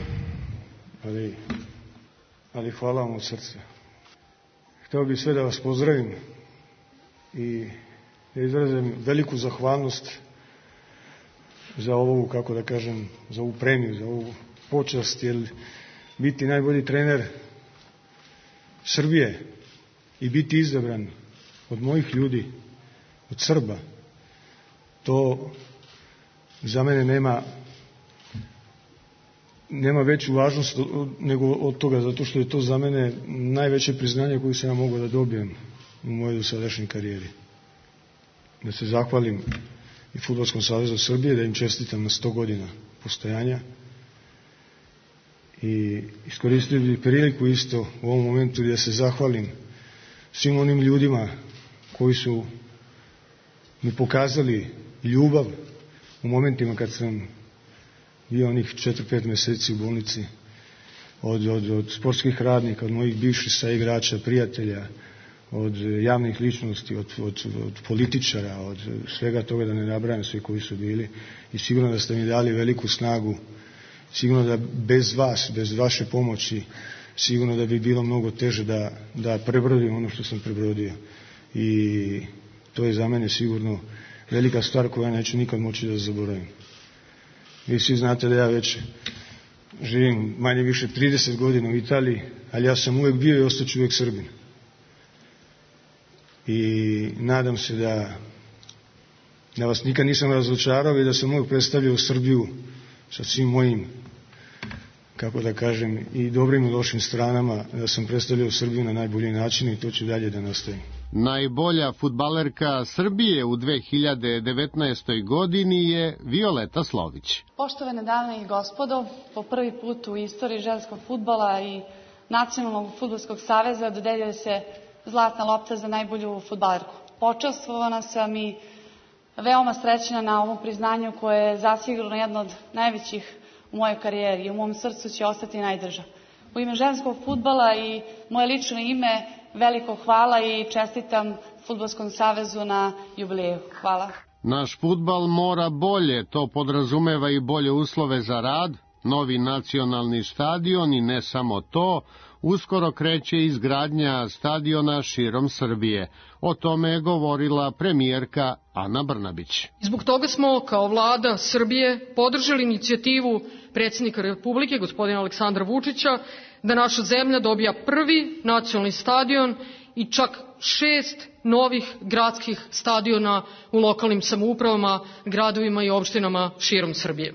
ali hvala vam od srca. Hteo bih sve da vas pozdravim i da izrazim veliku zahvalnost za ovu, kako da kažem, za ovu premiju, za ovu počast, jer biti najbolji trener Srbije i biti izabran od mojih ljudi, od Srba, to za mene nema veću važnost nego od toga, zato što je to za mene najveće priznanje koje sam ja mogao da dobijem u mojoj dosadašnjoj karijeri. Da se zahvalim i Fudbalskom savezu Srbije, da im čestitam na 100 godina postojanja i iskoristio bih priliku isto u ovom momentu da se zahvalim svim onim ljudima koji su mi pokazali ljubav u momentima kad sam bio onih 4-5 meseci u bolnici, od sportskih radnika, od mojih bivših saigrača, prijatelja, od javnih ličnosti, od političara, od svega toga, da ne nabrajam sve koji su bili, i sigurno da ste mi dali veliku snagu, sigurno da bez vas, bez vaše pomoći, sigurno da bi bilo mnogo teže da prebrodim ono što sam prebrodio. I to je za mene sigurno velika stvar koju ja neću nikad moći da zaboravim. Vi svi znate da ja već živim manje više 30 godina u Italiji, ali ja sam uvek bio i ostaću uvek Srbin. I nadam se da vas nikad nisam razočarao i da sam uvek predstavljao Srbiju sa svim mojim, kako da kažem, i dobrim i lošim stranama, da sam predstavljao Srbiju na najbolji način i to ću dalje da nastavim. Najbolja fudbalerka Srbije u 2019. godini je Violeta Slović. Poštovane dame i gospodo, po prvi put u istoriji ženskog fudbala i Nacionalnog fudbalskog saveza dodeljuje se zlatna lopta za najbolju fudbalerku. Počastvovana sam i veoma srećna na ovom priznanju koje je zasigurno jedno od najvećih u mojoj karijeri i u mom srcu će ostati najdrža. U ime ženskog fudbala i moje lično ime veliko hvala i čestitam Fudbalskom savezu na jubileju. Hvala. Naš fudbal mora bolje, to podrazumeva i bolje uslove za rad, novi nacionalni stadion i ne samo to, uskoro kreće izgradnja stadiona širom Srbije. O tome je govorila premijerka Ana Brnabić. Zbog toga smo kao vlada Srbije podržali inicijativu predsjednika Republike, gospodina Aleksandra Vučića, da naša zemlja dobija prvi nacionalni stadion i čak 6 novih gradskih stadiona u lokalnim samoupravama, gradovima i opštinama širom Srbije.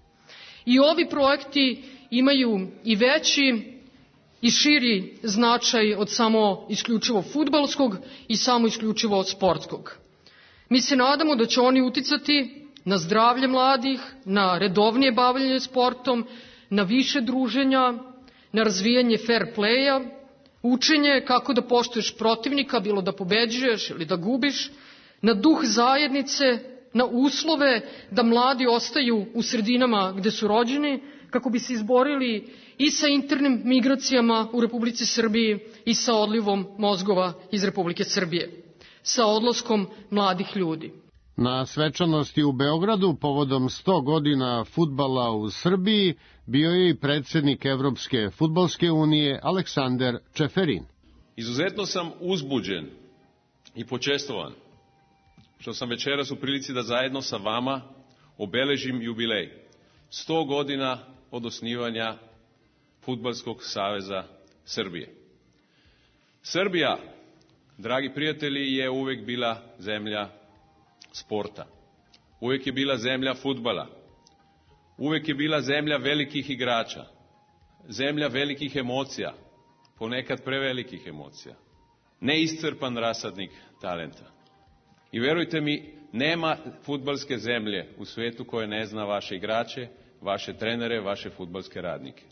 I ovi projekti imaju i veći i širi značaj od samo isključivo fudbalskog i samo isključivo sportskog. Mi se nadamo da će oni uticati na zdravlje mladih, na redovnije bavljanje sportom, na više druženja, na razvijanje fair playa, učenje kako da poštuješ protivnika, bilo da pobeđuješ ili da gubiš, na duh zajednice, na uslove da mladi ostaju u sredinama gde su rođeni, kako bi se izborili i sa internim migracijama u Republici Srbiji i sa odlivom mozgova iz Republike Srbije, sa odlaskom mladih ljudi. Na svečanosti u Beogradu povodom 100 godina fudbala u Srbiji bio je i predsjednik Evropske fudbalske unije Aleksandar Čeferin. Izuzetno sam uzbuđen i počestvovan što sam večeras u prilici da zajedno sa vama obeležim jubilej 100 godina od osnivanja Fudbalskog saveza Srbije. Srbija, dragi prijatelji, je uvek bila zemlja sporta. Uvek je bila zemlja fudbala. Uvek je bila zemlja velikih igrača. Zemlja velikih emocija, ponekad prevelikih emocija. Neiscrpan rasadnik talenta. I verujte mi, nema fudbalske zemlje u svetu koje ne zna vaše igrače, vaše trenere, vaše fudbalske radnike.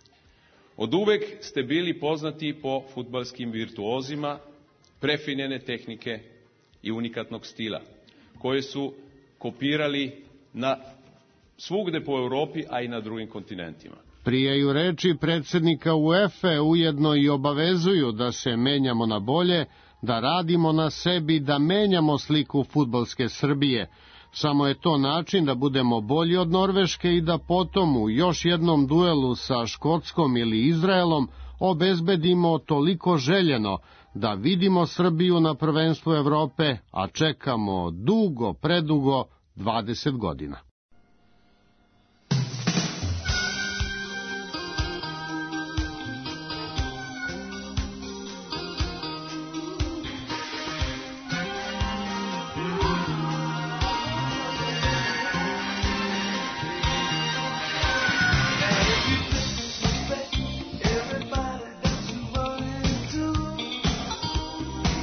Od uvek ste bili poznati po fudbalskim virtuozima, prefinjene tehnike i unikatnog stila, koje su kopirali na svugde po Europi, a i na drugim kontinentima. Prijaju reči predsjednika UEFA ujedno i obavezuju da se menjamo na bolje, da radimo na sebi, da menjamo sliku fudbalske Srbije. Samo je to način da budemo bolji od Norveške i da potom u još jednom duelu sa Škotskom ili Izraelom obezbedimo toliko željeno da vidimo Srbiju na prvenstvu Evrope, a čekamo dugo, predugo 20 godina.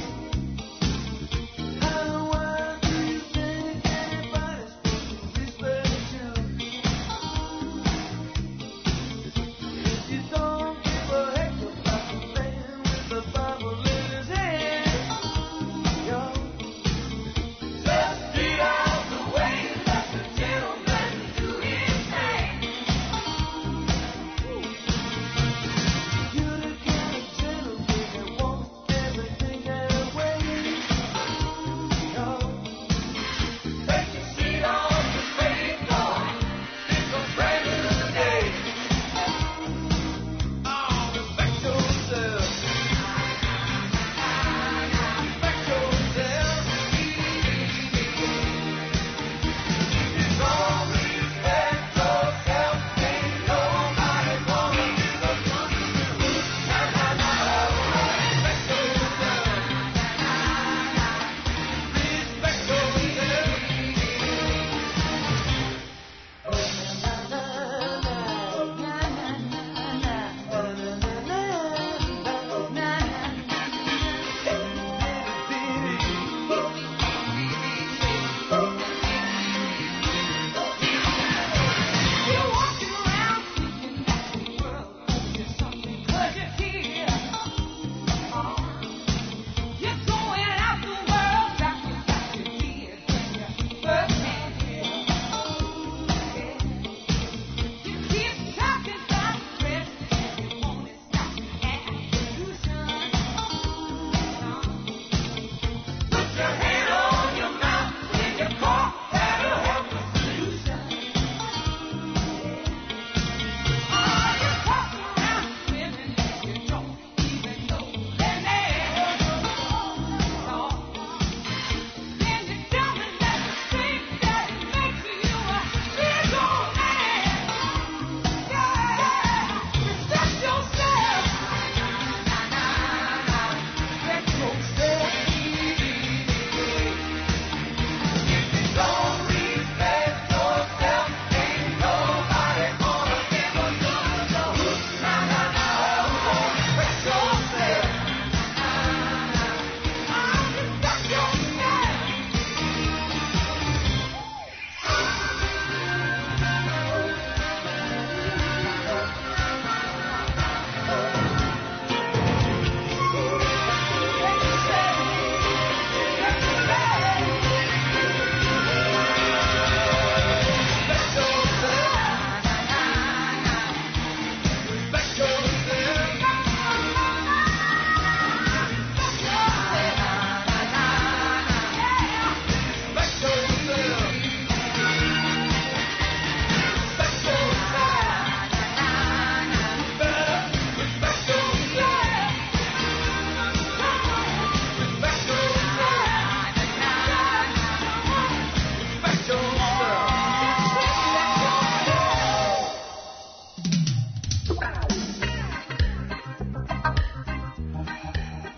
Respect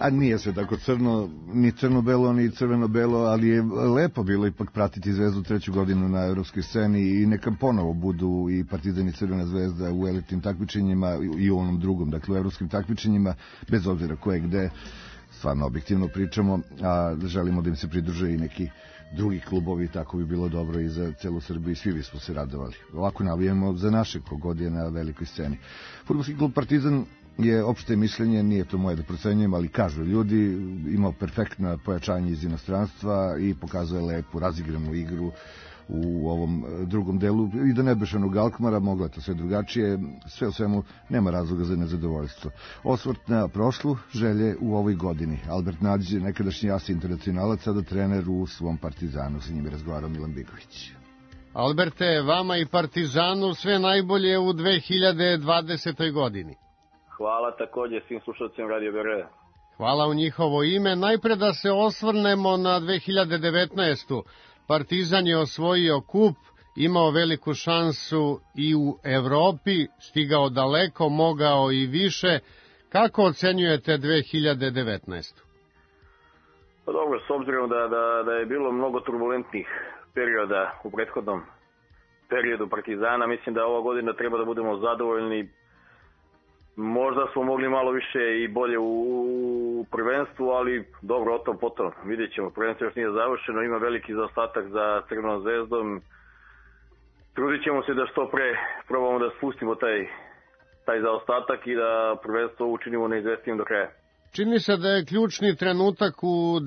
A nije sve tako crno, ni crno-belo, ni crveno-belo, ali je lepo bilo ipak pratiti Zvezdu treću godinu na evropskoj sceni i neka ponovo budu i Partizan i Crvena zvezda u elitnim takmičenjima i u onom drugom, dakle u evropskim takmičenjima, bez obzira ko je gde, stvarno objektivno pričamo, a želimo da im se pridruže i neki drugi klubovi, tako bi bilo dobro i za celu Srbiju i svi bismo se radovali. Ovako navijemo za naše kogod je na velikoj sceni. Fudbalski klub Partizan je opšte mišljenje, nije to moje da procenjujem, ali kažu ljudi, imao perfektno pojačanje iz inostranstva i pokazuje lepu, razigranu igru u ovom drugom delu i da ne beše onog Alkmara, moglo je to sve drugačije, sve u svemu nema razloga za nezadovoljstvo. Osvrt na prošlu, želje u ovoj godini. Albert Nadžić je nekadašnji as internacionalac, sada trener u svom Partizanu, sa njim je razgovarao Milan Bigović. Alberte, vama i Partizanu sve najbolje u 2020. godini. Hvala takođe svim slušalcima Radio Beograda. Hvala u njihovo ime. Najpre da se osvrnemo na 2019. Partizan je osvojio kup, imao veliku šansu i u Evropi, stigao daleko, mogao i više. Kako ocenjujete 2019? Pa dobro, s obzirom da je bilo mnogo turbulentnih perioda u prethodnom periodu Partizana, mislim da ova godina treba da budemo zadovoljni. Možda smo mogli malo više i bolje u prvenstvu, ali dobro, o tom potom. Vidjet ćemo, prvenstvo još nije završeno, ima veliki zaostatak za Crvenom zvezdom. Trudit ćemo se da što pre probamo da spustimo taj zaostatak i da prvenstvo učinimo neizvestivim do kraja. Čini se da je ključni trenutak u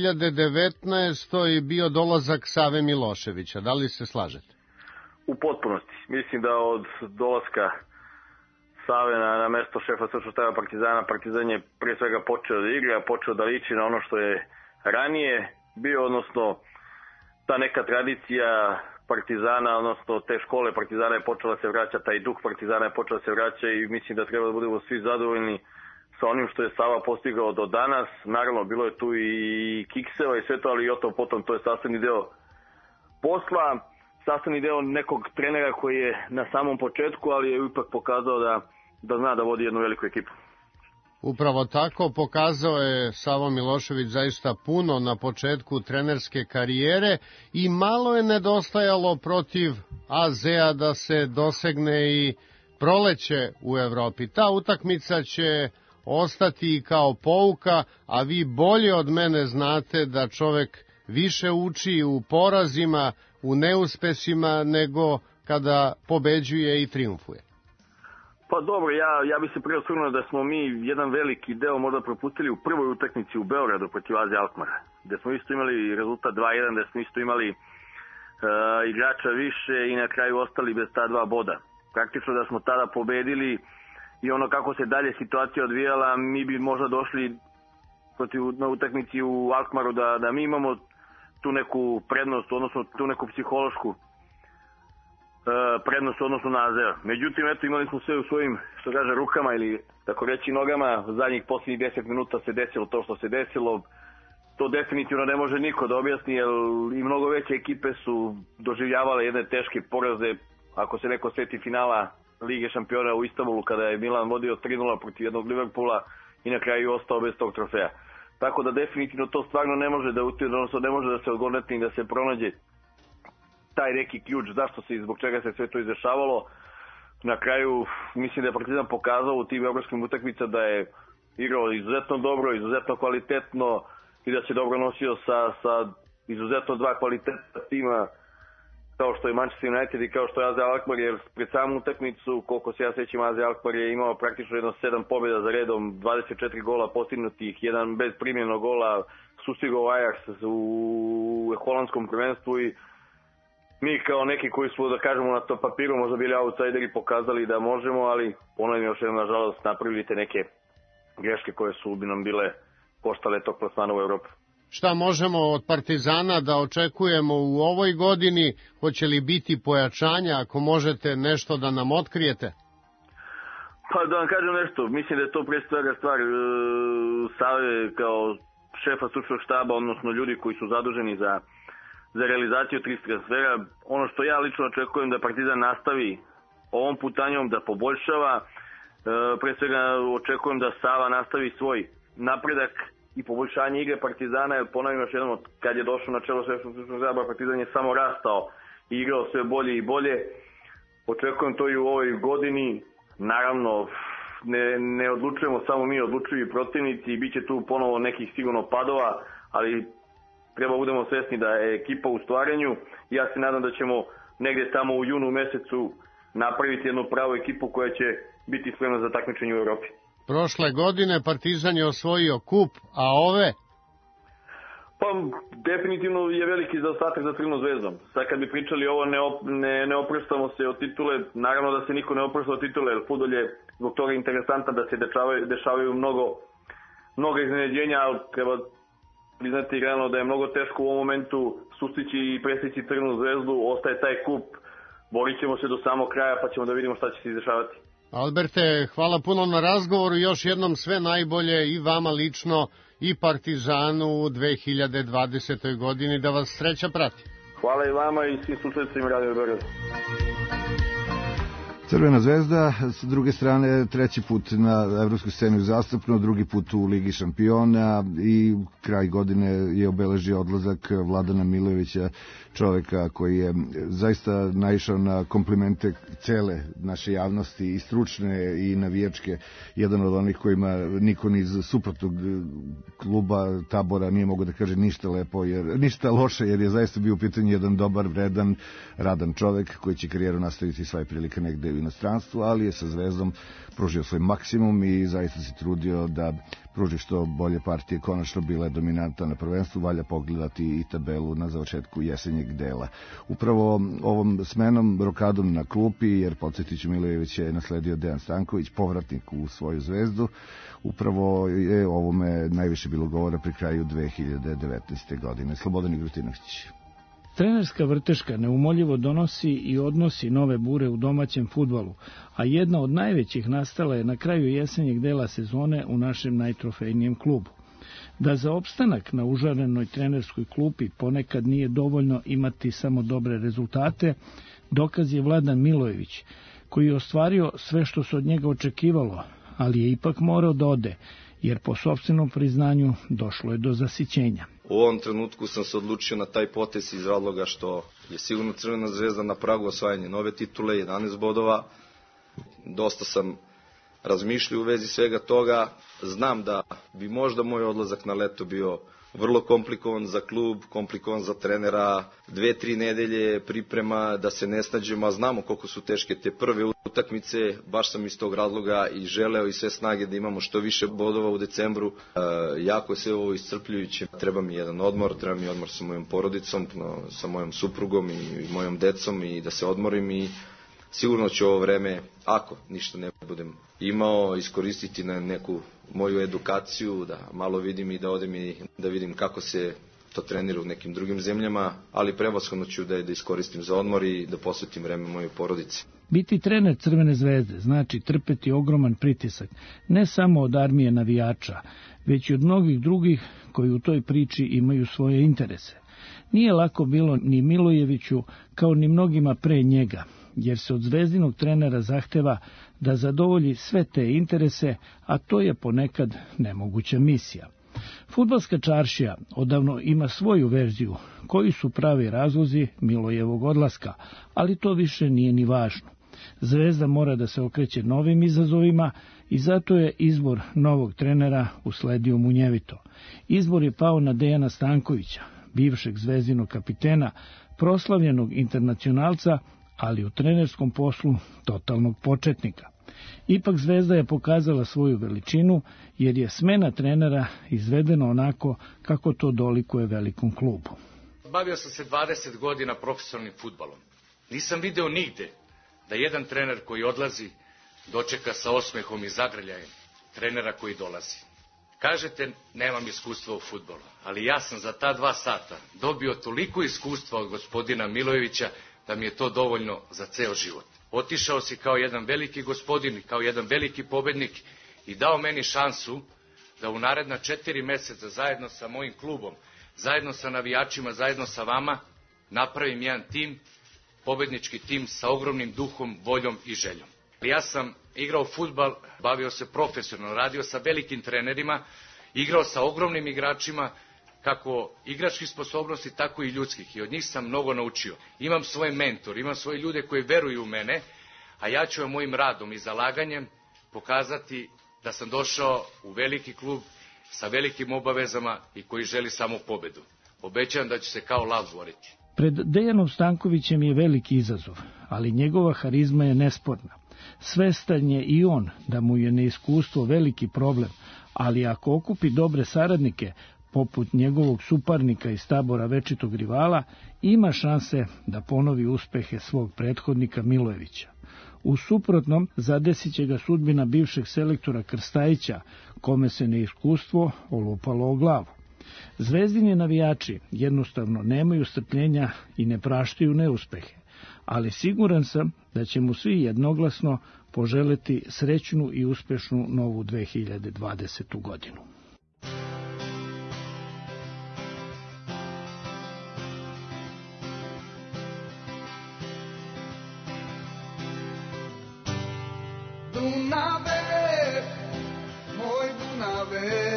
2019. bio dolazak Save Miloševića. Da li se slažete? U potpunosti. Mislim da od dolaska Save na mesto šefa stručnog štaba Partizana, Partizan je prije svega počeo da igra, počeo da liči na ono što je ranije bio, odnosno ta neka tradicija Partizana, odnosno te škole Partizana je počela se vraća, taj duh Partizana je počela se vraća i mislim da treba da budemo svi zadovoljni sa onim što je Sava postigao do danas. Naravno, bilo je tu i kikseva i sve to, ali i o tom potom to je sastavni deo posla, sastavni deo nekog trenera koji je na samom početku, ali je ipak pokazao da zna da vodi jednu veliku ekipu. Upravo tako, pokazao je Savo Milošević zaista puno na početku trenerske karijere i malo je nedostajalo protiv AZ-a da se dosegne i proleće u Evropi. Ta utakmica će ostati kao pouka, a vi bolje od mene znate da čovek više uči u porazima, u neuspesima, nego kada pobeđuje i triumfuje. Pa dobro, ja bi se prije osvrnuo da smo mi jedan veliki deo možda propustili u prvoj utakmici u Beogradu protiv AZ Alkmara, gde smo isto imali rezultat 2-1, gde smo isto imali igrača više i na kraju ostali bez ta 2 boda. Praktično da smo tada pobedili i ono kako se dalje situacija odvijala, mi bi možda došli na utakmici u Alkmaru da mi imamo tu neku prednost, odnosno tu neku psihološku prednost odnosno na AZ. Međutim, eto, imali smo sve u svojim, što kaže, rukama ili tako reći nogama. Zadnjih posljednjih 10 minuta se desilo to što se desilo. To definitivno ne može niko da objasni, jer i mnogo veće ekipe su doživljavale jedne teške poraze. Ako se neko seti finala Lige šampiona u Istanbulu, kada je Milan vodio 3-0 protiv jednog Liverpoola i na kraju ostao bez tog trofeja. Tako da definitivno to stvarno ne može da utjene, odnosno ne može da se odgonetni, da se pronađe taj neki ključ zašto se i zbog čega se sve to izdešavalo. Na kraju mislim da je Partizan pokazao u tim evropskim utakmicama da je igrao izuzetno dobro, izuzetno kvalitetno i da se dobro nosio sa izuzetno 2 kvalitetna tima kao što je Manchester United i kao što je AZ Alkmaar, jer pred samu utakmicu, koliko se ja sećam, AZ Alkmaar je imao praktično jedno 7 pobjeda za redom, 24 gola postignutih, jedan bez primljenog gola, sustigao Ajax u holandskom prvenstvu i mi kao neki koji smo, da kažemo, na to papiru možda bili outsideri, pokazali da možemo, ali ponavljam još jednom, nažalost, napravili te neke greške koje su bi nam bile koštale tog plasmana u Evropu. Šta možemo od Partizana da očekujemo u ovoj godini? Hoće li biti pojačanja, ako možete nešto da nam otkrijete? Pa da vam kažem nešto, mislim da je to pre svega stvar Save kao šefa stručnog štaba, odnosno ljudi koji su zaduženi za realizaciju 3 transfera. Ono što ja lično očekujem da Partizan nastavi ovom putanjom, da poboljšava. Pre svega očekujem da Sava nastavi svoj napredak i poboljšanje igre Partizana, jer ponavljam još jednom, kad je došao na čelo Srpskog stručnog sabora, Partizan je samo rastao i igrao sve bolje i bolje. Očekujem to i u ovoj godini. Naravno, ne odlučujemo samo mi, odlučuju i protivnici i bit će tu ponovo nekih sigurno padova, ali treba budemo svesni da je ekipa u stvaranju. Ja se nadam da ćemo negde tamo u junu mesecu napraviti jednu pravu ekipu koja će biti spremna za takmičenje u Evropi. Prošle godine Partizan je osvojio kup, a ove? Pa, definitivno je veliki zaostatak za Crvenom zvezdom. Sad kad bi pričali ovo, ne oprostamo se od titule, naravno da se niko ne oprosta od titule, jer fudbal je zbog toga interesantan da se dešavaju mnogo iznenađenja, ali treba priznati realno da je mnogo teško u ovom momentu sustići i prestići Crvenu zvezdu, ostaje taj kup, borit ćemo se do samog kraja pa ćemo da vidimo šta će se izdešavati. Alberte, hvala puno na razgovoru, još jednom sve najbolje i vama lično i Partizanu u 2020. godini, da vas sreća prati. Hvala i vama i svim slušateljima Radio Beograda. Crvena zvezda, s druge strane, treći put na evropskoj sceni zastupno, drugi put u Ligi šampiona i kraj godine je obeležio odlazak Vladana Milojevića, čoveka koji je zaista naišao na komplimente cele naše javnosti i stručne i navijačke, jedan od onih kojima niko ni iz suprotnog kluba Tabora nije mogao da kaže ništa loše, jer je zaista bio u pitanju jedan dobar, vredan, radan čovek koji će karijeru nastaviti sva prilika negde u inostranstvu, ali je sa Zvezdom pružio svoj maksimum i zaista se trudio da pruži što bolje partije. Konačno bila je dominanta na prvenstvu, valja pogledati i tabelu na završetku jesenjeg dela. Upravo ovom smenom, rokadom na klupi, jer podsjetiću, Milojević je nasledio Dejan Stanković, povratnik u svoju Zvezdu, upravo je ovome najviše bilo govora pri kraju 2019. godine. Slobodan Igrutinović. Trenerska vrteška neumoljivo donosi i odnosi nove bure u domaćem fudbalu, a jedna od najvećih nastala je na kraju jesenjeg dela sezone u našem najtrofejnijem klubu. Da za opstanak na užarenoj trenerskoj klupi ponekad nije dovoljno imati samo dobre rezultate, dokaz je Vladan Milojević, koji je ostvario sve što se od njega očekivalo, ali je ipak morao da ode, jer po sopstvenom priznanju došlo je do zasićenja. U ovom trenutku sam se odlučio na taj potez iz razloga što je sigurno Crvena zvezda na pragu osvajanja nove titule, 11 bodova. Dosta sam razmišljao u vezi svega toga. Znam da bi možda moj odlazak na leto bio vrlo komplikovan za klub, komplikovan za trenera, 2-3 nedelje priprema da se ne snađemo, a znamo koliko su teške te prve utakmice, baš sam iz tog razloga i želeo i sve snage da imamo što više bodova u decembru. Jako je sve ovo iscrpljujuće, treba mi jedan odmor, treba mi odmor sa mojom porodicom, sa mojom suprugom i mojom decom i da se odmorim i sigurno ću ovo vreme, ako ništa ne budem imao, iskoristiti na neku moju edukaciju, da malo vidim i da odem i da vidim kako se to trenira u nekim drugim zemljama, ali prevashodno ću da iskoristim za odmor i da posvetim vreme mojoj porodici. Biti trener Crvene zvezde znači trpeti ogroman pritisak, ne samo od armije navijača, već i od mnogih drugih koji u toj priči imaju svoje interese. Nije lako bilo ni Milojeviću, kao ni mnogima pre njega, jer se od zvezdinog trenera zahteva da zadovolji sve te interese, a to je ponekad nemoguća misija. Fudbalska čaršija odavno ima svoju verziju, koji su pravi razlozi Milojevog odlaska, ali to više nije ni važno. Zvezda mora da se okreće novim izazovima i zato je izbor novog trenera usledio munjevito. Izbor je pao na Dejana Stankovića, bivšeg zvezdinog kapitena, proslavljenog internacionalca, ali u trenerskom poslu totalnog početnika. Ipak Zvezda je pokazala svoju veličinu, jer je smena trenera izvedena onako kako to dolikuje velikom klubu. Bavio sam se 20 godina profesionalnim fudbalom. Nisam video nigde da jedan trener koji odlazi dočeka sa osmehom i zagrljajem trenera koji dolazi. Kažete, nemam iskustva u fudbalu, ali ja sam za ta 2 sata dobio toliko iskustva od gospodina Milojevića da mi je to dovoljno za ceo život. Otišao si kao jedan veliki gospodin, kao jedan veliki pobednik i dao meni šansu da u naredna 4 meseca zajedno sa mojim klubom, zajedno sa navijačima, zajedno sa vama, napravim jedan tim, pobednički tim sa ogromnim duhom, voljom i željom. Ja sam igrao fudbal, bavio se profesionalno, radio sa velikim trenerima igrao sa ogromnim igračima, kako igračkih sposobnosti, tako i ljudskih. I od njih sam mnogo naučio. Imam svoj mentor, imam svoje ljude koji veruju u mene, a ja ću vam mojim radom i zalaganjem pokazati da sam došao u veliki klub sa velikim obavezama i koji želi samo pobedu. Obećavam da ću se kao lav boriti. Pred Dejanom Stankovićem je veliki izazov, ali njegova harizma je nesporna. Svestan je i on da mu je neiskustvo veliki problem, ali ako okupi dobre saradnike, poput njegovog suparnika iz tabora večitog rivala, ima šanse da ponovi uspehe svog prethodnika Milojevića. U suprotnom, zadesit će ga sudbina bivšeg selektora Krstajića, kome se neiskustvo olupalo o glavu. Zvezdini navijači jednostavno nemaju strpljenja i ne praštaju neuspehe, ali siguran sam da će mu svi jednoglasno poželeti srećnu i uspešnu novu 2020. godinu. Dunave, moj Dunave,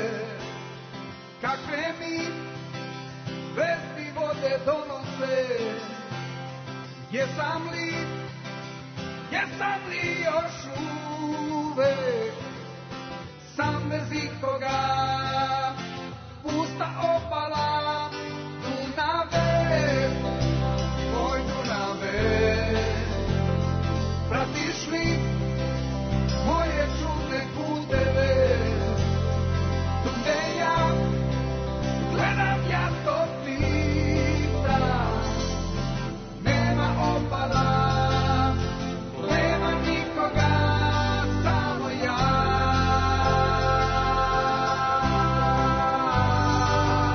kakve mi vesti vode donose, jesam li još uvek sam bez ikoga, pusta opala. Dunave, moj Dunave, pratiš li moje čudne puteve, gde ja gledam, ja to pitam. Nema opala, nema nikoga, samo ja.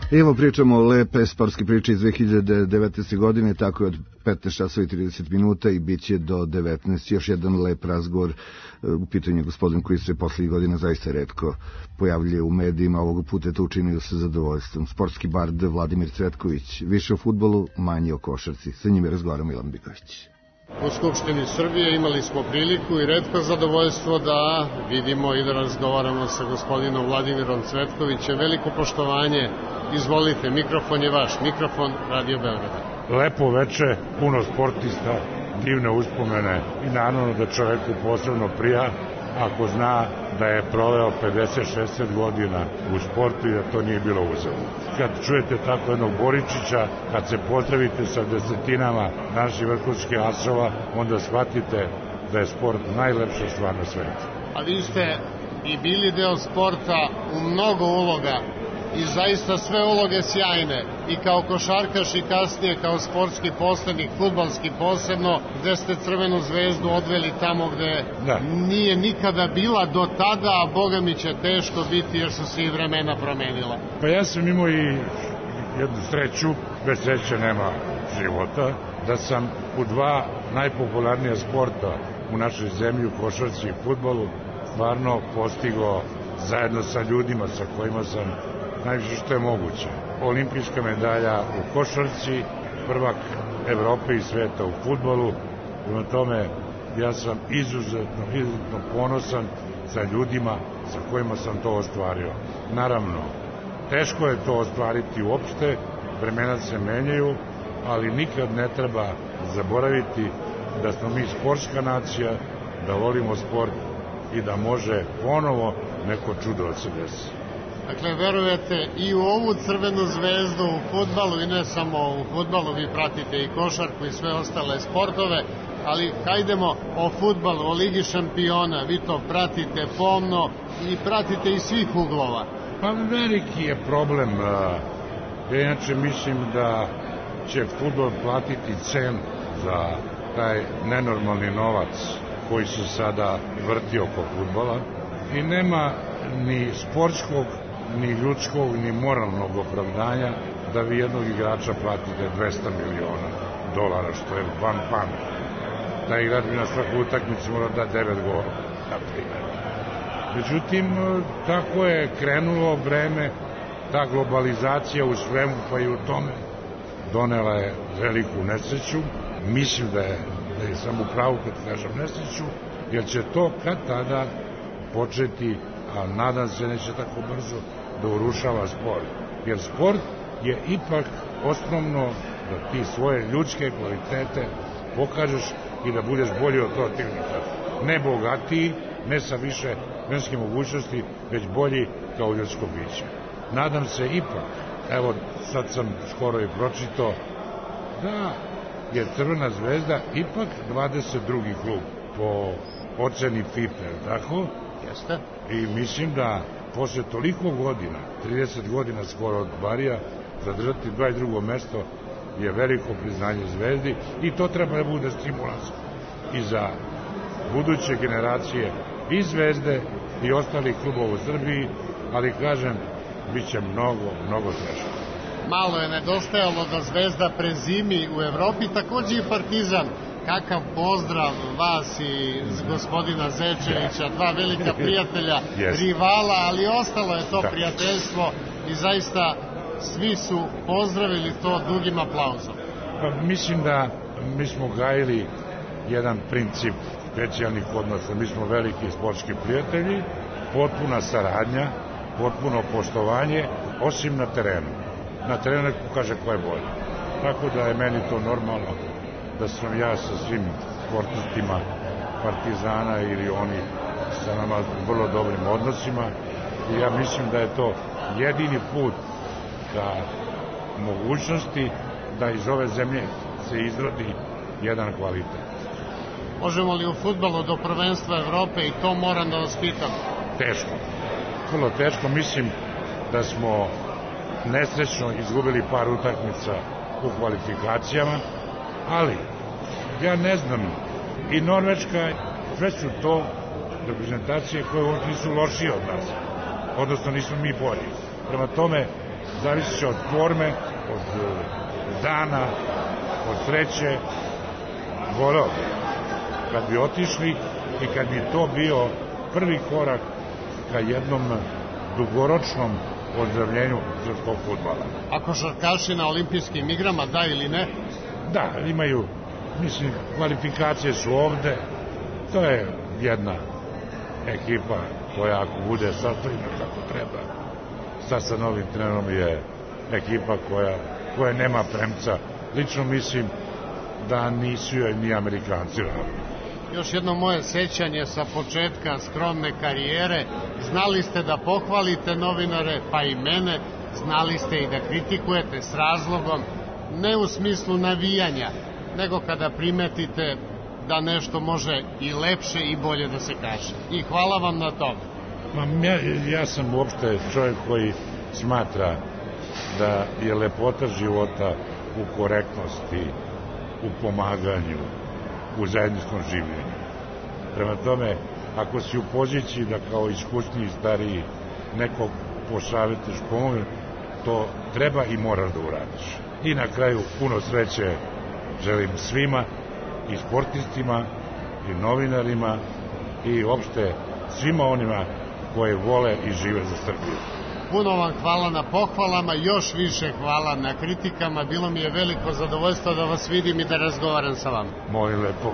Evo pričamo o lepe sportske priče iz 2019. godine, tako je od 15 časova i 30 minuta i bit će do 19 još jedan lep razgovor. U pitanju gospodin koji se poslednjih godina zaista retko pojavljuje u medijima, ovog puta je to učinio sa zadovoljstvom. Sportski bard Vladimir Cvetković, više o fudbalu, manje o košarci. Sa njime razgovara Milan Biković. U Skupštini Srbije imali smo priliku i retko zadovoljstvo da vidimo i da razgovaramo sa gospodinom Vladimirom Cvetkovićem. Veliko poštovanje, izvolite, mikrofon je vaš, mikrofon Radio Beograda. Lepo veče, puno sportista, divne uspomene i naravno da čoveku posebno prija ako zna da je proveo 50-60 godina u sportu i da to nije bilo uzalud. Kad čujete tako jednog Boričića, kad se pozdravite sa desetinama naših vrhunskih asova, onda shvatite da je sport najlepša stvar na svetu. A vi ste i bili deo sporta u mnogo uloga i zaista sve uloge sjajne i kao košarkaš i kasnije kao sportski posrednik, fudbalski posebno, gde ste Crvenu zvezdu odveli tamo gde nije nikada bila do tada, a Boga mi će teško biti jer su se i vremena promenila. Pa ja sam imao i jednu sreću, bez sreće nema života, da sam u dva najpopularnija sporta u našoj zemlji, u košarci i fudbalu, stvarno postigao zajedno sa ljudima sa kojima sam najviše što je moguće. Olimpijska medalja u košarci, prvak Evrope i sveta u fudbalu. Prema tome, ja sam izuzetno ponosan sa ljudima sa kojima sam to ostvario. Naravno, teško je to ostvariti uopšte, vremena se menjaju, ali nikad ne treba zaboraviti da smo mi sportska nacija, da volimo sport i da može ponovo neko čudo da se desi. Dakle, verujete i u ovu Crvenu zvezdu u fudbalu i ne samo u fudbalu, vi pratite i košarku i sve ostale sportove, ali hajdemo o fudbalu, o Ligi šampiona, vi to pratite pomno i pratite iz svih uglova. Pa veliki je problem, ja inače mislim da će fudbal platiti cenu za taj nenormalni novac koji se sada vrti oko fudbala i nema ni sportskog, ni ljudskog, ni moralnog opravdanja da vi jednog igrača platite $200 miliona, što je van pameti. Taj igrač bi na svaku utakmicu mora da 9 gola, na primjer. Međutim, tako je krenulo vreme, ta globalizacija u svemu, pa i u tome, donela je veliku nesreću. Mislim da je sam u pravu kad kažem nesreću, jer će to kad tada početi, a nadam se neće tako brzo, da urušava sport. Jer sport je ipak osnovno da ti svoje ljudske kvalitete pokažeš i da budeš bolji od protivnika. Ne bogatiji, ne sa više venske mogućnosti, već bolji kao ljudsko biće. Nadam se ipak, evo sad sam skoro i pročitao, da je Crvena zvezda ipak 22. klub po oceni FIFA, tako? Jeste. I mislim da posle toliko godina, 30 godina skoro od Barija, zadržati 22. mesto je veliko priznanje Zvezdi i to treba da bude stimulans i za buduće generacije i Zvezde i ostalih klubova u Srbiji, ali kažem, bit će mnogo teško. Malo je nedostajalo da Zvezda prezimi u Evropi, takođe i Partizan. Kakav pozdrav vas i gospodina Zečevića, dva velika prijatelja, rivala, ali ostalo je to prijateljstvo i zaista svi su pozdravili to dugim aplauzom. Pa, mislim da mi smo gajili jedan princip specijalnih odnosa. Mi smo veliki sportski prijatelji, potpuna saradnja, potpuno poštovanje, osim na terenu. Na terenu neko kaže ko je bolji. Tako da je meni to normalno da sam ja sa svim sportistima Partizana ili oni sa nama vrlo dobrim odnosima i ja mislim da je to jedini put ka mogućnosti da iz ove zemlje se izrodi jedan kvalitet. Možemo li u fudbalu do prvenstva Evrope i to moram da vas pitam? Teško. Vrlo teško. Mislim da smo nesrećno izgubili par utakmica u kvalifikacijama, ali ja ne znam, i Norveška, sve su to reprezentacije koje nisu lošije od nas, odnosno nismo mi bolji. Prema tome, zavisi od forme, od dana, od sreće, voleo bi kad bi otišli i kad bi to bio prvi korak ka jednom dugoročnom ozdravljenju srpskog fudbala. A košarkaši na olimpijskim igrama, da ili ne? Da, imaju, mislim, kvalifikacije su ovde, to je jedna ekipa koja ako bude sastavljena kako treba, sa novim trenerom je ekipa koja nema premca. Lično mislim da nisu joj ni Amerikanci. Još jedno moje sećanje sa početka skromne karijere, znali ste da pohvalite novinare, pa i mene, znali ste i da kritikujete s razlogom, ne u smislu navijanja, nego kada primetite da nešto može i lepše i bolje da se kaže. I hvala vam na tome. Ja sam uopšte čovjek koji smatra da je lepota života u korektnosti, u pomaganju, u zajedničkom življenju. Prema tome, ako si u poziciji da kao iskusniji, stariji nekog posavetiš, pomogne, to treba i moraš da uradiš. I na kraju puno sreće želim svima, i sportistima, i novinarima, i opšte svima onima koje vole i žive za Srbiju. Puno vam hvala na pohvalama, još više hvala na kritikama. Bilo mi je veliko zadovoljstvo da vas vidim i da razgovaram sa vama. Molim lepo.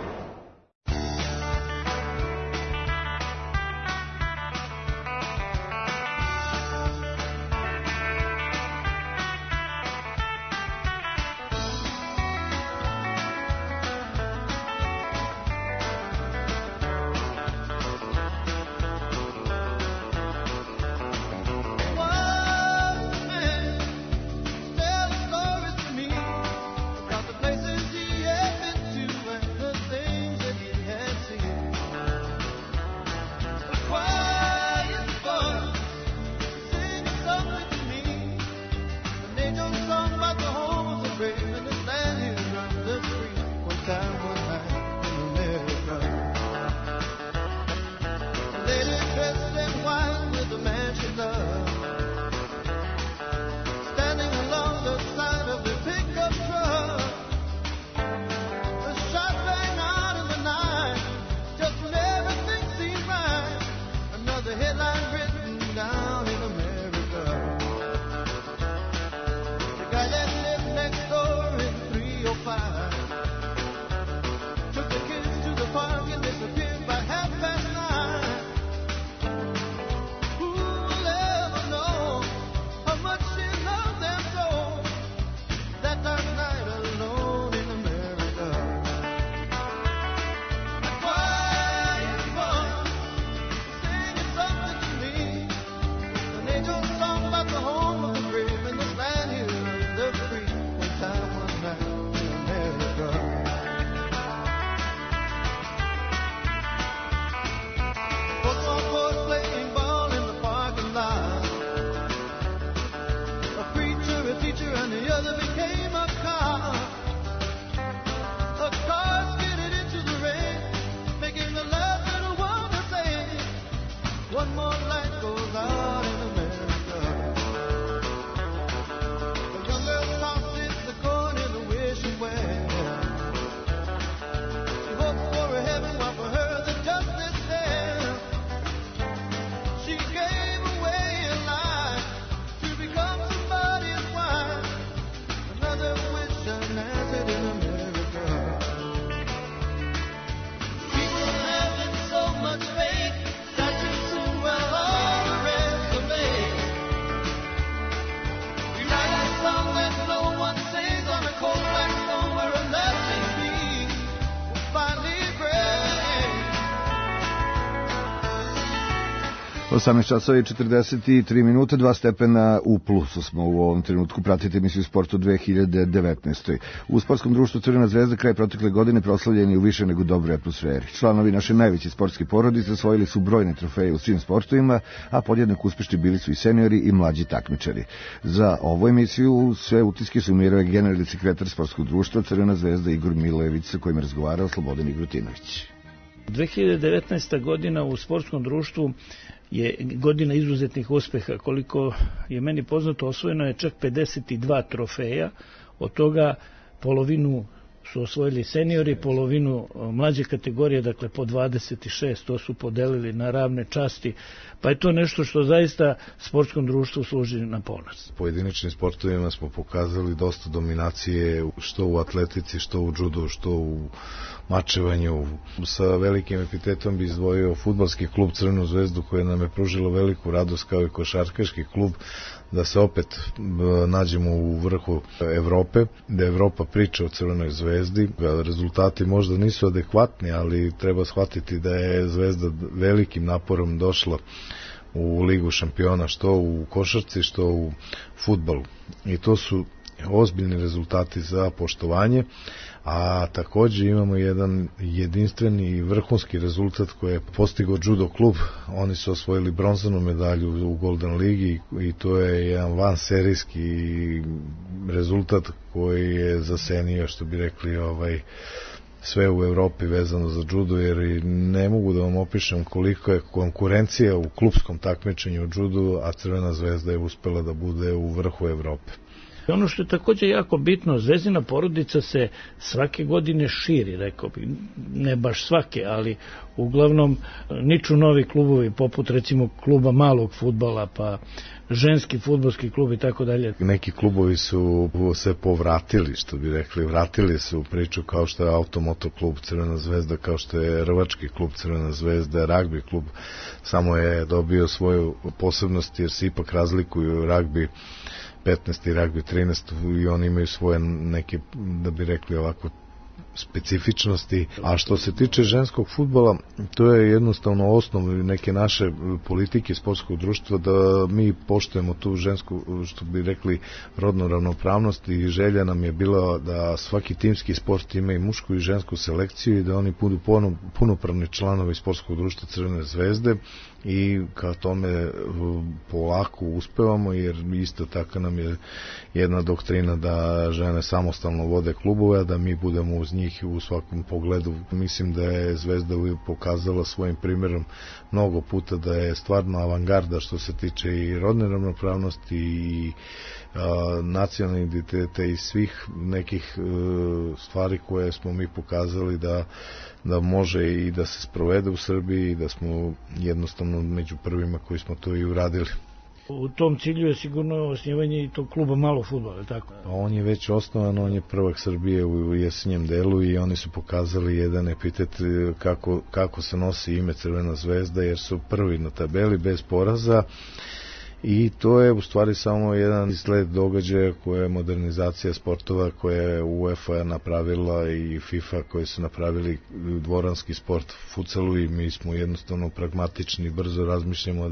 časova i 43 minuta, 2 stepena u plusu smo u ovom trenutku. Pratite emisiju Sportu 2019. U Sportskom društvu Crvena zvezda kraj protekle godine proslavljeni u više nego dobroj atmosferi. Članovi naše najveće sportske porodice osvojili su brojne trofeje u svim sportovima, a podjednako uspešni bili su i seniori i mlađi takmičari. Za ovu emisiju sve utiske sumirao je generalni sekretar Sportskog društva Crvena zvezda Igor Milojević, sa kojim je razgovarao Slobodan Igrutinović. 2019. godina u sportskom društvu je godina izuzetnih uspeha. Koliko je meni poznato, osvojeno je čak 52 trofeja, od toga polovinu su osvojili seniori, polovinu mlađe kategorije, dakle po 26, to su podelili na ravne časti, pa je to nešto što zaista sportskom društvu služi na ponos. Pojedinačnim sportovima smo pokazali dosta dominacije, što u atletici, što u džudu, što u mačevanju. Sa velikim epitetom bi izdvojio fudbalski klub Crvenu zvezdu, koja nam je pružilo veliku radost, kao i košarkaški klub, da se opet nađemo u vrhu Evrope, da Evropa priča o Crvenoj zvezdi. Rezultati možda nisu adekvatni, ali treba shvatiti da je Zvezda velikim naporom došla u Ligu šampiona, što u košarci, što u fudbalu. I to su ozbiljni rezultati za poštovanje, a također imamo jedan jedinstveni i vrhunski rezultat koji je postigao judo klub. Oni su osvojili bronzanu medalju u Golden Ligi i to je jedan vanserijski rezultat koji je zasenio, što bi rekli, sve u Evropi vezano za judo, jer ne mogu da vam opišem koliko je konkurencija u klupskom takmičenju u judu, a Crvena zvezda je uspela da bude u vrhu Evrope. Ono što je također jako bitno, Zvezdina porodica se svake godine širi, rekao bi, ne baš svake, ali uglavnom niču novi klubovi, poput recimo kluba malog fudbala, pa ženski fudbalski klub i tako dalje. Neki klubovi su se povratili, što bi rekli, vratili su u priču, kao što je Automoto klub Crvena zvezda, kao što je Rvački klub Crvena zvezda, ragbi klub, samo je dobio svoju posebnost jer se ipak razlikuju ragbi 15 i ragbi 13 i oni imaju svoje neke, da bi rekli ovako, specifičnosti. A što se tiče ženskog fudbala, to je jednostavno osnov neke naše politike sportskog društva, da mi poštujemo tu žensku, što bi rekli, rodnu ravnopravnost, i želja nam je bila da svaki timski sport ima i mušku i žensku selekciju i da oni budu punopravni članovi sportskog društva Crvene zvezde, i ka tome polako uspevamo, jer isto tako nam je jedna doktrina da žene samostalno vode klubove, a da mi budemo uz njih u svakom pogledu. Mislim da je Zvezda pokazala svojim primjerom mnogo puta da je stvarno avangarda što se tiče i rodne ravnopravnosti i nacionalne identitete i svih nekih stvari koje smo mi pokazali da može i da se sprovede u Srbiji i da smo jednostavno među prvima koji smo to i uradili. U tom cilju je sigurno osnivanje i tog kluba malog fudbala, tako? On je već osnovan, on je prvak Srbije u jesenjem delu i oni su pokazali jedan epitet kako se nosi ime Crvena zvezda, jer su prvi na tabeli bez poraza. I to je u stvari samo jedan sled događaja koja je modernizacija sportova koje je UEFA napravila i FIFA koji su napravili dvoranski sport futsalu, i mi smo jednostavno pragmatični, brzo razmišljamo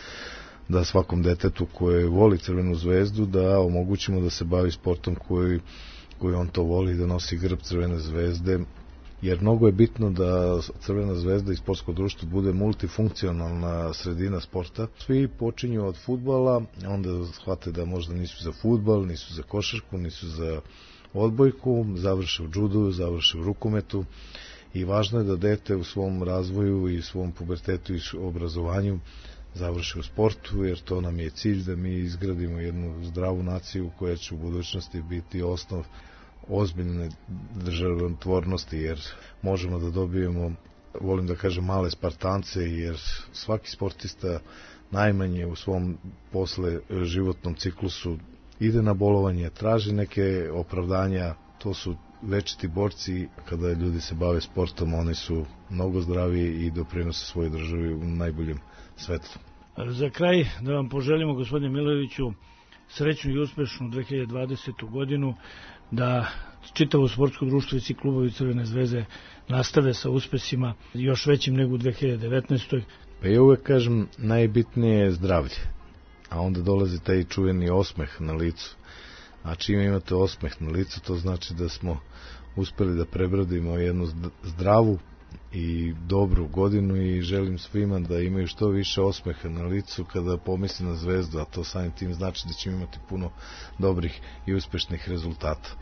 da svakom detetu koje voli Crvenu zvezdu da omogućimo da se bavi sportom koji on to voli, da nosi grb Crvene zvezde, jer mnogo je bitno da Crvena zvezda i sportsko društvo bude multifunkcionalna sredina sporta. Svi počinju od fudbala, onda shvate da možda nisu za fudbal, nisu za košarku, nisu za odbojku, završe u džudu, završe u rukometu, i važno je da dete u svom razvoju i svom pubertetu i obrazovanju završi u sportu, jer to nam je cilj, da mi izgradimo jednu zdravu naciju koja će u budućnosti biti osnov ozbiljne državotvornosti, jer možemo da dobijemo, volim da kažem, male Spartance, jer svaki sportista najmanje u svom posle životnom ciklusu ide na bolovanje, traži neke opravdanja, to su večiti borci. Kada ljudi se bave sportom, oni su mnogo zdraviji i doprinose svojoj državi u najboljem svetlu. Za kraj da vam poželimo, gospodine Milojeviću, srećnu i uspešnu 2020. godinu, da čitavo sportsko društvo i svi klubovi Crvene zvezde nastave sa uspesima još većim nego u 2019. Pa ja uvek kažem, najbitnije je zdravlje, a onda dolazi taj čuveni osmeh na licu. A čim imate osmeh na licu, to znači da smo uspeli da prebrodimo jednu zdravu i dobru godinu, i želim svima da imaju što više osmeha na licu kada pomisli na Zvezdu, a to samim tim znači da ćemo imati puno dobrih i uspešnih rezultata.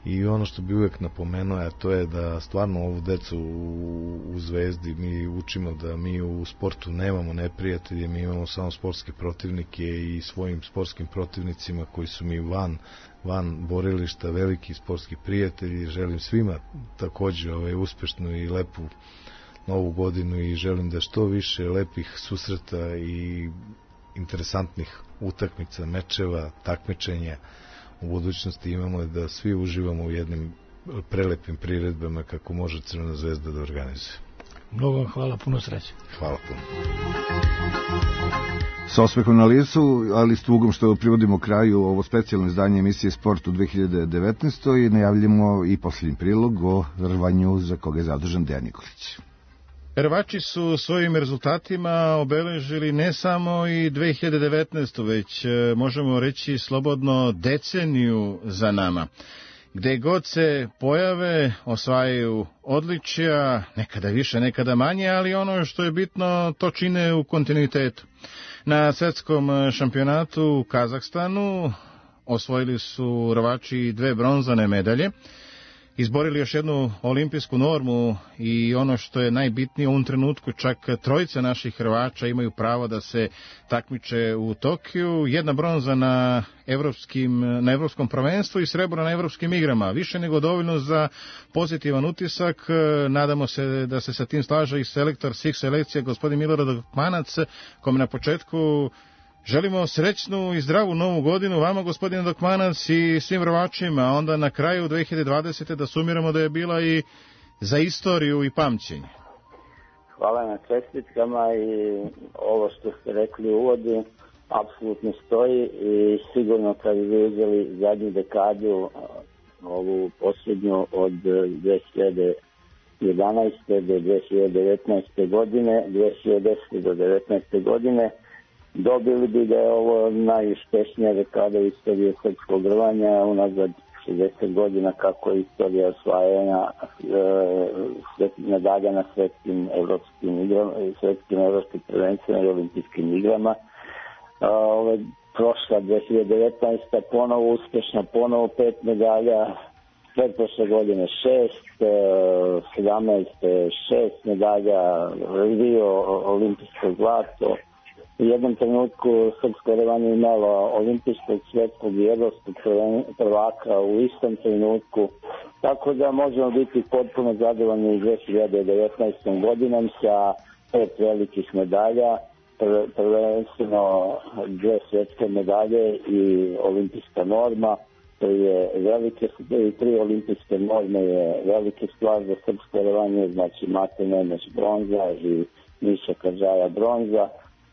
I ono što bi uvek napomenuo, a to je da stvarno ovu decu u Zvezdi mi učimo da mi u sportu nemamo neprijatelje, mi imamo samo sportske protivnike i svojim sportskim protivnicima koji su mi van borilišta veliki sportski prijatelji. Želim svima takođe uspešnu i lepu novu godinu i želim da što više lepih susreta i interesantnih utakmica, mečeva, takmičenja u budućnosti imamo, da svi uživamo u jednim prelepim priredbama kako može Crvena zvezda da organizuje. Mnogo vam hvala, puno sreće. Hvala puno. Sa osmehom na licu, ali s tugom što privodimo kraju ovo specijalno izdanje emisije Sport u 2019. i najavljamo i posljednji prilog o rvanju za koga je zadužen Dejan Nikolić. Rvači su svojim rezultatima obeležili ne samo i 2019. već možemo reći slobodno deceniju za nama. Gde god se pojave, osvajaju odličja, nekada više, nekada manje, ali ono što je bitno, to čine u kontinuitetu. Na svetskom šampionatu u Kazahstanu osvojili su Rvači 2 bronzane medalje, izborili još jednu olimpijsku normu i ono što je najbitnije u ovom trenutku, čak 3 naših Hrvača imaju pravo da se takmiče u Tokiju, 1 bronza na evropskom prvenstvu i srebro na evropskim igrama. Više nego dovoljno za pozitivan utisak. Nadamo se da se sa tim slaže i selektor svih selekcija, gospodin Milorad Dokmanac, kome na početku želimo srećnu i zdravu novu godinu vama, gospodine Dokmanac, i svim Rvačima, a onda na kraju 2020. da sumiramo da je bila i za istoriju i pamćenje. Hvala na čestitkama i ovo što ste rekli u uvodu apsolutno stoji i sigurno kad bi uzeli zadnju dekadu, ovu posljednju od 2011. do 2019. godine, 2010. do 2019. godine, dobili bi da je ovo najuspješnija dekada u istoriji srpskog rvanja unazad 60 godina, kako je istorija osvajanja medalja na svetskim evropskim prvenstvima i olimpijskim igrama. Prošla 2019. ponovo uspješna, ponovo 5 medalja, pretprošle godine 6, 17. 6 medalja, Rio olimpijsko zlato. U jednom trenutku srpsko rvanje imalo olimpijskog, svjetskog i evropskog prvaka u istom trenutku, tako da možemo biti potpuno zadovoljni 2019. godinom sa 5 velikih medalja, prvenstveno 2 svjetske medalje i olimpijska norma. To je velike, i 3 olimpijske norme je velike stvar za srpsko rvanje, znači Mate Nemeš bronza i Miša Karžaja bronza.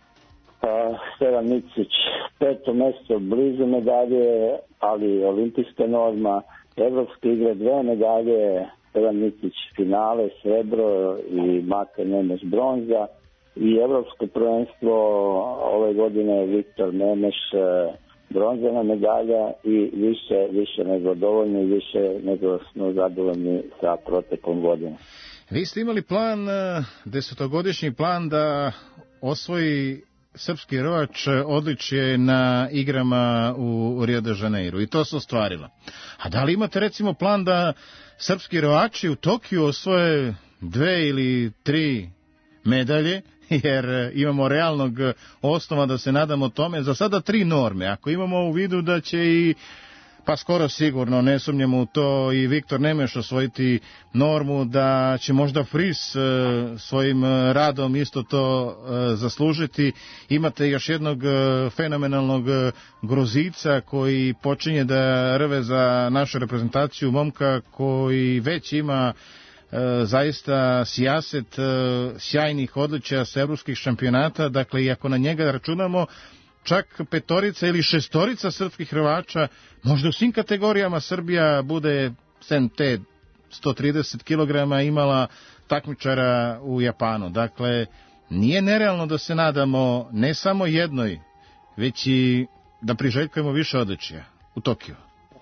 Stevan Micić 5. mjesto, blizu medalje, ali olimpijska norma, evropske igre 2 medalje, Stevan Micić finale, srebro i Mate Nemeš bronza, i evropsko prvenstvo ove godine Viktor Nemeš bronzana medalja i više nego dovoljno i više nego smo zadovoljni sa protekom godine. Vi ste imali plan, 10-godišnji plan da osvoji srpski rvač odličje na igrama u Rio de Janeiro i to se ostvarilo. A da li imate recimo plan da srpski rvači u Tokiju osvoje 2 ili 3 medalje, jer imamo realnog osnova da se nadamo tome, za sada 3 norme, ako imamo u vidu da će i, pa skoro sigurno, ne sumnjamo u to, i Viktor Nemeš osvojiti normu, da će možda Fris svojim radom isto to zaslužiti. Imate još jednog fenomenalnog Gruzica koji počinje da rve za našu reprezentaciju, momka koji već ima zaista sijaset sjajnih odličja s evropskih šampionata, dakle i ako na njega računamo, čak 5 ili 6 srpskih Hrvača, možda u svim kategorijama Srbija bude, sem te 130 kg, imala takmičara u Japanu. Dakle, nije nerealno da se nadamo ne samo jednoj, već i da priželjkujemo više odličja u Tokiju.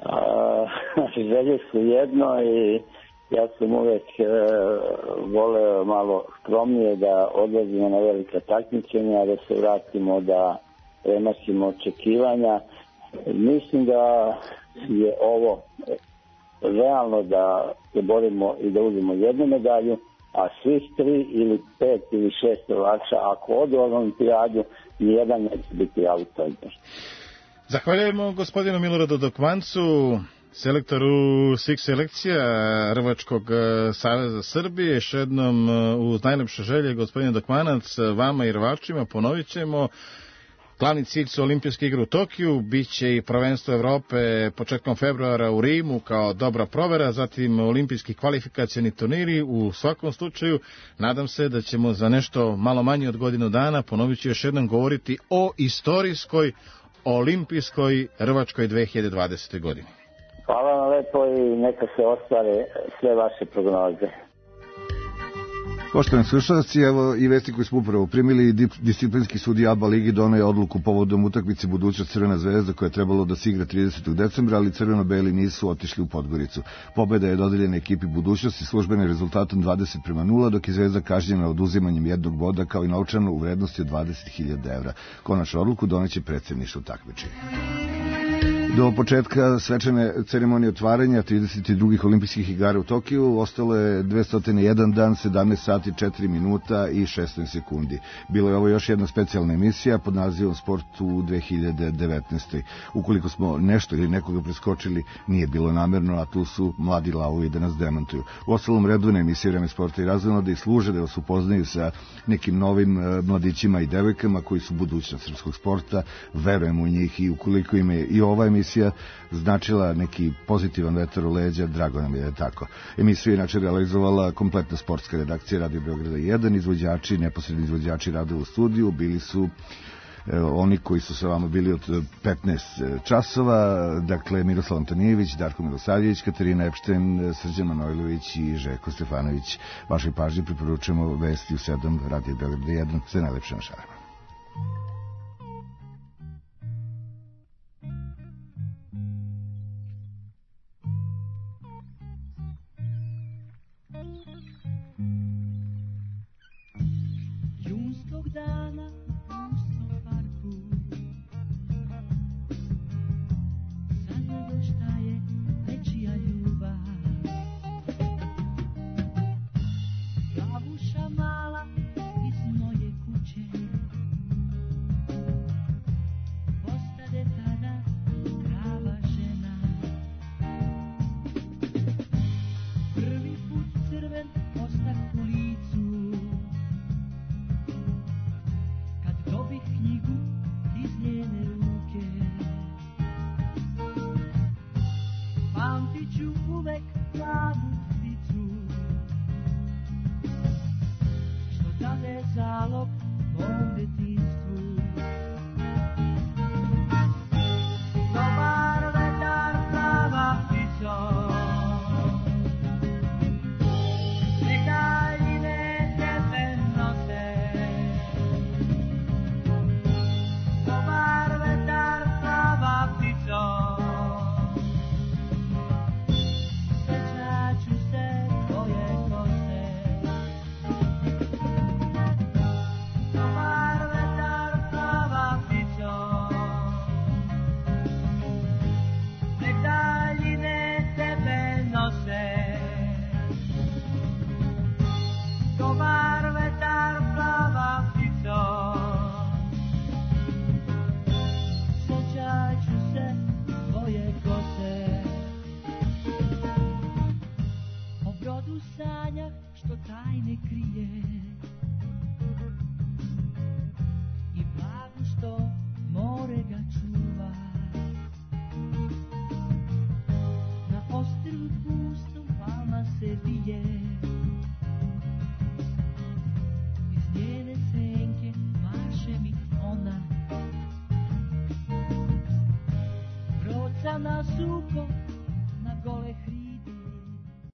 Želje su jedno i ja sam uvek voleo malo skromnije da odlazimo na velika takmičenja, da se vratimo, da premašimo očekivanja. Mislim da je ovo realno da se borimo i da uzmemo jednu medalju, a svih 3 ili 5 ili 6 prvaša, ako odu u olimpijadu, nijedan neće biti outsider. Zahvaljujemo gospodinu Miloradu Dokmancu, selektoru svih selekcija Rvačkog saveza Srbije. Još jednom uz najlepše želje, gospodine Dokmanac, vama i Rvačima ponovit ćemo. Glavni cilj su olimpijske igre u Tokiju, bit će i prvenstvo Evrope početkom februara u Rimu kao dobra provera, zatim olimpijski kvalifikacioni turniri. U svakom slučaju, nadam se da ćemo za nešto malo manje od godinu dana, ponovit ću još jednom, govoriti o istorijskoj olimpijskoj Rvačkoj 2020. godini. Hvala vam lepo i neka se ostvare sve vaše prognoze. Poštovani slušalci, evo i vesti koju smo upravo primili. Disciplinski sudija ABA ligi doneo je odluku povodom utakmice budućnost Crvena zvezda koja je trebalo da se igra 30. decembra, ali crveno-beli nisu otišli u Podgoricu. Pobeda je dodeljena ekipi budućnosti službenim rezultatom 20:0, dok je Zvezda kažnjena oduzimanjem 1 boda kao i novčano u vrednosti od 20.000 evra. Konačnu odluku doneće predsedništvo takmičenja. Do početka svečane ceremonije otvaranja 32. olimpijskih igara u Tokiju ostalo je 201 dan, 17 sati, 4 minuta i 16 sekundi. Bilo je ovo još jedna specijalna emisija pod nazivom Sport u 2019. Ukoliko smo nešto ili nekoga preskočili, nije bilo namerno, a tu su mladi lavovi da nas demantuju. U ostalom redovne emisije Vreme sporta i razonode i služe da vas upoznaju sa nekim novim mladićima i devojkama koji su budućnost srpskog sporta. Verujemo u njih i ukoliko im je i ova emisija značila neki pozitivan vetar u leđa, drago nam je da je tako. Emisiju je inače realizovala kompletna sportska redakcija Radio Beograda 1, izvođači, neposredni izvođači rada u studiju, bili su oni koji su sa vama bili od 15 časova, dakle Miroslav Antonijević, Darko Milosavljević, Katarina Epšten, Srđan Manojlović i Željko Stefanović. Vašoj pažnji preporučujemo vesti u 7 Radio Beograda 1. Sve najlepše na šarama. Na suko